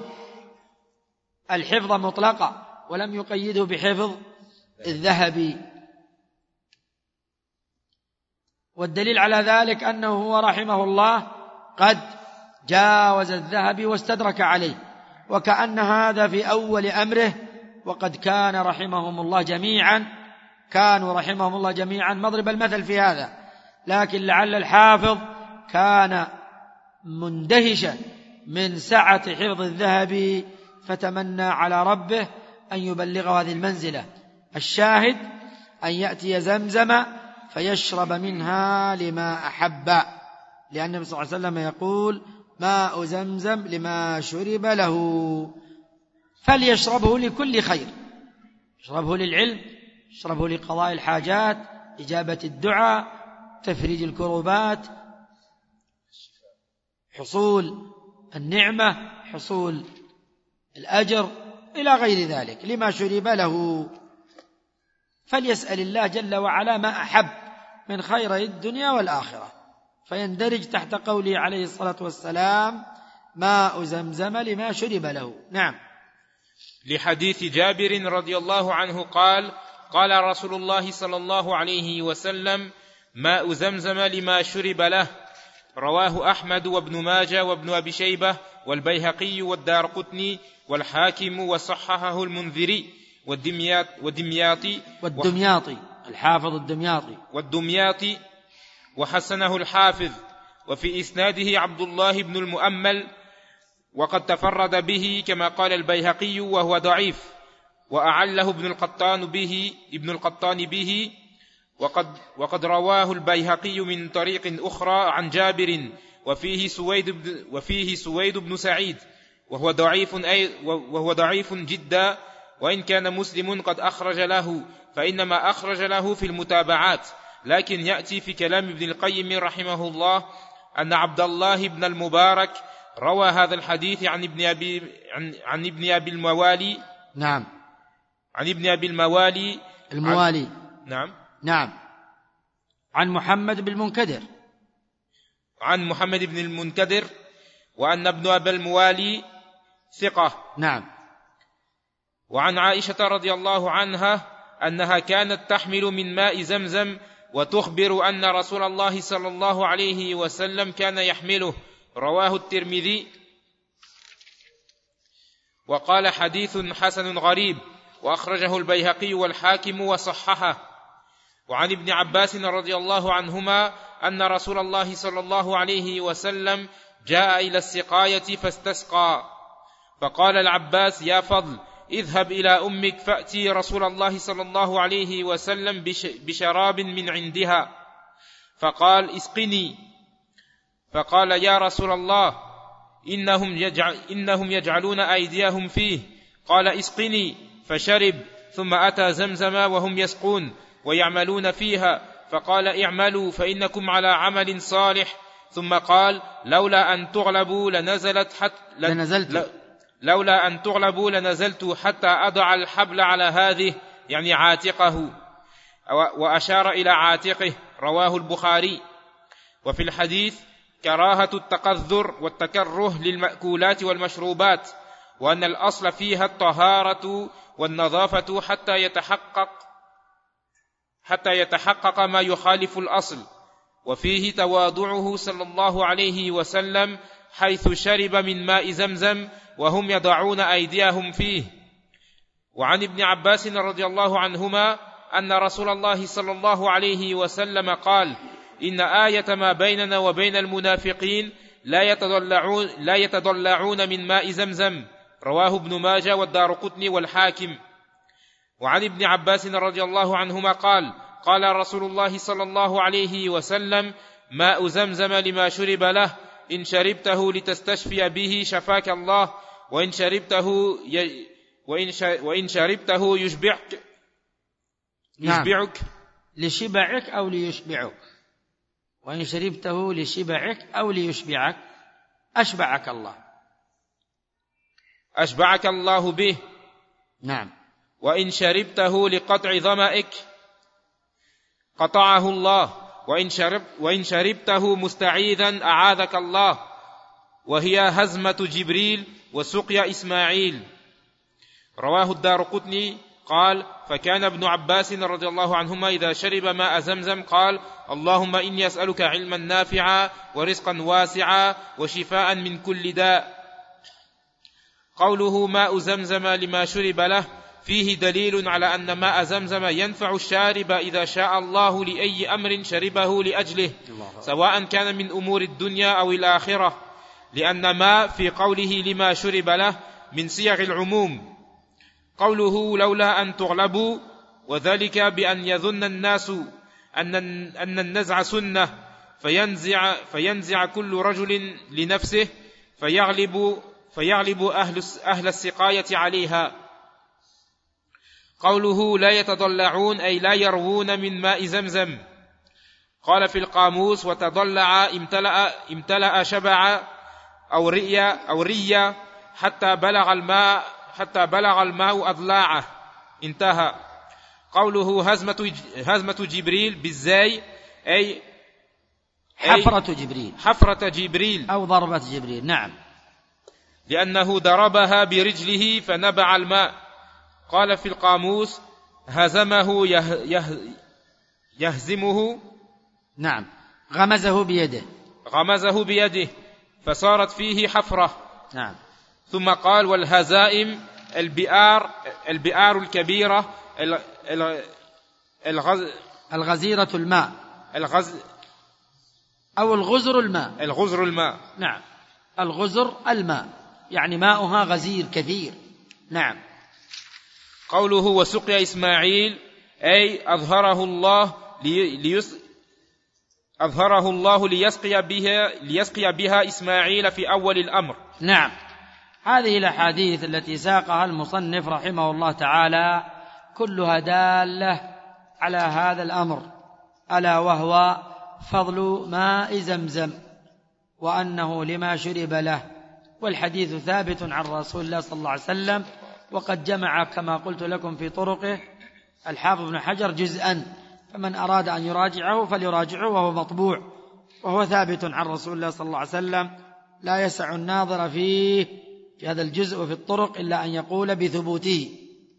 الحفظ مطلقا ولم يقيده بحفظ الذهب. والدليل على ذلك أنه هو رحمه الله قد جاوز الذهب واستدرك عليه، وكأن هذا في أول أمره، وقد كان رحمهم الله جميعا مضرب المثل في هذا، لكن لعل الحافظ كان مندهشا من سعة حفظ الذهب فتمنى على ربه أن يبلغه هذه المنزلة. الشاهد أن يأتي زمزم فيشرب منها لما أحب، لأن النبي صلى الله عليه وسلم يقول ماء زمزم لما شرب له، فليشربه لكل خير، يشربه للعلم، يشربه لقضاء الحاجات، إجابة الدعاء، تفريج الكروبات، حصول النعمة، حصول الأجر، إلى غير ذلك لما شرب له. فليسأل الله جل وعلا ما أحب من خير الدنيا والآخرة، فيندرج تحت قوله عليه الصلاة والسلام ماء زمزم لما شرب له. نعم. لحديث جابر رضي الله عنه قال قال رسول الله صلى الله عليه وسلم ماء زمزم لما شرب له، رواه أحمد وابن ماجه وابن أبي شيبة والبيهقي والدارقطني والحاكم وصححه المنذري والدمياطي الحافظ والدمياطي وحسنه الحافظ، وفي إسناده عبد الله بن المؤمل، وقد تفرد به كما قال البيهقي وهو ضعيف، وأعله ابن القطان به وقد رواه البيهقي من طريق أخرى عن جابر وفيه سويد بن سعيد وهو ضعيف جدا، وإن كان مسلم قد أخرج له، فإنما أخرج له في المتابعات. لكن يأتي في كلام ابن القيم رحمه الله أن عبد الله بن المبارك روى هذا الحديث عن ابن أبي الموالي. نعم. عن ابن أبي الموالي نعم. عن محمد بن المنكدر، وأن ابن أبي الموالي ثقة. نعم. وعن عائشة رضي الله عنها أنها كانت تحمل من ماء زمزم وتخبر أن رسول الله صلى الله عليه وسلم كان يحمله، رواه الترمذي وقال حديث حسن غريب، وأخرجه البيهقي والحاكم وصححه. وعن ابن عباس رضي الله عنهما أن رسول الله صلى الله عليه وسلم جاء إلى السقاية فاستسقى، فقال العباس يا فضل اذهب إلى أمك فأتي رسول الله صلى الله عليه وسلم بشراب من عندها، فقال اسقني، فقال يا رسول الله إنهم يجعلون أيديهم فيه، قال اسقني، فشرب، ثم أتى زمزم وهم يسقون ويعملون فيها، فقال اعملوا فإنكم على عمل صالح، ثم قال لولا أن تغلبوا لنزلت حتى أضع الحبل على هذه، يعني عاتقه، وأشار إلى عاتقه، رواه البخاري. وفي الحديث كراهة التقذر والتكره للمأكولات والمشروبات، وأن الأصل فيها الطهارة والنظافة حتى يتحقق ما يخالف الأصل، وفيه تواضعه صلى الله عليه وسلم حيث شرب من ماء زمزم وهم يضعون أيديهم فيه. وعن ابن عباس رضي الله عنهما أن رسول الله صلى الله عليه وسلم قال إن آية ما بيننا وبين المنافقين لا يتضلعون من ماء زمزم، رواه ابن ماجه والدارقطني والحاكم. وعن ابن عباس رضي الله عنهما قال قال رسول الله صلى الله عليه وسلم ماء زمزم لما شرب له، إن شربته لتستشفي به شفاك الله، وإن شربته يشبعك لشبعك أو ليشبعك، وإن شربته لشبعك أو ليشبعك أشبعك الله به. نعم. وإن شربته لقطع ظمأك قطعه الله، وإن شربته مستعيذا أعاذك الله، وهي هزمة جبريل وسقيا إسماعيل، رواه الدارقطني قال: فكان ابن عباس رضي الله عنهما إذا شرب ماء زمزم قال: اللهم إني أسألك علما نافعا ورزقا واسعا وشفاء من كل داء. قوله ماء زمزم لما شرب له فيه دليل على أن ماء زمزم ينفع الشارب إذا شاء الله لأي أمر شربه لأجله، سواء كان من أمور الدنيا أو الآخرة، لأن ما في قوله لما شرب له من صيغ العموم. قوله لولا أن تغلبوا، وذلك بأن يظن الناس أن النزع سنة فينزع كل رجل لنفسه فيغلب أهل السقاية عليها. قوله لا يتضلعون أي لا يروون من ماء زمزم. قال في القاموس: وتضلع امتلأ شبع أو ريا حتى بلغ الماء أضلاعه. انتهى. قوله هزمة جبريل بالزاي أي حفرة جبريل أو ضربة جبريل. نعم، لأنه ضربها برجله فنبع الماء. قال في القاموس: هزمه يهزمه. نعم، غمزه بيده فصارت فيه حفرة. نعم. ثم قال: والهزائم البئار الكبيرة الغزيرة الماء أو الغزر الماء. نعم، الغزر الماء يعني ماؤها غزير كثير. نعم. قوله وسقي إسماعيل أي أظهره الله ليسقي بها إسماعيل في أول الأمر. نعم، هذه الأحاديث التي ساقها المصنف رحمه الله تعالى كلها دالة على هذا الأمر، ألا وهو فضل ماء زمزم وأنه لما شرب له. والحديث ثابت عن رسول الله صلى الله عليه وسلم، وقد جمع كما قلت لكم في طرقه الحافظ ابن حجر جزءا، فمن أراد أن يراجعه فليراجعه، وهو مطبوع وهو ثابت عن رسول الله صلى الله عليه وسلم، لا يسع الناظر في هذا الجزء وفي الطرق إلا أن يقول بثبوته.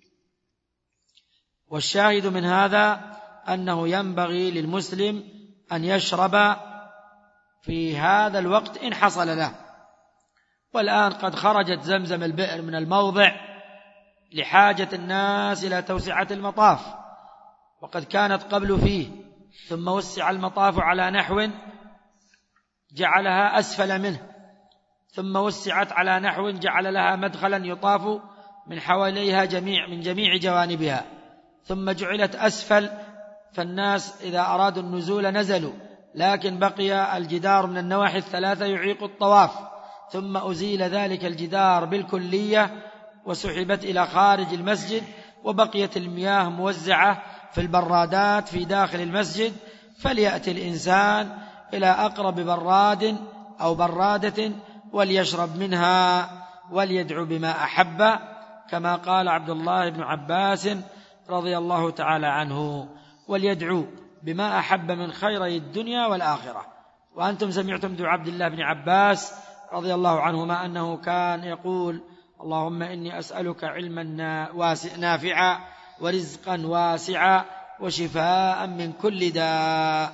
والشاهد من هذا أنه ينبغي للمسلم أن يشرب في هذا الوقت إن حصل له. والآن قد خرجت زمزم البئر من الموضع لحاجة الناس إلى توسعة المطاف، وقد كانت قبل فيه، ثم وسع المطاف على نحو جعلها أسفل منه، ثم وسعت على نحو جعل لها مدخلا يطاف من حواليها من جميع جوانبها، ثم جعلت أسفل، فالناس إذا أرادوا النزول نزلوا، لكن بقي الجدار من النواحي الثلاثة يعيق الطواف، ثم أزيل ذلك الجدار بالكلية وسحبت إلى خارج المسجد، وبقيت المياه موزعة في البرادات في داخل المسجد، فليأتي الإنسان إلى أقرب براد أو برادة وليشرب منها وليدعو بما أحب، كما قال عبد الله بن عباس رضي الله تعالى عنه، وليدعو بما أحب من خيري الدنيا والآخرة. وأنتم سمعتم دعاء عبد الله بن عباس رضي الله عنهما أنه كان يقول: اللهم إني أسألك علما نافعا ورزقا واسعا وشفاء من كل داء.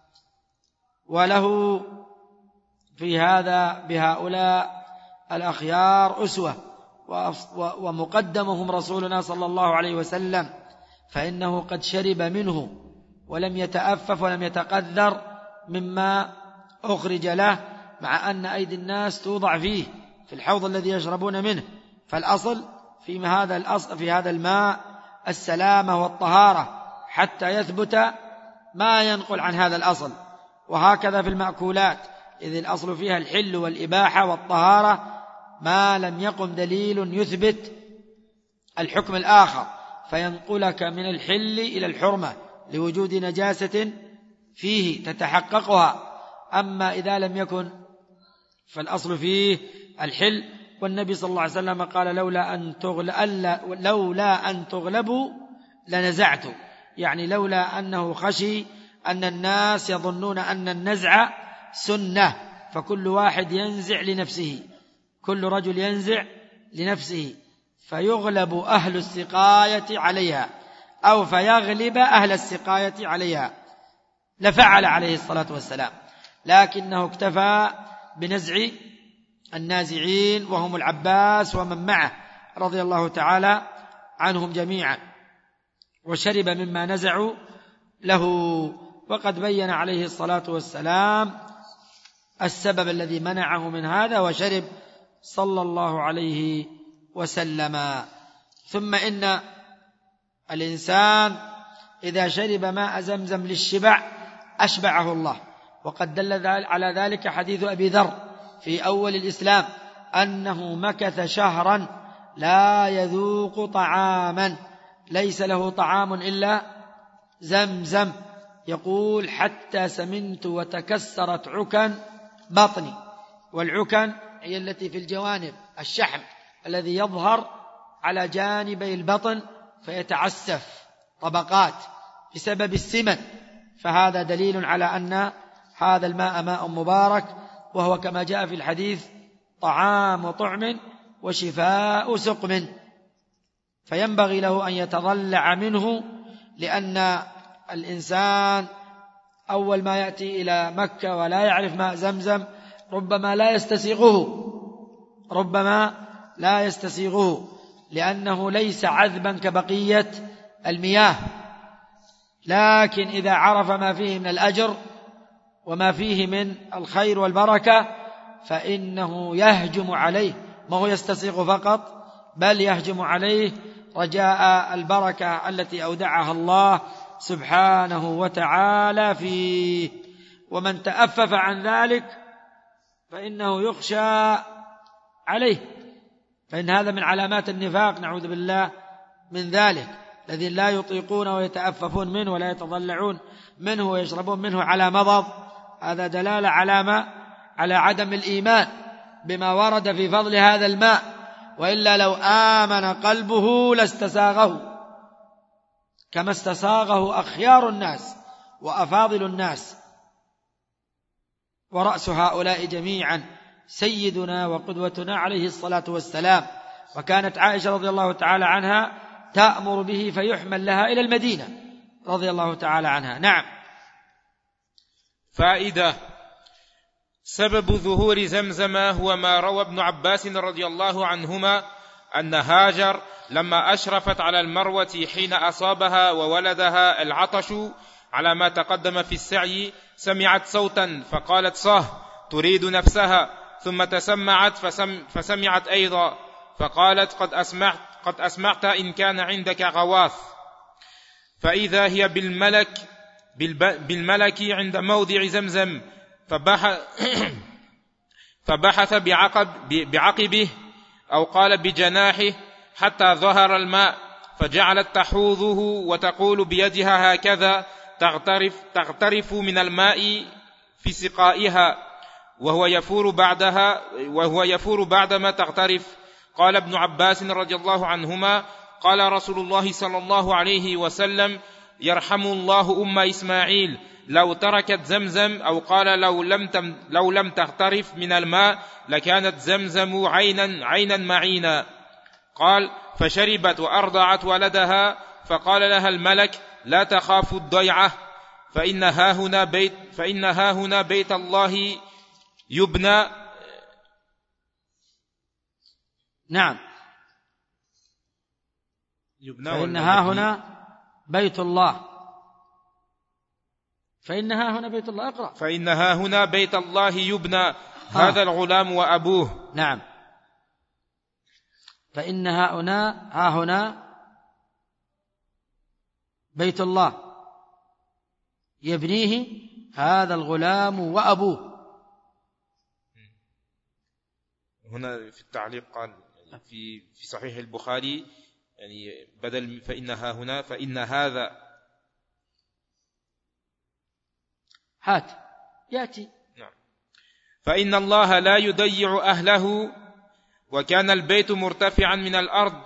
وله في هذا بهؤلاء الأخيار أسوة، ومقدمهم رسولنا صلى الله عليه وسلم، فإنه قد شرب منه ولم يتأفف ولم يتقذر مما أخرج له، مع أن أيدي الناس توضع فيه في الحوض الذي يشربون منه. فالأصل في هذا الماء السلامة والطهارة حتى يثبت ما ينقل عن هذا الأصل. وهكذا في المأكولات، إذ الأصل فيها الحل والإباحة والطهارة ما لم يقم دليل يثبت الحكم الآخر فينقلك من الحل إلى الحرمة لوجود نجاسة فيه تتحققها. أما إذا لم يكن فالأصل فيه الحل. والنبي صلى الله عليه وسلم قال: لولا أن تغلبوا لنزعت، يعني لولا أنه خشي أن الناس يظنون أن النزع سنة، فكل واحد ينزع لنفسه، كل رجل ينزع لنفسه، فيغلب أهل السقاية عليها أو فيغلب أهل السقاية عليها لفعل عليه الصلاة والسلام، لكنه اكتفى بنزع النازعين وهم العباس ومن معه رضي الله تعالى عنهم جميعا، وشرب مما نزعوا له. وقد بين عليه الصلاة والسلام السبب الذي منعه من هذا وشرب صلى الله عليه وسلم. ثم إن الإنسان إذا شرب ماء زمزم للشبع أشبعه الله، وقد دل على ذلك حديث أبي ذر في أول الإسلام أنه مكث شهرا لا يذوق طعاما، ليس له طعام إلا زمزم، يقول حتى سمنت وتكسرت عكن بطني. والعكن هي التي في الجوانب، الشحم الذي يظهر على جانبي البطن فيتعسف طبقات بسبب السمن، فهذا دليل على أن هذا الماء ماء مبارك، وهو كما جاء في الحديث طعام طعم وشفاء سقم، فينبغي له أن يتضلع منه، لأن الإنسان أول ما يأتي إلى مكة ولا يعرف ماء زمزم ربما لا يستسيغه لأنه ليس عذبا كبقية المياه، لكن إذا عرف ما فيه من الأجر وما فيه من الخير والبركة فإنه يهجم عليه، ما هو يستسيغ فقط بل يهجم عليه رجاء البركة التي أودعها الله سبحانه وتعالى فيه. ومن تأفف عن ذلك فإنه يخشى عليه، فإن هذا من علامات النفاق، نعوذ بالله من ذلك، الذين لا يطيقون ويتأففون منه ولا يتضلعون منه ويشربون منه على مضض، هذا دلالة على عدم الإيمان بما ورد في فضل هذا الماء، وإلا لو آمن قلبه لاستساغه كما استساغه أخيار الناس وأفاضل الناس. ورأس هؤلاء جميعا سيدنا وقدوتنا عليه الصلاة والسلام، وكانت عائشة رضي الله تعالى عنها تأمر به فيحمل لها إلى المدينة رضي الله تعالى عنها. نعم. فائدة: سبب ظهور زمزم هو ما روى ابن عباس رضي الله عنهما أن هاجر لما أشرفت على المروة حين أصابها وولدها العطش على ما تقدم في السعي سمعت صوتا فقالت صه تريد نفسها، ثم تسمعت فسمعت أيضا فقالت قد أسمعت إن كان عندك غواث، فإذا هي بالملك عند موضع زمزم، فبحث بعقبه أو قال بجناحه حتى ظهر الماء، فجعلت تحوضه وتقول بيدها هكذا تغترف من الماء في سقائها وهو يفور بعدما تغترف. قال ابن عباس رضي الله عنهما: قال رسول الله صلى الله عليه وسلم: يرحم الله أم إسماعيل لو تركت زمزم، أو قال لو لم تغترف من الماء لكانت زمزم عينا معينا. قال: فشربت وأرضعت ولدها، فقال لها الملك: لا تخاف الضيعة، فإنها هنا بيت الله يبنى. نعم. فإنها هنا بيت الله، فإنها هنا بيت الله. اقرأ. فإنها هنا بيت الله يبنى هذا الغلام وأبوه. نعم. فإنها هنا بيت الله يبنيه هذا الغلام وأبوه. هنا في التعليق قال في صحيح البخاري يعني بدل فإنها هنا فإن هذا يأتي. نعم. فإن الله لا يضيع أهله، وكان البيت مرتفعا من الأرض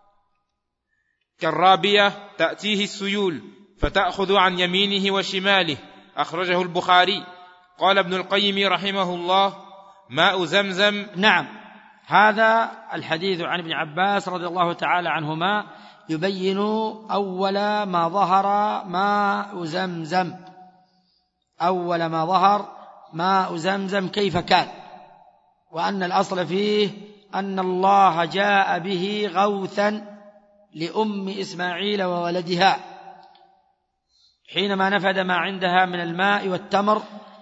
كالرابية تأتيه السيول فتأخذ عن يمينه وشماله. أخرجه البخاري. قال ابن القيم رحمه الله: ماء زمزم. نعم. هذا الحديث عن ابن عباس رضي الله تعالى عنهما يبين أول ما ظهر ماء زمزم، أول ما ظهر ماء زمزم كيف كان، وأن الأصل فيه أن الله جاء به غوثا لأم إسماعيل وولدها حينما نفد ما عندها من الماء والتمر،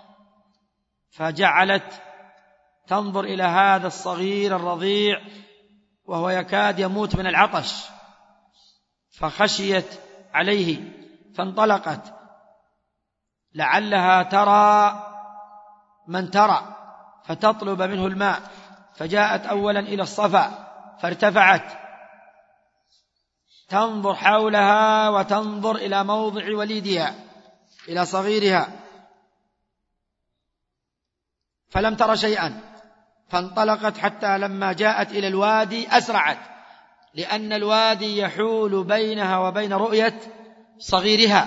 فجعلت تنظر إلى هذا الصغير الرضيع وهو يكاد يموت من العطش، فخشيت عليه فانطلقت لعلها ترى من ترى فتطلب منه الماء، فجاءت أولا إلى الصفا فارتفعت تنظر حولها وتنظر إلى موضع وليدها إلى صغيرها فلم تر شيئا، فانطلقت حتى لما جاءت إلى الوادي أسرعت، لأن الوادي يحول بينها وبين رؤية صغيرها،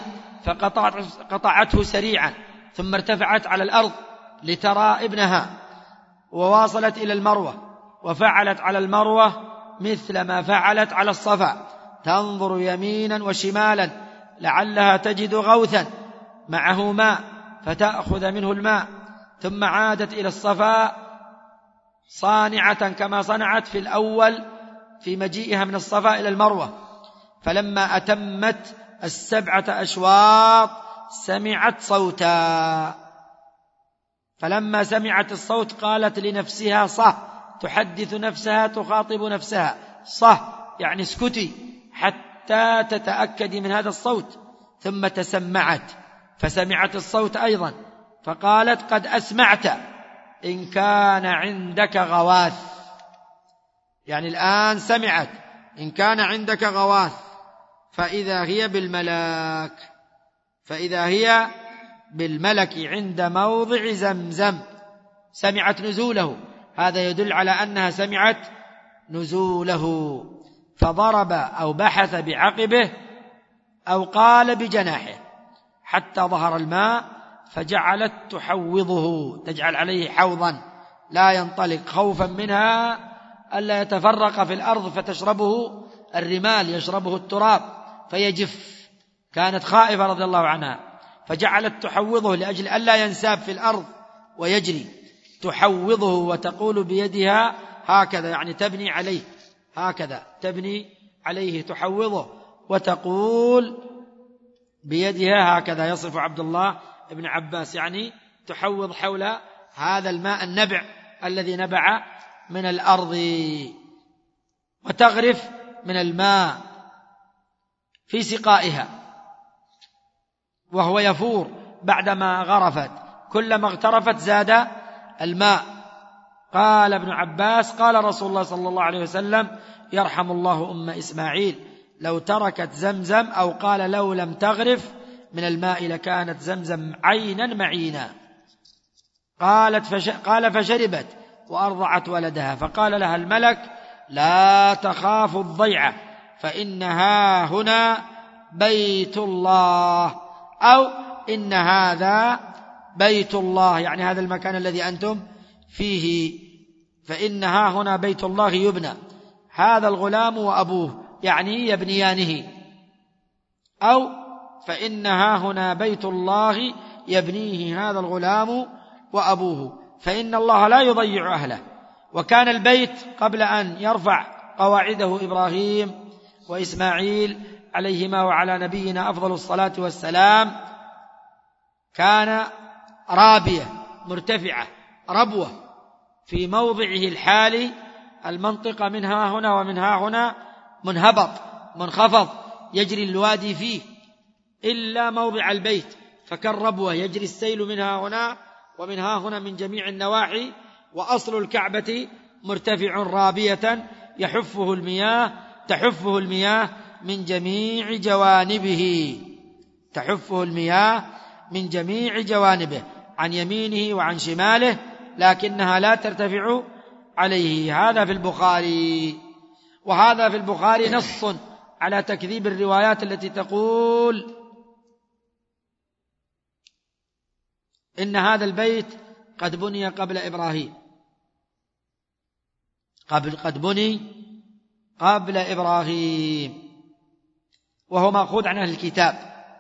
فقطعته سريعا ثم ارتفعت على الأرض لترى ابنها، وواصلت إلى المروة وفعلت على المروة مثل ما فعلت على الصفا، تنظر يمينا وشمالا لعلها تجد غوثا معه ماء فتأخذ منه الماء، ثم عادت إلى الصفا صانعة كما صنعت في الأول في مجيئها من الصفا إلى المروة، فلما أتمت 7 أشواط سمعت صوتا، فلما سمعت الصوت قالت لنفسها صح، تحدث نفسها تخاطب نفسها صح يعني اسكتي حتى تتأكدي من هذا الصوت، ثم تسمعت فسمعت الصوت أيضا فقالت قد أسمعت إن كان عندك غواث، يعني الآن سمعت إن كان عندك غواث، فإذا هي بالملك، فإذا هي بالملك عند موضع زمزم، سمعت نزوله، هذا يدل على أنها سمعت نزوله، فضرب أو بحث بعقبه أو قال بجناحه حتى ظهر الماء، فجعلت تحوضه تجعل عليه حوضا لا ينطلق خوفا منها ألا يتفرق في الأرض فتشربه الرمال، يشربه التراب فيجف، كانت خائفة رضي الله عنها، فجعلت تحوضه لأجل ألا ينساب في الأرض ويجري، تحوضه وتقول بيدها هكذا يعني تبني عليه، هكذا تبني عليه تحوضه وتقول بيدها هكذا، يصف عبد الله ابن عباس يعني تحوض حول هذا الماء النبع الذي نبع من الأرض، وتغرف من الماء في سقائها وهو يفور بعدما غرفت، كلما اغترفت زاد الماء. قال ابن عباس قال رسول الله صلى الله عليه وسلم يرحم الله أم إسماعيل لو تركت زمزم، أو قال لو لم تغرف من الماء لكانت زمزم عينا معينا. قال فشربت وأرضعت ولدها، فقال لها الملك لا تخاف الضيعة فإنها هنا بيت الله، أو إن هذا بيت الله يعني هذا المكان الذي أنتم فيه، فإنها هنا بيت الله يبنى، هذا الغلام وأبوه يعني يبنيانه، أو فإنها هنا بيت الله يبنيه هذا الغلام وأبوه، فإن الله لا يضيع أهله. وكان البيت قبل أن يرفع قواعده إبراهيم وإسماعيل عليهما وعلى نبينا أفضل الصلاة والسلام كان رابية مرتفعة ربوة في موضعه الحالي، المنطقة منها هنا ومنها هنا منهبط منخفض يجري الوادي فيه، إلا موضع البيت فكالربوة يجري السيل منها هنا ومنها هنا من جميع النواحي، وأصل الكعبة مرتفع رابية تحفه المياه من جميع جوانبه، تحفه المياه من جميع جوانبه عن يمينه وعن شماله، لكنها لا ترتفع عليه. هذا في البخاري، وهذا في البخاري نص على تكذيب الروايات التي تقول إن هذا البيت قد بني قبل إبراهيم، قد بني قبل إبراهيم، وهو مأخوذ عن أهل الكتاب.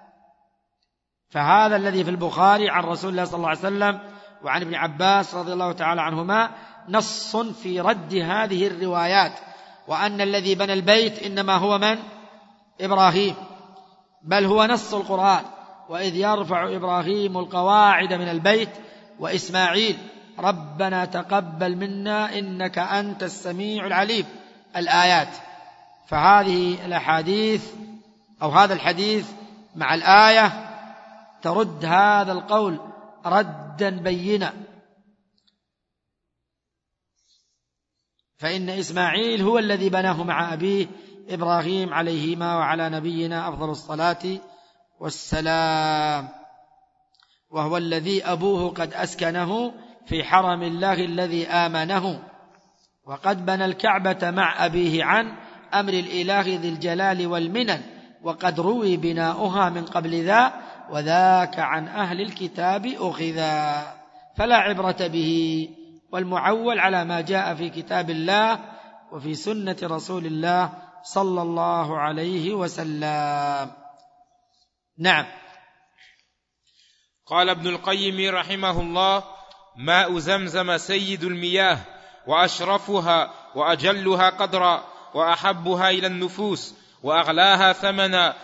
فهذا الذي في البخاري عن رسول الله صلى الله عليه وسلم وعن ابن عباس رضي الله تعالى عنهما نص في رد هذه الروايات، وأن الذي بنى البيت إنما هو من؟ إبراهيم، بل هو نص القرآن: وإذ يرفع إبراهيم القواعد من البيت وإسماعيل ربنا تقبل منا إنك أنت السميع العليم، الآيات. فهذه الأحاديث أو هذا الحديث مع الآية ترد هذا القول ردا بينا، فإن إسماعيل هو الذي بناه مع أبيه إبراهيم عليهما وعلى نبينا أفضل الصلاة والسلام، وهو الذي أبوه قد أسكنه في حرم الله الذي آمنه، وقد بنى الكعبة مع أبيه عن أمر الإله ذي الجلال والمنن، وقد روي بناؤها من قبل ذا، وذاك عن أهل الكتاب أخذا، فلا عبرة به، والمعول على ما جاء في كتاب الله وفي سنة رسول الله صلى الله عليه وسلم. نعم. قال ابن القيم رحمه الله: ماء زمزم سيد المياه، وأشرفها وأجلها قدرا، وأحبها إلى النفوس، وأغلاها ثمنا،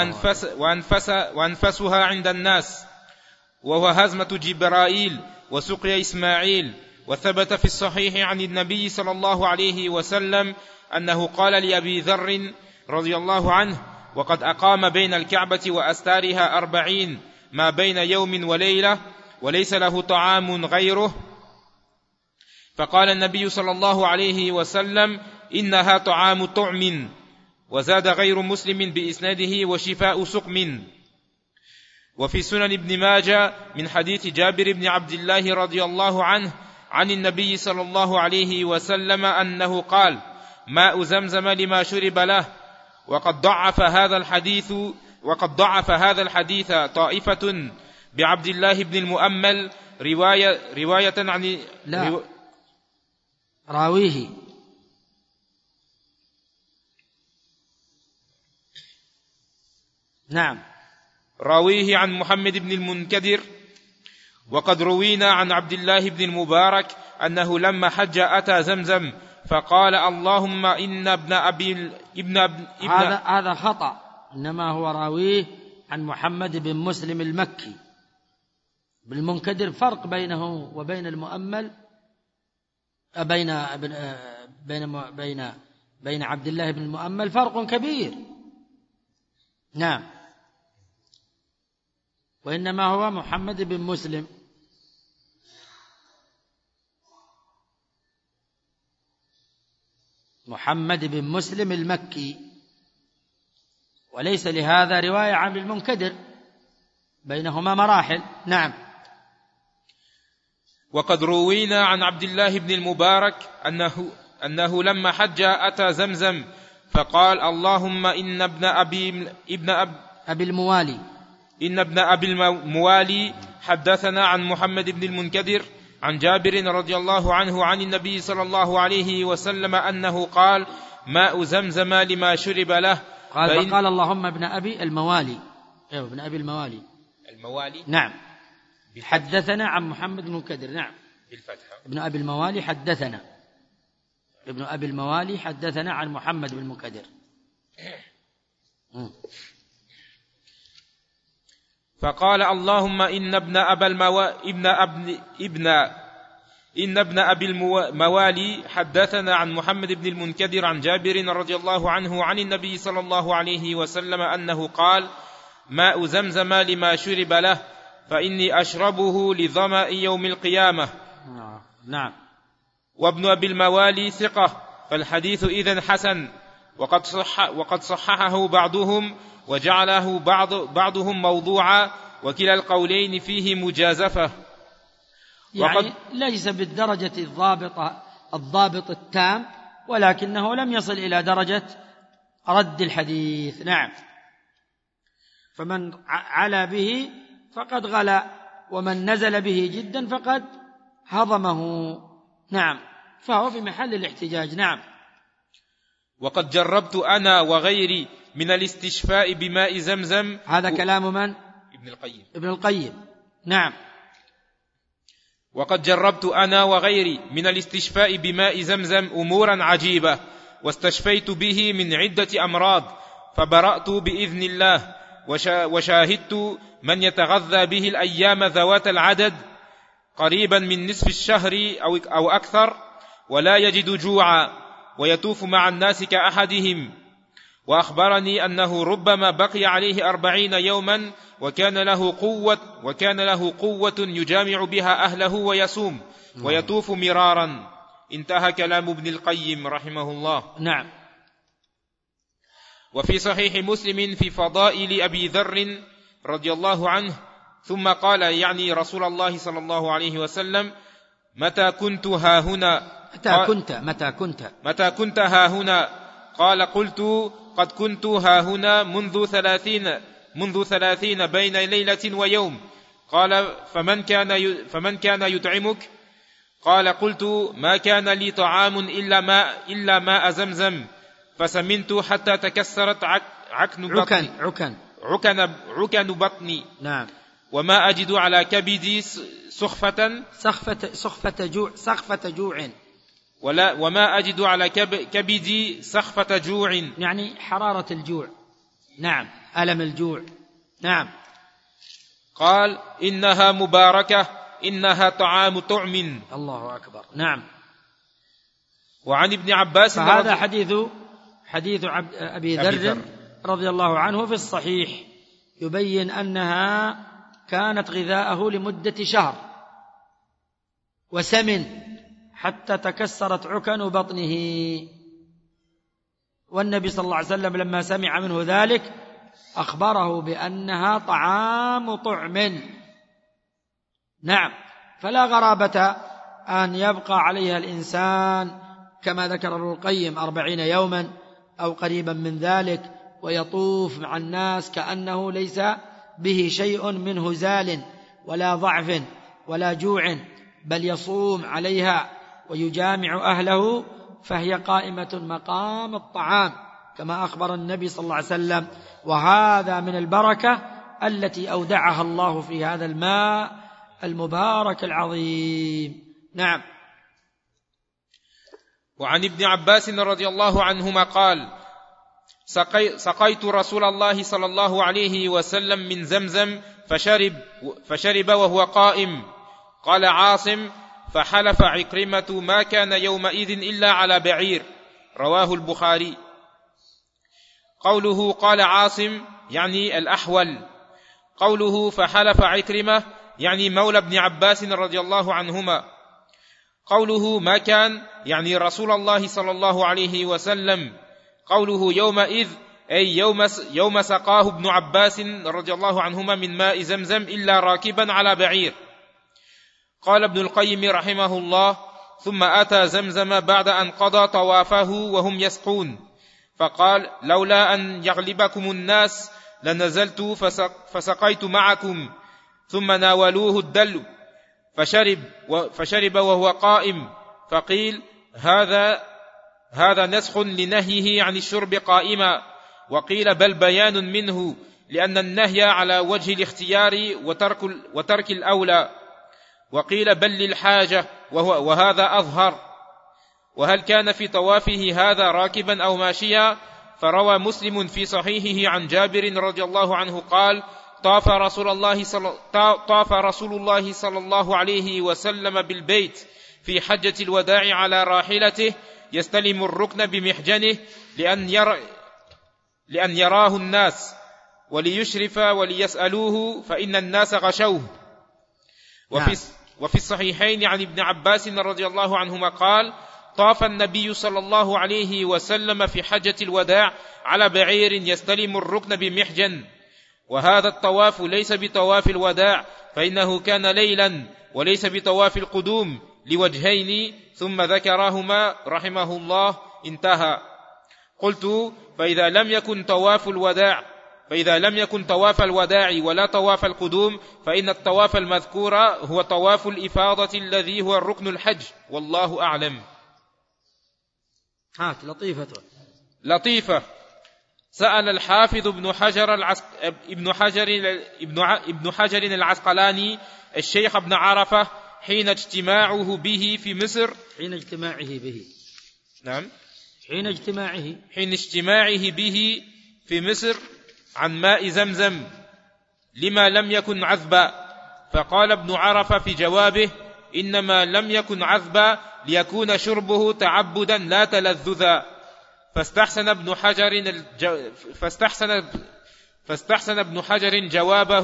وأنفسها عند الناس، وهو هزمة جبرائيل وسقيا إسماعيل. وثبت في الصحيح عن النبي صلى الله عليه وسلم أنه قال لأبي ذر رضي الله عنه: وقد أقام بين الكعبة وأستارها 40 ما بين يوم وليلة، وليس له طعام غيره. فقال النبي صلى الله عليه وسلم: إنها طعام طعم. وزاد غير مسلم بإسناده: وشفاء سقم. وفي سنن ابن ماجه من حديث جابر بن عبد الله رضي الله عنه عن النبي صلى الله عليه وسلم أنه قال: ماء زمزم لما شرب له. وقد ضعف هذا الحديث طائفة بعبد الله بن المؤمل رواية عن راويه. نعم. راويه عن محمد بن المنكدر. وقد روينا عن عبد الله بن المبارك أنه لما حج أتى زمزم فقال: اللهم إن هذا خطأ، إنما هو راويه عن محمد بن مسلم المكي. بالمنكدر فرق بينه وبين المؤمل، بين عبد الله بن المؤمل فرق كبير. نعم. وإنما هو محمد بن مسلم. محمد بن مسلم المكي، وليس لهذا رواية عن المنكدر، بينهما مراحل. نعم. وقد روينا عن عبد الله بن المبارك أنه لما حج أتى زمزم فقال: اللهم إن ابن أبي الموالي حدثنا عن محمد بن المنكدر عن جابر رضي الله عنه عن النبي صلى الله عليه وسلم أنه قال: ماء زمزم لما شرب له. قال اللهم ابن أبي الموالي. ابن أبي الموالي. نعم. حدثنا عن محمد بن المنكدر. نعم. بالفتحة. ابن أبي الموالي حدثنا. ابن أبي الموالي حدثنا عن محمد بن المنكدر. فقال: اللهم إن ابن أبي الموالي حدثنا عن محمد بن المنكدر عن جابر رضي الله عنه عن النبي صلى الله عليه وسلم أنه قال: ماء زمزم لما شرب له، فإني أشربه لظمأ يوم القيامة. نعم. وابن أبي الموالي ثقة، فالحديث إذن حسن. وقد صححه بعضهم وجعله بعضهم موضوعا، وكلا القولين فيه مجازفة. يعني ليس بالدرجة الضابط التام، ولكنه لم يصل إلى درجة رد الحديث. نعم. فمن علا به فقد غلا، ومن نزل به جدا فقد هضمه. نعم. فهو في محل الاحتجاج. نعم. وقد جربت أنا وغيري من الاستشفاء بماء زمزم. هذا كلام من؟ ابن القيم. نعم. وقد جربت أنا وغيري من الاستشفاء بماء زمزم أمورا عجيبة، واستشفيت به من عدة أمراض، فبرأت بإذن الله، وشاهدت من يتغذى به الأيام ذوات العدد قريبا من نصف الشهر أو أكثر، ولا يجد جوعا، ويطوف مع الناس كأحدهم. وأخبرني أنه ربما بقي عليه 40 يوما وكان له قوة يجامع بها أهله ويصوم ويطوف مرارا. انتهى كلام ابن القيم رحمه الله. نعم. وفي صحيح مسلم في فضائل أبي ذر رضي الله عنه ثم قال، يعني رسول الله صلى الله عليه وسلم: متى كنت ها هنا؟ متى كنت ها هنا؟ قال: قلت: قد كنت ها هنا منذ 30 بين ليلة ويوم. قال: فمن كان يطعمك؟ قال: قلت: ما كان لي طعام إلا ماء زمزم، فسمنت حتى تكسرت عكن بطني. نعم. وما أجد على كبدي سخفة جوع. وما أجد على كبدي سخفة جوع، يعني حرارة الجوع. نعم. ألم الجوع. نعم. قال: إنها مباركة، إنها طعام طعم. الله أكبر. نعم. وعن ابن عباس، فهذا حديث أبي ذر رضي الله عنه في الصحيح، يبين أنها كانت غذاءه لمدة شهر، وسمن حتى تكسرت عكن بطنه. والنبي صلى الله عليه وسلم لما سمع منه ذلك أخبره بأنها طعام طعم. نعم. فلا غرابة أن يبقى عليها الإنسان كما ذكر ابن القيم 40 يوما أو قريبا من ذلك، ويطوف مع الناس كأنه ليس به شيء من هزال ولا ضعف ولا جوع، بل يصوم عليها ويجامع أهله، فهي قائمة مقام الطعام كما أخبر النبي صلى الله عليه وسلم. وهذا من البركة التي أودعها الله في هذا الماء المبارك العظيم. نعم. وعن ابن عباس رضي الله عنهما قال: سقيت رسول الله صلى الله عليه وسلم من زمزم فشرب وهو قائم. قال عاصم: فحلف عكرمة: ما كان يومئذ إلا على بعير. رواه البخاري. قوله قال عاصم يعني الأحول. قوله فحلف عكرمة يعني مولى ابن عباس رضي الله عنهما. قوله ما كان يعني رسول الله صلى الله عليه وسلم. قوله يومئذ أي يوم سقاه ابن عباس رضي الله عنهما من ماء زمزم إلا راكبا على بعير. قال ابن القيم رحمه الله: ثم أتى زمزم بعد أن قضى طوافه وهم يسقون، فقال: لولا أن يغلبكم الناس لنزلت فسقيت معكم. ثم ناولوه الدلو فشرب وهو قائم، فقيل: هذا نسخ لنهيه عن الشرب قائما. وقيل: بل بيان منه، لأن النهي على وجه الاختيار وترك الأولى. وقيل: بل للحاجة، وهذا أظهر. وهل كان في طوافه هذا راكبا أو ماشيا؟ فروى مسلم في صحيحه عن جابر رضي الله عنه قال: طاف رسول الله صلى الله عليه وسلم بالبيت في حجة الوداع على راحلته يستلم الركن بمحجنه لأن يراه الناس وليشرف وليسألوه فإن الناس غشوه. وفي الصحيحين عن ابن عباس رضي الله عنهما قال: طاف النبي صلى الله عليه وسلم في حجة الوداع على بعير يستلم الركن بمحجن. وهذا الطواف ليس بطواف الوداع، فإنه كان ليلا، وليس بطواف القدوم، لوجهين ثم ذكرهما رحمه الله. انتهى. قلت: فإذا لم يكن طواف الوداع ولا طواف القدوم، فإن الطواف المذكور هو طواف الإفاضة الذي هو الركن الحج، والله أعلم. هات لطيفة. سأل الحافظ ابن حجر العسقلاني الشيخ ابن عرفة حين اجتماعه به في مصر. حين اجتماعه به. نعم. حين اجتماعه به في مصر عن ماء زمزم لما لم يكن عذبا، فقال ابن عرفة في جوابه: إنما لم يكن عذبا ليكون شربه تعبدا لا تلذذا. فاستحسن ابن حجر جوابه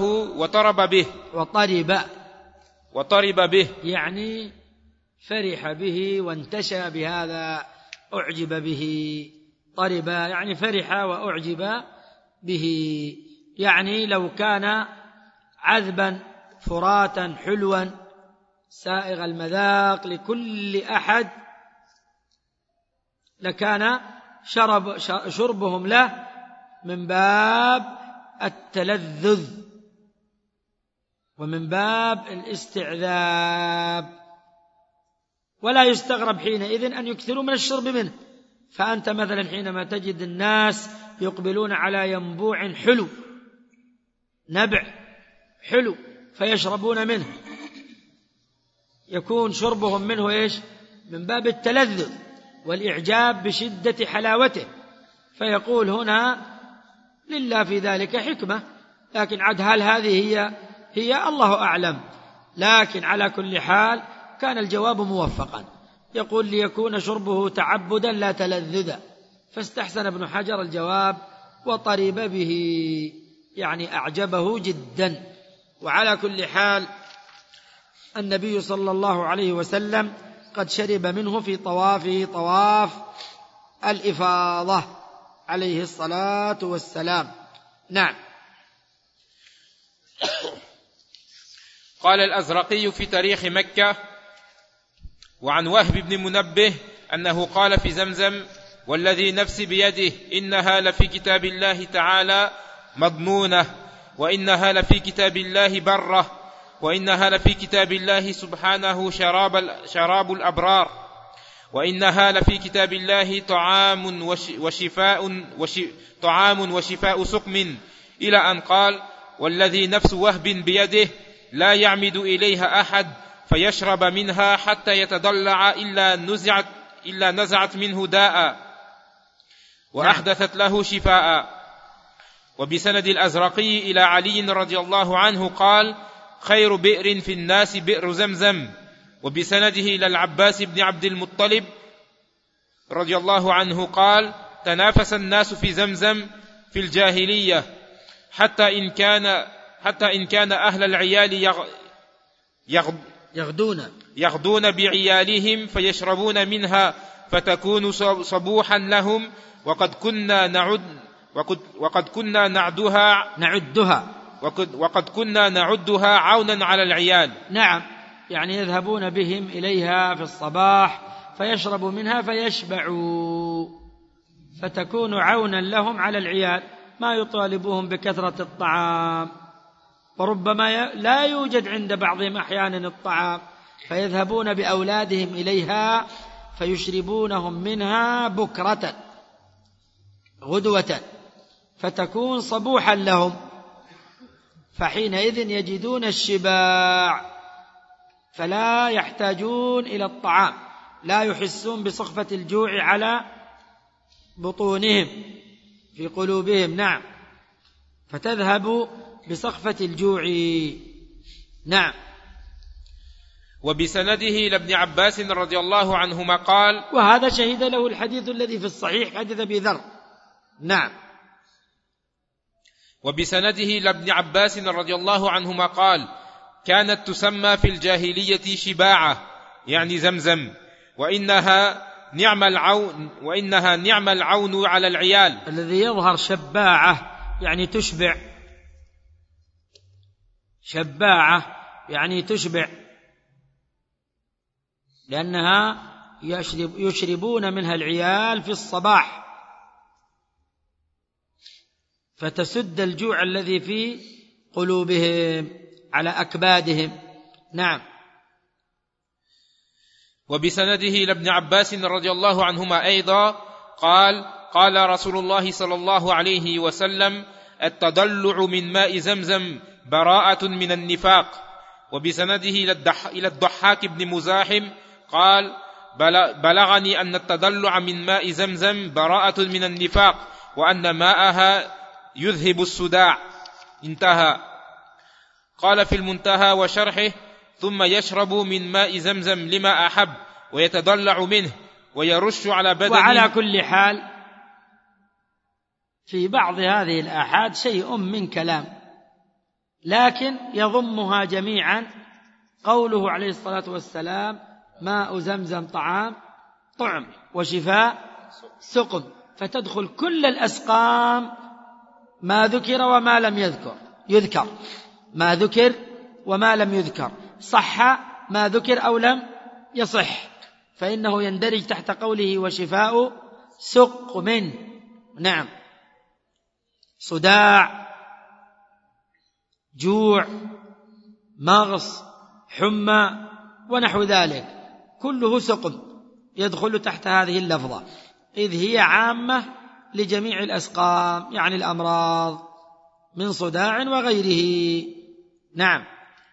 وطرب به يعني فرح به وانتشى بهذا، أعجب به. طرب يعني فرح وأعجب به، يعني لو كان عذبا فراتا حلوا سائغ المذاق لكل أحد لكان شربهم له من باب التلذذ ومن باب الاستعذاب، ولا يستغرب حينئذ أن يكثروا من الشرب منه. فأنت مثلا حينما تجد الناس يقبلون على ينبوع حلو، نبع حلو، فيشربون منه، يكون شربهم منه إيش؟ من باب التلذذ والإعجاب بشدة حلاوته. فيقول هنا لله في ذلك حكمة، لكن عد هل هذه هي الله أعلم. لكن على كل حال كان الجواب موفقا، يقول ليكون شربه تعبدا لا تلذذا. فاستحسن ابن حجر الجواب وطرب به، يعني أعجبه جدا. وعلى كل حال النبي صلى الله عليه وسلم قد شرب منه في طوافه طواف الإفاضة عليه الصلاة والسلام. نعم. قال الأزرقي في تاريخ مكة: وعن وهب بن منبه أنه قال في زمزم: والذي نفسي بيده إنها لفي كتاب الله تعالى مضمونة، وإنها لفي كتاب الله برة، وإنها لفي كتاب الله سبحانه شراب الأبرار، وإنها لفي كتاب الله طعام وشفاء سقم، إلى أن قال: والذي نفس وهب بيده لا يعمد إليها أحد فيشرب منها حتى يتضلع إلا نزعت منه داء وأحدثت له شفاء. وبسند الأزرقي إلى علي رضي الله عنه قال: خير بئر في الناس بئر زمزم. وبسنده إلى العباس بن عبد المطلب رضي الله عنه قال: تنافس الناس في زمزم في الجاهلية حتى إن كان أهل العيال يغدون بعيالهم فيشربون منها فتكون صبوحا لهم، وقد كنا نعدها عونا على العيال. نعم، يعني يذهبون بهم إليها في الصباح فيشربوا منها فيشبعوا، فتكون عونا لهم على العيال، ما يطالبوهم بكثرة الطعام، وربما لا يوجد عند بعضهم أحيانا الطعام، فيذهبون بأولادهم إليها فيشربونهم منها بكرة غدوة فتكون صبوحا لهم، فحينئذ يجدون الشباع فلا يحتاجون إلى الطعام، لا يحسون بصخفة الجوع على بطونهم في قلوبهم. نعم، فتذهب بصخفة الجوع. نعم. وبسنده لابن عباس رضي الله عنهما قال: وهذا شهد له الحديث الذي في الصحيح حديث أبي ذر. نعم. وبسنده لابن عباس رضي الله عنهما قال: كانت تسمى في الجاهلية شباعة، يعني زمزم، وإنها نعم العون على العيال. الذي يظهر شباعة يعني تشبع، شباعة يعني تشبع، لأنها يشربون منها العيال في الصباح فتسد الجوع الذي في قلوبهم على أكبادهم. نعم. وبسنده لابن عباس رضي الله عنهما أيضا قال: قال رسول الله صلى الله عليه وسلم: التضلع من ماء زمزم براءة من النفاق. وبسنده إلى الضحاك بن مزاحم قال: بلغني أن التضلع من ماء زمزم براءة من النفاق، وأن ماءها يذهب الصداع. انتهى. قال في المنتهى وشرحه: ثم يشرب من ماء زمزم لما أحب ويتضلع منه ويرش على بدنه. وعلى كل حال في بعض هذه الآحاد شيء من كلام، لكن يضمها جميعا قوله عليه الصلاة والسلام: ماء زمزم طعام وشفاء سقم، فتدخل كل الأسقام، ما ذكر وما لم يذكر، ما ذكر وما لم يذكر، صح ما ذكر أو لم يصح، فإنه يندرج تحت قوله وشفاء سقم. نعم، صداع، جوع، مغص، حمى ونحو ذلك، كله سقم يدخل تحت هذه اللفظة، إذ هي عامة لجميع الأسقام، يعني الأمراض من صداع وغيره. نعم.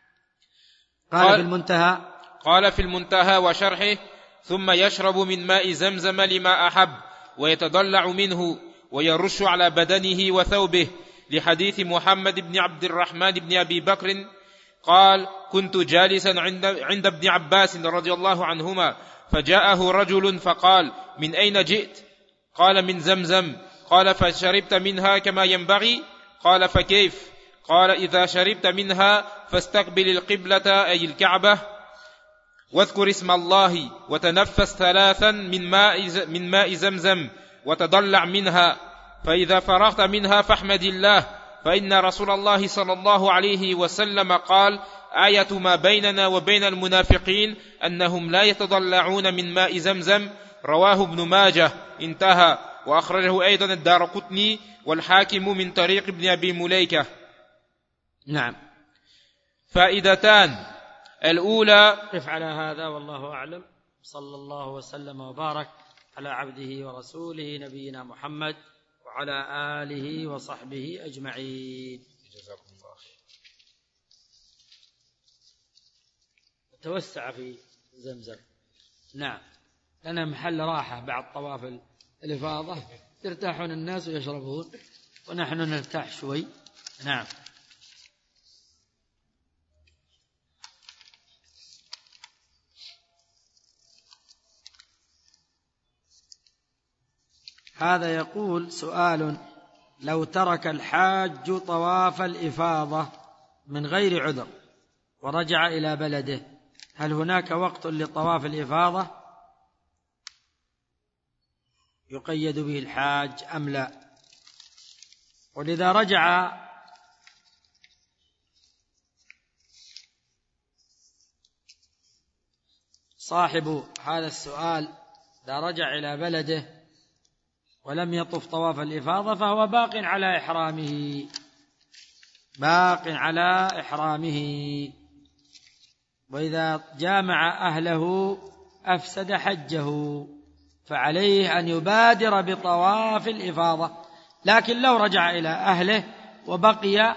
قال في المنتهى وشرحه: ثم يشرب من ماء زمزم لما أحب ويتضلع منه ويرش على بدنه وثوبه، لحديث محمد بن عبد الرحمن بن أبي بكر قال: كنت جالسا عند ابن عباس رضي الله عنهما، فجاءه رجل فقال: من أين جئت؟ قال: من زمزم. قال: فشربت منها كما ينبغي؟ قال: فكيف؟ قال: إذا شربت منها فاستقبل القبلة أي الكعبة، واذكر اسم الله، وتنفس 3 من ماء زمزم، وتضلع منها، فإذا فرغت منها فاحمد الله، فإن رسول الله صلى الله عليه وسلم قال: آية ما بيننا وبين المنافقين أنهم لا يتضلعون من ماء زمزم. رواه ابن ماجه. انتهى. وأخرجه أيضا الدارقطني والحاكم من طريق ابن أبي مليكة. نعم. فائدتان: الأولى: قف على هذا والله أعلم. صلى الله وسلم وبارك على عبده ورسوله نبينا محمد وعلى آله وصحبه أجمعين. جزاكم الله خير. توسع في زمزم. نعم، لأنها محل راحة بعد طواف الإفاضة، يرتاحون الناس ويشربون، ونحن نرتاح شوي. نعم. هذا يقول: سؤال: لو ترك الحاج طواف الإفاضة من غير عذر ورجع إلى بلده، هل هناك وقت لطواف الإفاضة يقيد به الحاج أم لا؟ ولذا رجع صاحب هذا السؤال، إذا رجع إلى بلده ولم يطف طواف الإفاضة فهو باق على إحرامه، وإذا جامع أهله أفسد حجه، فعليه أن يبادر بطواف الإفاضة. لكن لو رجع إلى أهله وبقي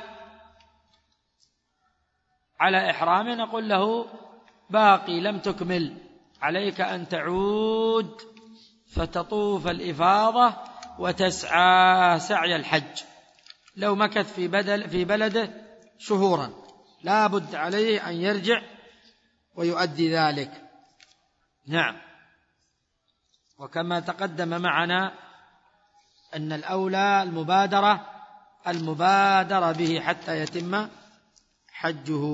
على إحرامه نقول له: باقي لم تكمل، عليك أن تعود فتطوف الإفاضة وتسعى سعي الحج. لو مكث في بلده شهورا لا بد عليه أن يرجع ويؤدي ذلك. نعم. وكما تقدم معنا أن الأولى المبادرة به حتى يتم حجه.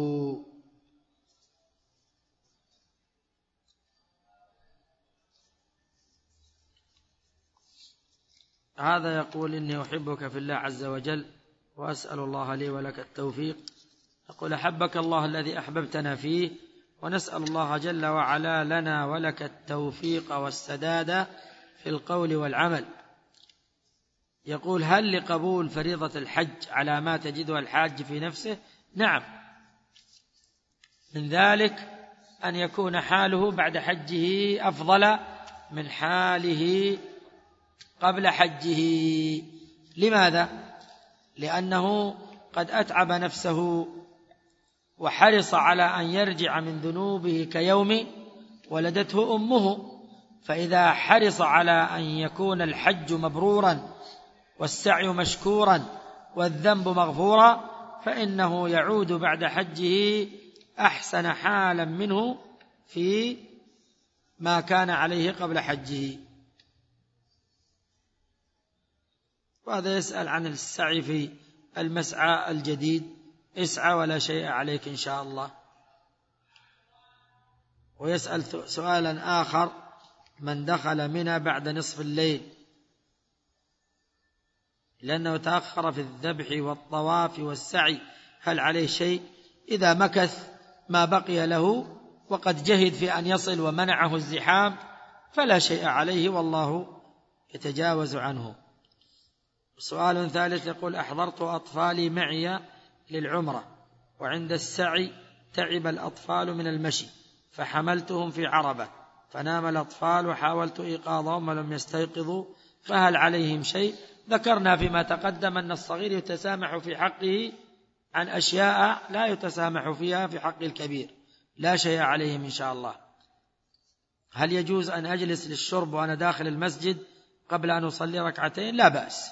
هذا يقول: إني أحبك في الله عز وجل وأسأل الله لي ولك التوفيق. أقول: أحبك الله الذي أحببتنا فيه، ونسأل الله جل وعلا لنا ولك التوفيق والسداد في القول والعمل. يقول: هل لقبول فريضة الحج علامات تجدها الحاج في نفسه؟ نعم، من ذلك أن يكون حاله بعد حجه أفضل من حاله قبل حجه. لماذا؟ لأنه قد أتعب نفسه وحرص على أن يرجع من ذنوبه كيوم ولدته أمه، فإذا حرص على أن يكون الحج مبرورا والسعي مشكورا والذنب مغفورا فإنه يعود بعد حجه أحسن حالا منه في ما كان عليه قبل حجه. وهذا يسأل عن السعي في المسعى الجديد. اسعى ولا شيء عليك إن شاء الله. ويسأل سؤالا آخر: من دخل منى بعد نصف الليل لأنه تأخر في الذبح والطواف والسعي، هل عليه شيء؟ إذا مكث ما بقي له وقد جهد في أن يصل ومنعه الزحام فلا شيء عليه، والله يتجاوز عنه. سؤال ثالث يقول: أحضرت أطفالي معي للعمرة، وعند السعي تعب الأطفال من المشي فحملتهم في عربة، فنام الأطفال وحاولت إيقاظهم ولم يستيقظوا، فهل عليهم شيء؟ ذكرنا فيما تقدم أن الصغير يتسامح في حقه عن أشياء لا يتسامح فيها في حق الكبير، لا شيء عليهم إن شاء الله. هل يجوز أن أجلس للشرب وأنا داخل المسجد قبل أن أصلي ركعتين؟ لا بأس،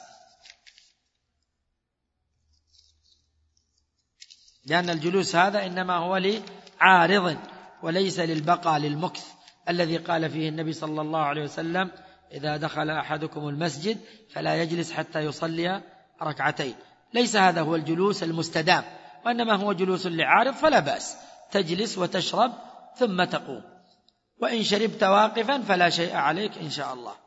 لأن الجلوس هذا إنما هو لعارض وليس للبقاء للمكث الذي قال فيه النبي صلى الله عليه وسلم: إذا دخل أحدكم المسجد فلا يجلس حتى يصلي ركعتين. ليس هذا هو الجلوس المستدام، وإنما هو جلوس لعارض، فلا بأس تجلس وتشرب ثم تقوم، وإن شربت واقفا فلا شيء عليك إن شاء الله.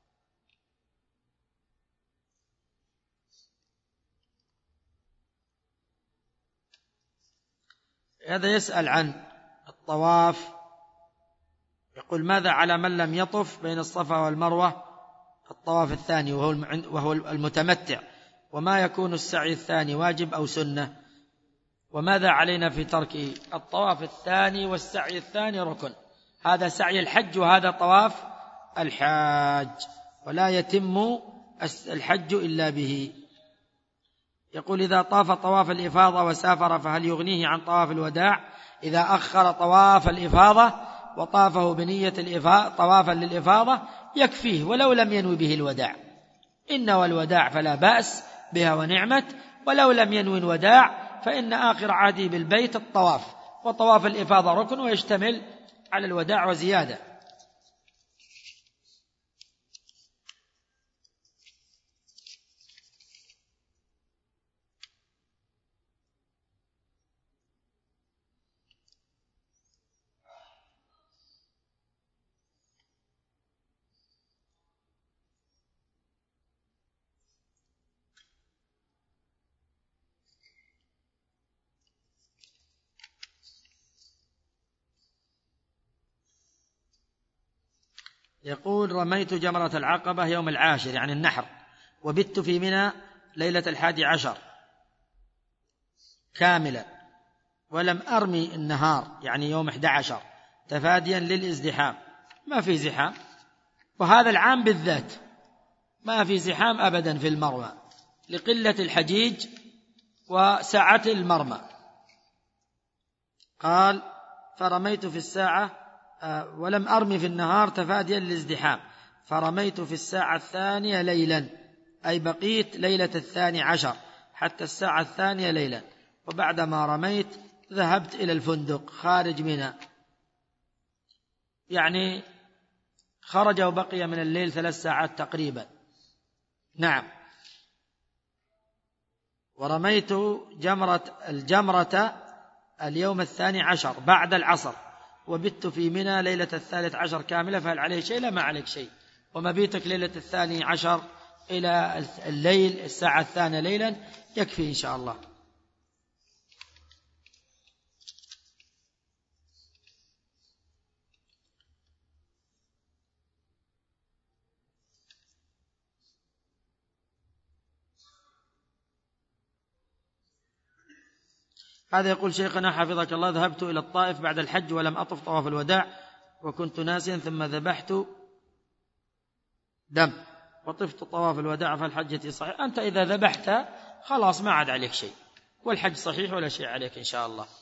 هذا يسأل عن الطواف، يقول: ماذا على من لم يطف بين الصفا والمروة الطواف الثاني وهو المتمتع، وما يكون السعي الثاني واجب أو سنة، وماذا علينا في ترك الطواف الثاني والسعي الثاني ركن؟ هذا سعي الحج وهذا طواف الحاج، ولا يتم الحج إلا به. يقول: إذا طاف طواف الإفاضة وسافر فهل يغنيه عن طواف الوداع؟ إذا أخر طواف الإفاضة وطافه بنية طوافا للإفاضة يكفيه ولو لم ينوي به الوداع. إن والوداع فلا بأس بها ونعمت، ولو لم ينوي الوداع فإن آخر عهده بالبيت الطواف، وطواف الإفاضة ركن ويشتمل على الوداع وزيادة. يقول: رميت جمرة العقبة يوم 10 يعني النحر، وبت في منى ليلة 11 كاملة، ولم أرمي النهار يعني يوم 11 تفاديا للازدحام. ما في زحام، وهذا العام بالذات ما في زحام أبدا في المرمى لقلة الحجيج وسعة المرمى. قال: فرميت في الساعة ولم أرمي في النهار تفاديا للازدحام، فرميت في الساعة 2 ليلا، أي بقيت ليلة 12 حتى الساعة 2 ليلا، وبعدما رميت ذهبت إلى الفندق خارج منى، يعني خرج وبقي من الليل 3 ساعات تقريبا. نعم. ورميت الجمرة اليوم 12 بعد العصر، وبت في منى ليلة 13 كاملة، فهل عليه شيء؟ لا، ما عليك شيء، ومبيتك ليلة 12 إلى الليل الساعة 2 ليلا يكفي إن شاء الله. هذا يقول شيخنا حفظك الله: ذهبت إلى الطائف بعد الحج ولم أطف طواف الوداع وكنت ناسيا، ثم ذبحت دم وطفت طواف الوداع، فالحجة صحيح. أنت إذا ذبحت خلاص ما عاد عليك شيء، والحج صحيح ولا شيء عليك إن شاء الله.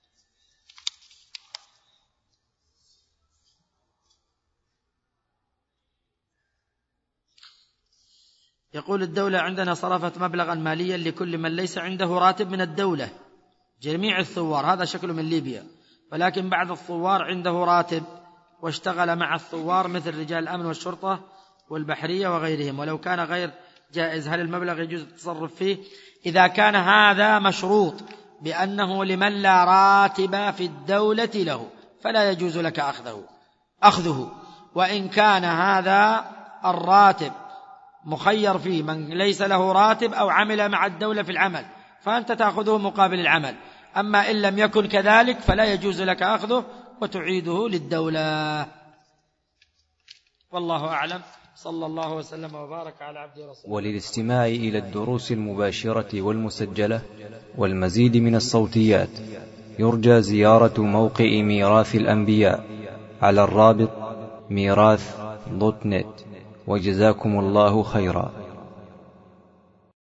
يقول: الدولة عندنا صرفت مبلغا ماليا لكل من ليس عنده راتب من الدولة، جميع الثوار، هذا شكله من ليبيا، ولكن بعض الثوار عنده راتب واشتغل مع الثوار مثل رجال الأمن والشرطة والبحرية وغيرهم، ولو كان غير جائز هل المبلغ يجوز التصرف فيه؟ إذا كان هذا مشروط بأنه لمن لا راتب في الدولة له فلا يجوز لك أخذه، وإن كان هذا الراتب مخير فيه من ليس له راتب أو عمل مع الدولة في العمل فأنت تأخذه مقابل العمل، أما إن لم يكن كذلك فلا يجوز لك أخذه وتعيده للدولة. والله أعلم، صلى الله وسلم وبارك على عبده ورسوله. وللاستماع إلى الدروس المباشرة والمسجلة والمزيد من الصوتيات يرجى زيارة موقع ميراث الأنبياء على الرابط ميراث.net. وجزاكم الله خيرا.